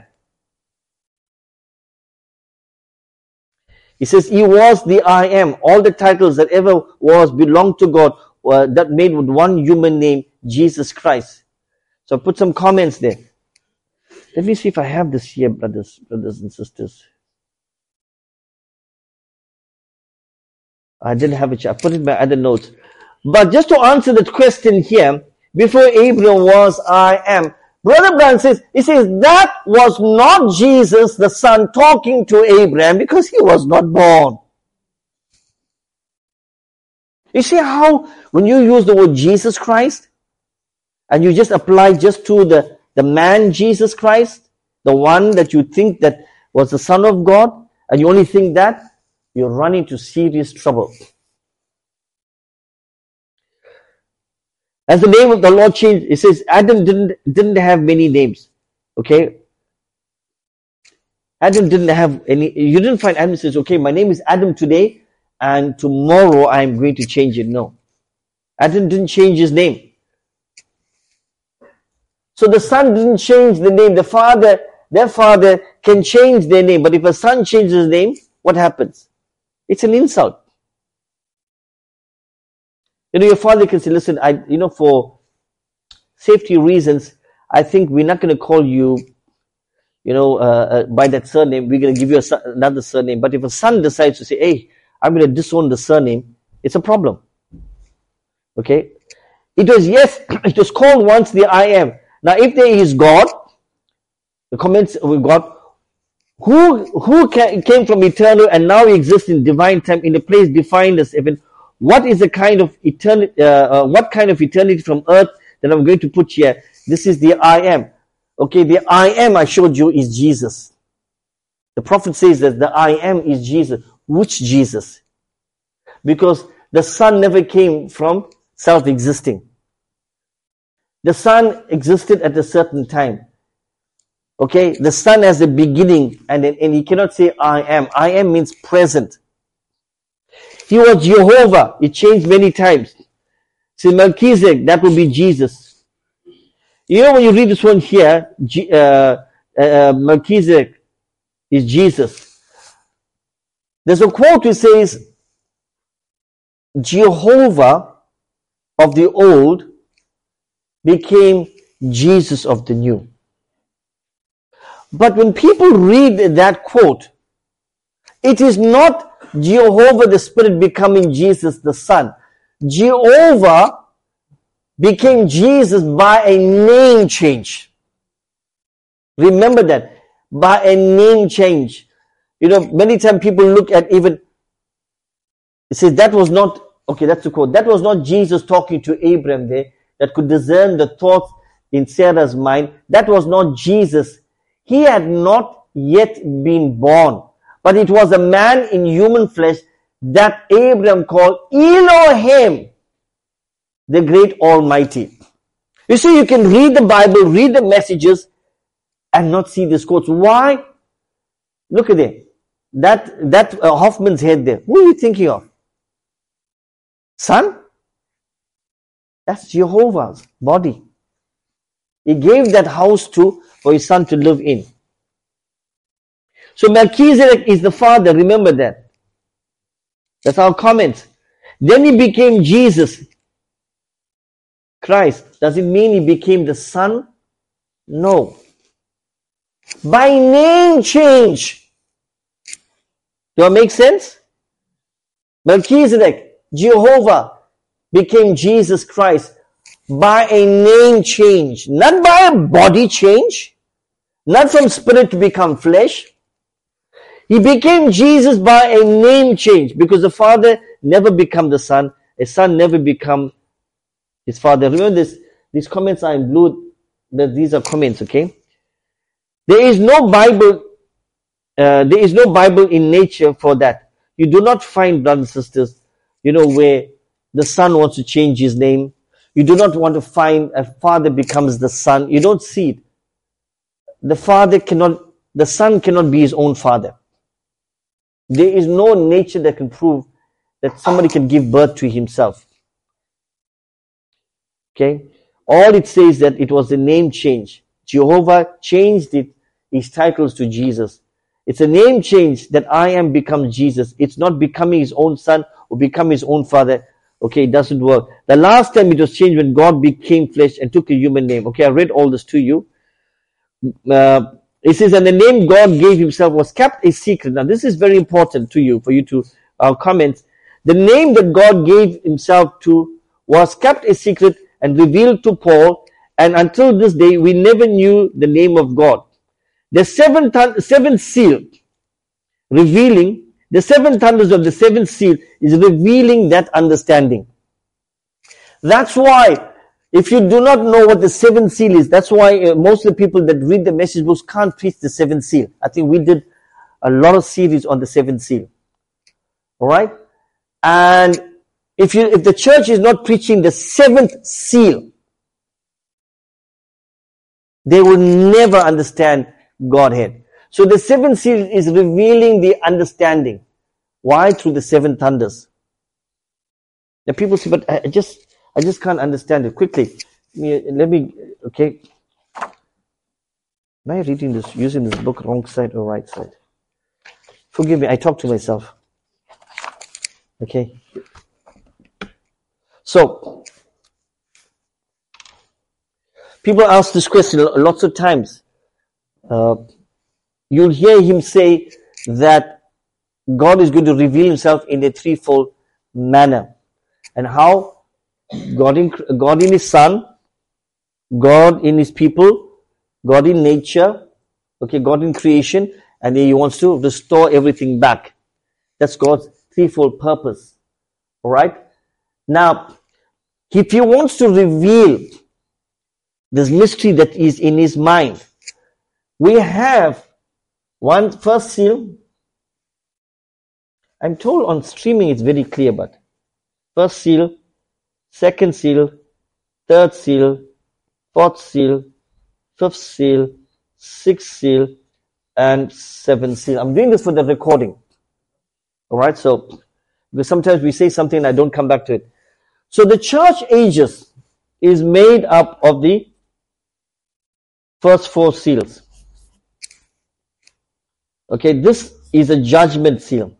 Speaker 1: He says, He was the I Am. All the titles that ever was belong to God, that made with one human name, Jesus Christ. So put some comments there. Let me see if I have this here, brothers and sisters. I didn't have a chance. I put it in my other notes. But just to answer that question here, before Abraham was, I am. Brother Brown says, he says that was not Jesus, the Son, talking to Abraham because he was not born. You see how when you use the word Jesus Christ and you just apply just to the man Jesus Christ, the one that you think that was the Son of God, and you only think that, you're running into serious trouble. As the name of the Lord changed, it says Adam didn't have many names. Okay? Adam didn't have any, you didn't find Adam says, okay, my name is Adam today, and tomorrow I'm going to change it. No. Adam didn't change his name. So the son didn't change the name. Their father can change their name. But if a son changes his name, what happens? It's an insult. Your father can say, listen, for safety reasons, I think we're not going to call you, by that surname. We're going to give you another surname. But if a son decides to say, hey, I'm going to disown the surname, it's a problem. Okay? It was called once the I am. Now, if there is God, the comments we've got, who came from eternal and now exists in divine time in a place defined as heaven. What is the kind of eternity? What kind of eternity from earth that I'm going to put here? This is the I am. Okay, the I am I showed you is Jesus. The prophet says that the I am is Jesus. Which Jesus? Because the Son never came from self-existing. The Son existed at a certain time. Okay, the Son has a beginning, and he cannot say I am. I am means present. He was Jehovah. It changed many times. So Melchizedek, that will be Jesus. When you read this one here, Melchizedek is Jesus. There's a quote which says, Jehovah of the old became Jesus of the new. But when people read that quote, it is not Jehovah the Spirit becoming Jesus the Son. Jehovah became Jesus by a name change. Remember that. By a name change. Many times people look at even, it says that was not, okay, that's the quote. That was not Jesus talking to Abraham there that could discern the thoughts in Sarah's mind. That was not Jesus. He had not yet been born. But it was a man in human flesh that Abraham called Elohim, the great Almighty. You see, you can read the Bible, read the messages, and not see these quotes. Why? Look at it. That Hoffman's head there. Who are you thinking of? Son? That's Jehovah's body. He gave that house for his son to live in. So Melchizedek is the father, remember that. That's our comment. Then he became Jesus Christ. Does it mean he became the son? No. By name change. Do that make sense? Melchizedek, Jehovah, became Jesus Christ by a name change. Not by a body change. Not from spirit to become flesh. He became Jesus by a name change because the Father never become the Son. A Son never become his Father. Remember this, these comments are in blue. These are comments, okay? There is no Bible in nature for that. You do not find, brothers and sisters, where the Son wants to change his name. You do not want to find a father becomes the Son. You don't see it. The Son cannot be his own father. There is no nature that can prove that somebody can give birth to himself. Okay? All it says that it was a name change. Jehovah changed his titles to Jesus. It's a name change that I am becomes Jesus. It's not becoming his own son or becoming his own father. Okay, it doesn't work. The last time it was changed when God became flesh and took a human name. Okay, I read all this to you. It says, and the name God gave himself was kept a secret. Now, this is very important to you, for you to comment. The name that God gave himself to was kept a secret and revealed to Paul, and until this day we never knew the name of God. The seventh seal revealing, the seven thunders of the seventh seal is revealing that understanding. That's why, if you do not know what the seventh seal is, that's why most of the people that read the message books can't preach the seventh seal. I think we did a lot of series on the seventh seal. Alright? And if the church is not preaching the seventh seal, they will never understand Godhead. So the seventh seal is revealing the understanding. Why? Through the seven thunders. The people say, but I just can't understand it. Quickly, okay. Am I reading this, using this book wrong side or right side? Forgive me, I talk to myself. Okay. So, people ask this question lots of times. You'll hear him say that God is going to reveal himself in a threefold manner. And how? God in his Son, God in his people, God in nature, okay, God in creation, and then he wants to restore everything back. That's God's threefold purpose. Alright? Now, if he wants to reveal this mystery that is in his mind, we have first seal. I'm told on streaming it's very clear, but first seal, second seal, third seal, fourth seal, fifth seal, sixth seal, and seventh seal. I'm doing this for the recording. Alright, so, because sometimes we say something and I don't come back to it. So the church ages is made up of the first four seals. Okay, this is a judgment seal.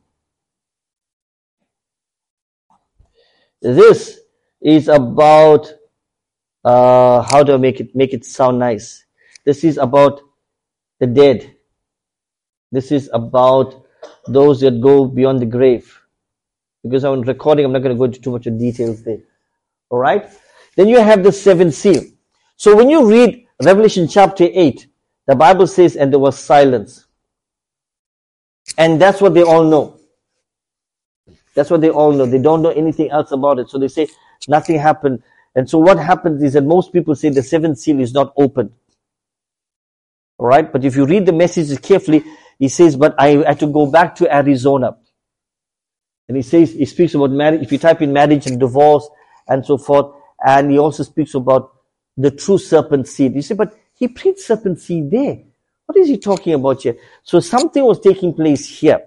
Speaker 1: This is about, how do I make it sound nice? This is about the dead. This is about those that go beyond the grave. Because I'm recording, I'm not going to go into too much of details there. Alright? Then you have the seventh seal. So when you read Revelation chapter 8, the Bible says, and there was silence. And that's what they all know. That's what they all know. They don't know anything else about it. So they say nothing happened. And so what happens is that most people say the seventh seal is not open. Alright? But if you read the message carefully, he says, but I had to go back to Arizona. And he speaks about marriage. If you type in marriage and divorce and so forth, and he also speaks about the true serpent seed. You say, but he preached serpent seed there. What is he talking about here? So something was taking place here.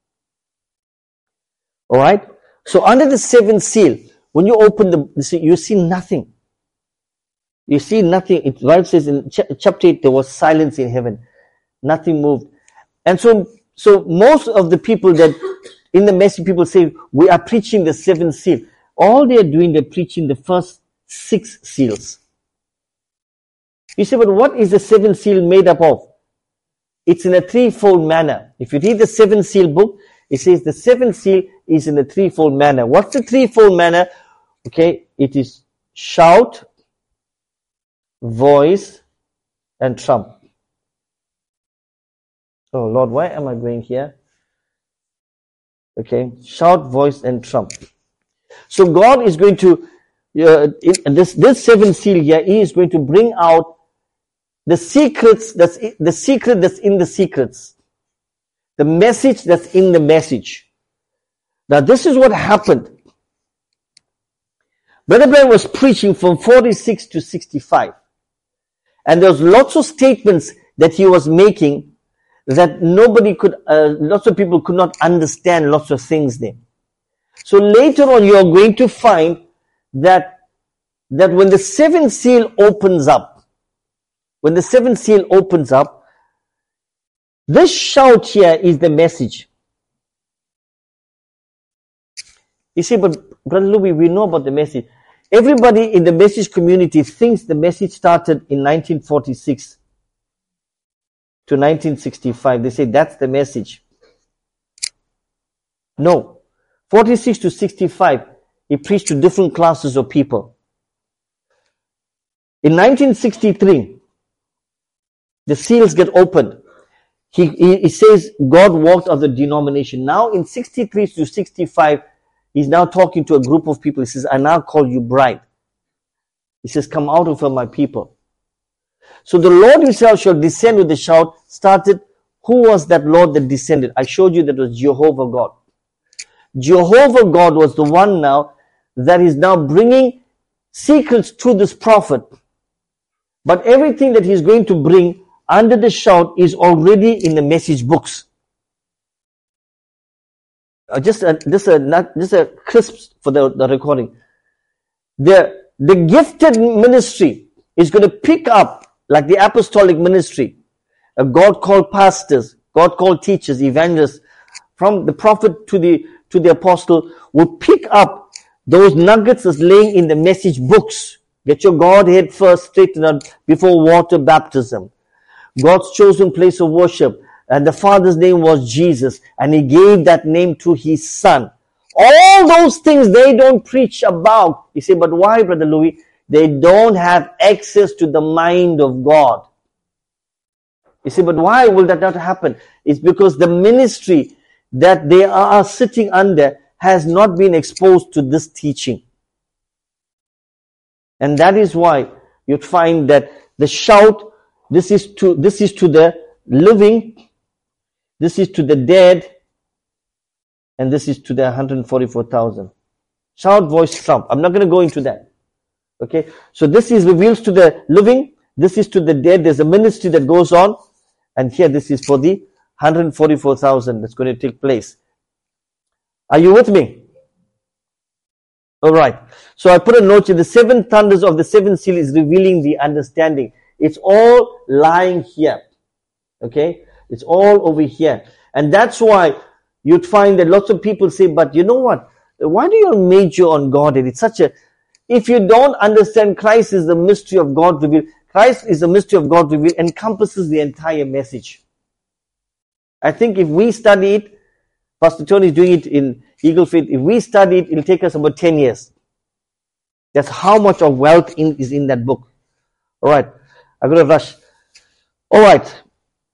Speaker 1: Alright? So under the seventh seal, when you open you see nothing. You see nothing. The Bible says in chapter 8, there was silence in heaven. Nothing moved. And so most of the people that, in the message, people say, we are preaching the seventh seal. All they are doing, they're preaching the first six seals. You say, but what is the seventh seal made up of? It's in a threefold manner. If you read the seventh seal book, it says the seventh seal is in a threefold manner. What's the threefold manner? Okay, it is shout, voice, and trump. Oh Lord, why am I going here? Okay, shout, voice, and trump. So God is going to, this seventh seal here, He is going to bring out the secrets, the secret that's in the secrets. The message that's in the message. Now this is what happened. Brother Branham was preaching from 46 to 65. And there was lots of statements that he was making that lots of people could not understand lots of things there. So later on you are going to find that when the seventh seal opens up, this shout here is the message. You see, but Brother Louis, we know about the message. Everybody in the message community thinks the message started in 1946 to 1965. They say that's the message. No. 46 to 65, he preached to different classes of people. In 1963, the seals get opened. He says God walked out of the denomination. Now in 63 to 65, he's now talking to a group of people. He says, I now call you bride. He says, come out of her, my people. So the Lord himself shall descend with a shout. Started, who was that Lord that descended? I showed you that was Jehovah God. Jehovah God was the one now that is now bringing secrets to this prophet. But everything that he's going to bring under the shout is already in the message books. Just a crisp for the recording. The gifted ministry is going to pick up like the apostolic ministry. God called pastors, God called teachers, evangelists, from the prophet to the apostle, will pick up those nuggets that's laying in the message books. Get your Godhead first straightened out before water baptism. God's chosen place of worship. And the Father's name was Jesus. And he gave that name to his Son. All those things they don't preach about. You say, but why, Brother Louis? They don't have access to the mind of God. You say, but why will that not happen? It's because the ministry that they are sitting under has not been exposed to this teaching. And that is why you'd find that the shout, this is to the living, this is to the dead, and this is to the 144,000. Shout, voice, trump. I'm not going to go into that. Okay, so this is reveals to the living, this is to the dead. There's a ministry that goes on, and here this is for the 144,000 that's going to take place. Are you with me? Alright, so I put a note here. The seven thunders of the seven seal is revealing the understanding. It's all lying here. Okay, it's all over here. And that's why you'd find that lots of people say, but you know what? Why do you major on Godhead? It's such a... If you don't understand Christ is the mystery of God revealed, Christ is the mystery of God revealed, encompasses the entire message. I think if we study it, Pastor Tony is doing it in Eagle Faith, if we study it, it'll take us about 10 years. That's how much of wealth is in that book. Alright, I'm going to rush. Alright.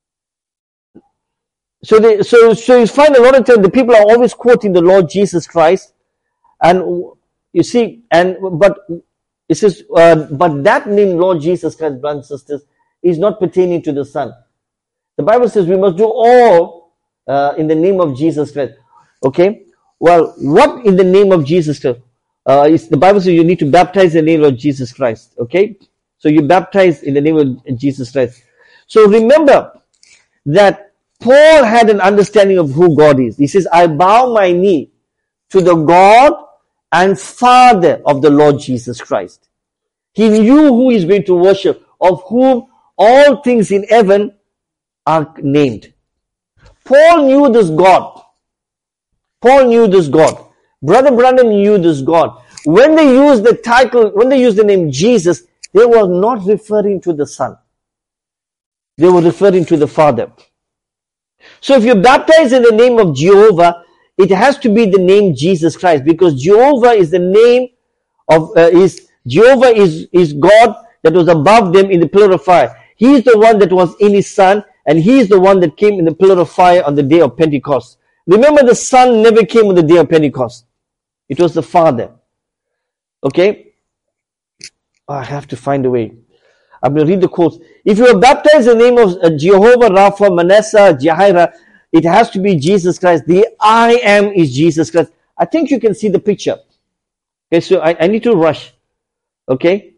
Speaker 1: So you find a lot of times the people are always quoting the Lord Jesus Christ, and you see, but it says, but that name Lord Jesus Christ, brothers and sisters, is not pertaining to the Son. The Bible says we must do all in the name of Jesus Christ. Okay? Well, what in the name of Jesus Christ? The Bible says you need to baptize in the name of Jesus Christ. Okay? So you baptize in the name of Jesus Christ. So remember that Paul had an understanding of who God is. He says, I bow my knee to the God and Father of the Lord Jesus Christ. He knew who he's going to worship, of whom all things in heaven are named. Paul knew this God. Paul knew this God. Brother Branham knew this God. When they used the title, when they used the name Jesus, they were not referring to the Son. They were referring to the Father. So if you baptize in the name of Jehovah, it has to be the name Jesus Christ, because Jehovah is the name of, Jehovah is God that was above them in the pillar of fire. He is the one that was in his Son, and he is the one that came in the pillar of fire on the day of Pentecost. Remember, the Son never came on the day of Pentecost. It was the Father. Okay? I have to find a way. I'm going to read the quotes. If you are baptized in the name of Jehovah, Rapha, Manasseh, Jahira, it has to be Jesus Christ. The I am is Jesus Christ. I think you can see the picture. Okay, so I need to rush. Okay?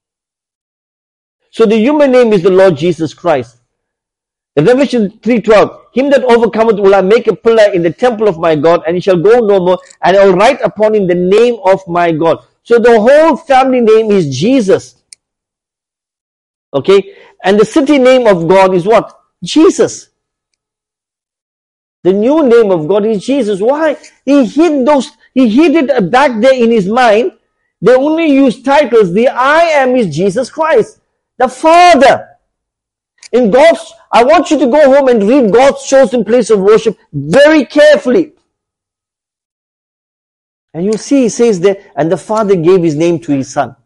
Speaker 1: So the human name is the Lord Jesus Christ. In Revelation 3:12, him that overcometh will I make a pillar in the temple of my God, and he shall go no more, and I will write upon him the name of my God. So the whole family name is Jesus. Okay? And the city name of God is what? Jesus. The new name of God is Jesus. Why? He hid it back there in his mind. They only use titles. The I am is Jesus Christ, the Father. In God's, I want you to go home and read God's chosen place of worship very carefully. And you see, he says there, and the father gave his name to his son.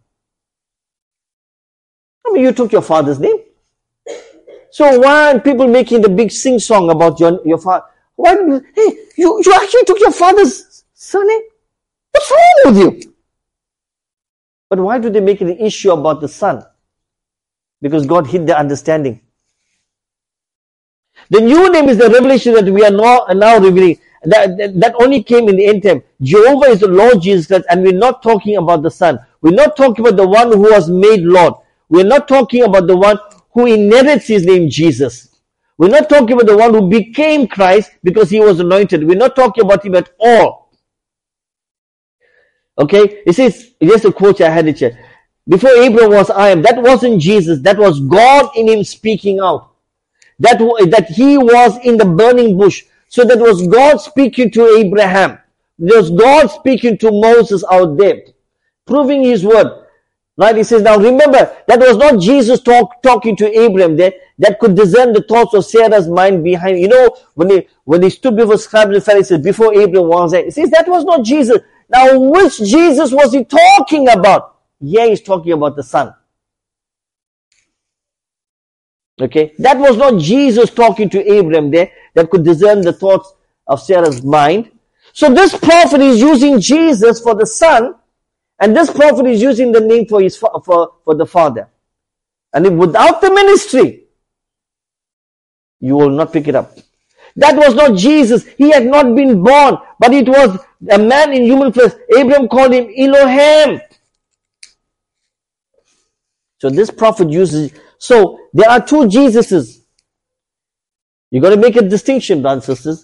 Speaker 1: I mean, you took your father's name. So why are people making the big sing song about your father? Why? Hey, you actually took your father's surname? What's wrong with you? But why do they make it an issue about the son? Because God hid their understanding. The new name is the revelation that we are now revealing. That only came in the end time. Jehovah is the Lord Jesus Christ, and we're not talking about the Son. We're not talking about the one who was made Lord. We're not talking about the one who inherits his name Jesus. We're not talking about the one who became Christ because he was anointed. We're not talking about him at all. Okay? It says, here's a quote I had it here. Before Abraham was I am. That wasn't Jesus. That was God in him speaking out. That he was in the burning bush. So that was God speaking to Abraham. There was God speaking to Moses out there, proving his word. Right? He says, now remember, that was not Jesus talking to Abraham there, that could discern the thoughts of Sarah's mind behind. You know, when they stood before scribes and Pharisees, before Abraham was there, he says, that was not Jesus. Now, which Jesus was he talking about? Yeah, he's talking about the Son. Okay, that was not Jesus talking to Abraham there that could discern the thoughts of Sarah's mind. So this prophet is using Jesus for the Son, and this prophet is using the name for the Father. And if without the ministry, you will not pick it up. That was not Jesus. He had not been born, but it was a man in human flesh. Abraham called him Elohim. So this prophet uses. So there are two Jesuses. You got to make a distinction, brothers and sisters.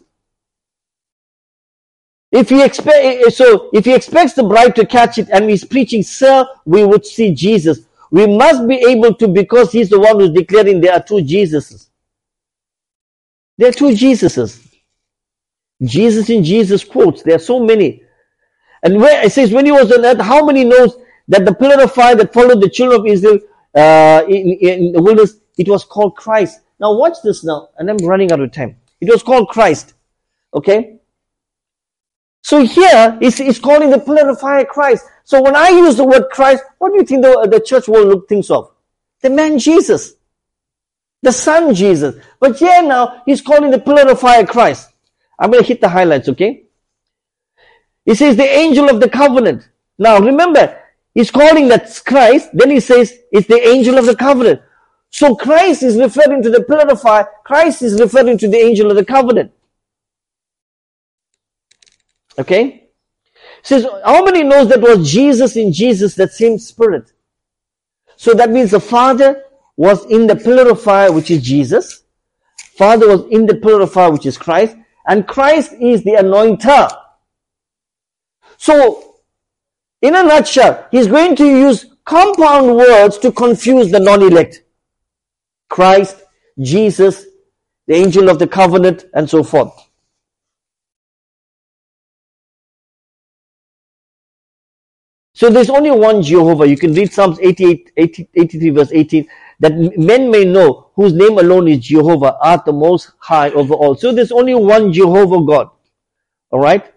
Speaker 1: If he expects the bride to catch it and he's preaching, sir, we would see Jesus. We must be able to, because he's the one who's declaring there are two Jesuses. There are two Jesuses. Jesus in Jesus quotes. There are so many. And where it says, when he was on earth, how many knows that the pillar of fire that followed the children of Israel in the wilderness, it was called Christ. Now watch this now, and I'm running out of time. It was called Christ. Okay? So here, it's calling the pillar of fire Christ. So when I use the word Christ, what do you think the church world thinks of? The man Jesus. The son Jesus. But here now, he's calling the pillar of fire Christ. I'm going to hit the highlights, okay? He says the angel of the covenant. Now remember, he's calling that Christ, then he says it's the angel of the covenant. So Christ is referring to the pillar of fire. Christ is referring to the angel of the covenant. Okay? Says, how many knows that was Jesus in Jesus, that same spirit? So that means the Father was in the pillar of fire, which is Jesus. Father was in the pillar of fire, which is Christ. And Christ is the anointer. So, in a nutshell, he's going to use compound words to confuse the non-elect. Christ, Jesus, the angel of the covenant, and so forth. So there's only one Jehovah. You can read Psalms 83 verse 18, that men may know whose name alone is Jehovah, art the most high over all. So there's only one Jehovah God. Alright?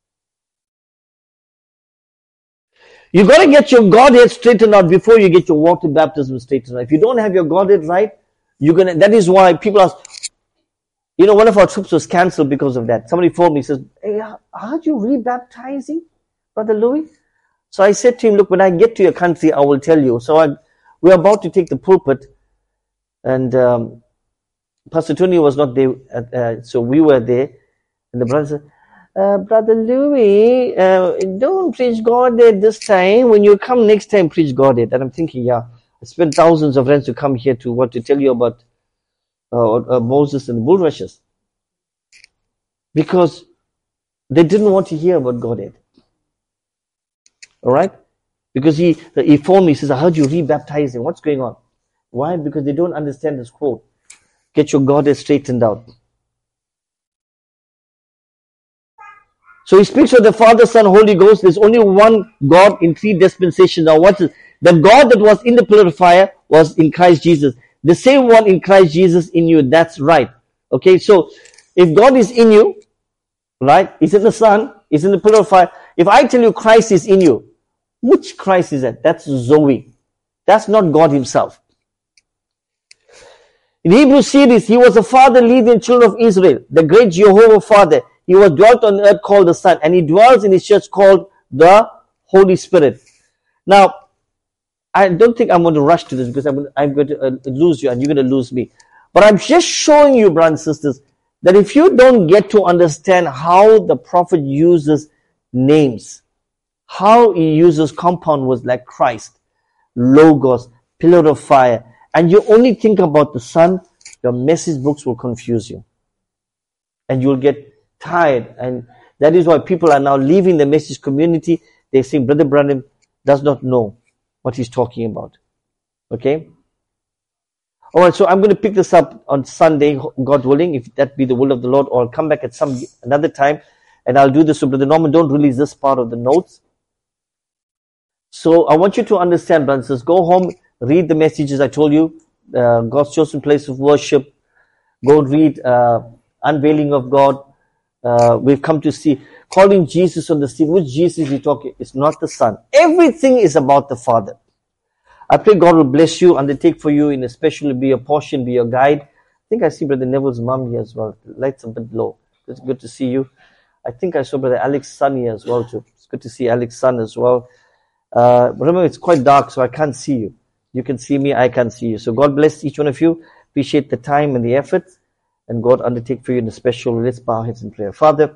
Speaker 1: You got to get your Godhead straightened out before you get your water baptism straightened out. If you don't have your Godhead right, that is why people ask, one of our trips was cancelled because of that. Somebody phoned me, says, hey, aren't you rebaptizing, Brother Louis? So I said to him, look, when I get to your country, I will tell you. So we're about to take the pulpit, and Pastor Tony was not there, so we were there, and the brother said, Brother Louis, don't preach Godhead this time. When you come next time, preach Godhead. And I'm thinking, I spent thousands of rands to come here to tell you about Moses and the bulrushes. Because they didn't want to hear about Godhead. Alright? Because he phoned me, he says, I heard you rebaptizing. What's going on? Why? Because they don't understand this quote. Get your Godhead straightened out. So he speaks of the Father, Son, Holy Ghost. There's only one God in three dispensations. Now what's this? The God that was in the pillar of fire was in Christ Jesus. The same one in Christ Jesus in you. That's right. Okay, so if God is in you, right, He's in the Son, He's in the pillar of fire. If I tell you Christ is in you, which Christ is that? That's Zoe. That's not God himself. In Hebrew series, he was the father leading the children of Israel, the great Jehovah Father. He was dwelt on earth called the Son, and he dwells in his church called the Holy Spirit. Now, I don't think I'm going to rush to this because I'm going to lose you and you're going to lose me. But I'm just showing you, brothers and sisters, that if you don't get to understand how the prophet uses names, how he uses compound words like Christ, Logos, pillar of fire, and you only think about the Son, your message books will confuse you. And you'll get tired. And that is why people are now leaving the message community. They say, Brother Branham does not know what he's talking about. Okay? Alright, so I'm going to pick this up on Sunday, God willing, if that be the will of the Lord, or I'll come back at another time, and I'll do this. So Brother Norman, don't release this part of the notes. So I want you to understand, brothers and sisters, go home, read the messages I told you, God's chosen place of worship, go read Unveiling of God. We've come to see, calling Jesus on the scene. Which Jesus is he talking? It's not the Son. Everything is about the Father. I pray God will bless you, undertake for you, in especially be your portion, be your guide. I think I see Brother Neville's mom here as well. The light's a bit low. It's good to see you. I think I saw Brother Alex's son here as well too. It's good to see Alex's son as well. Remember, it's quite dark, so I can't see you. You can see me, I can't see you. So God bless each one of you. Appreciate the time and the effort. And God undertake for you in a special way. Let's bow our heads in prayer. Father,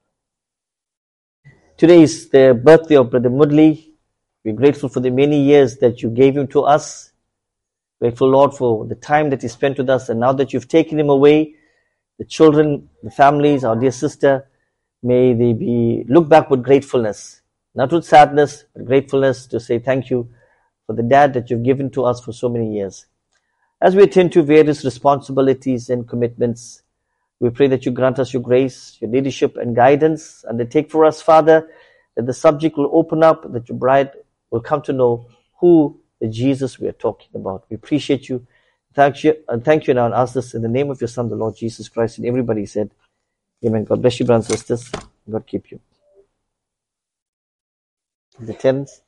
Speaker 1: today is the birthday of Brother Mudley. We're grateful for the many years that you gave him to us. Grateful, Lord, for the time that he spent with us. And now that you've taken him away, the children, the families, our dear sister, may they be look back with gratefulness. Not with sadness, but gratefulness to say thank you for the dad that you've given to us for so many years. As we attend to various responsibilities and commitments, we pray that you grant us your grace, your leadership and guidance. Undertake for us, Father, that the subject will open up, that your bride will come to know who the Jesus we are talking about. We appreciate you. Thank you now and ask this in the name of your Son, the Lord Jesus Christ. And everybody said, Amen. God bless you, brothers and sisters. God keep you. The 10th.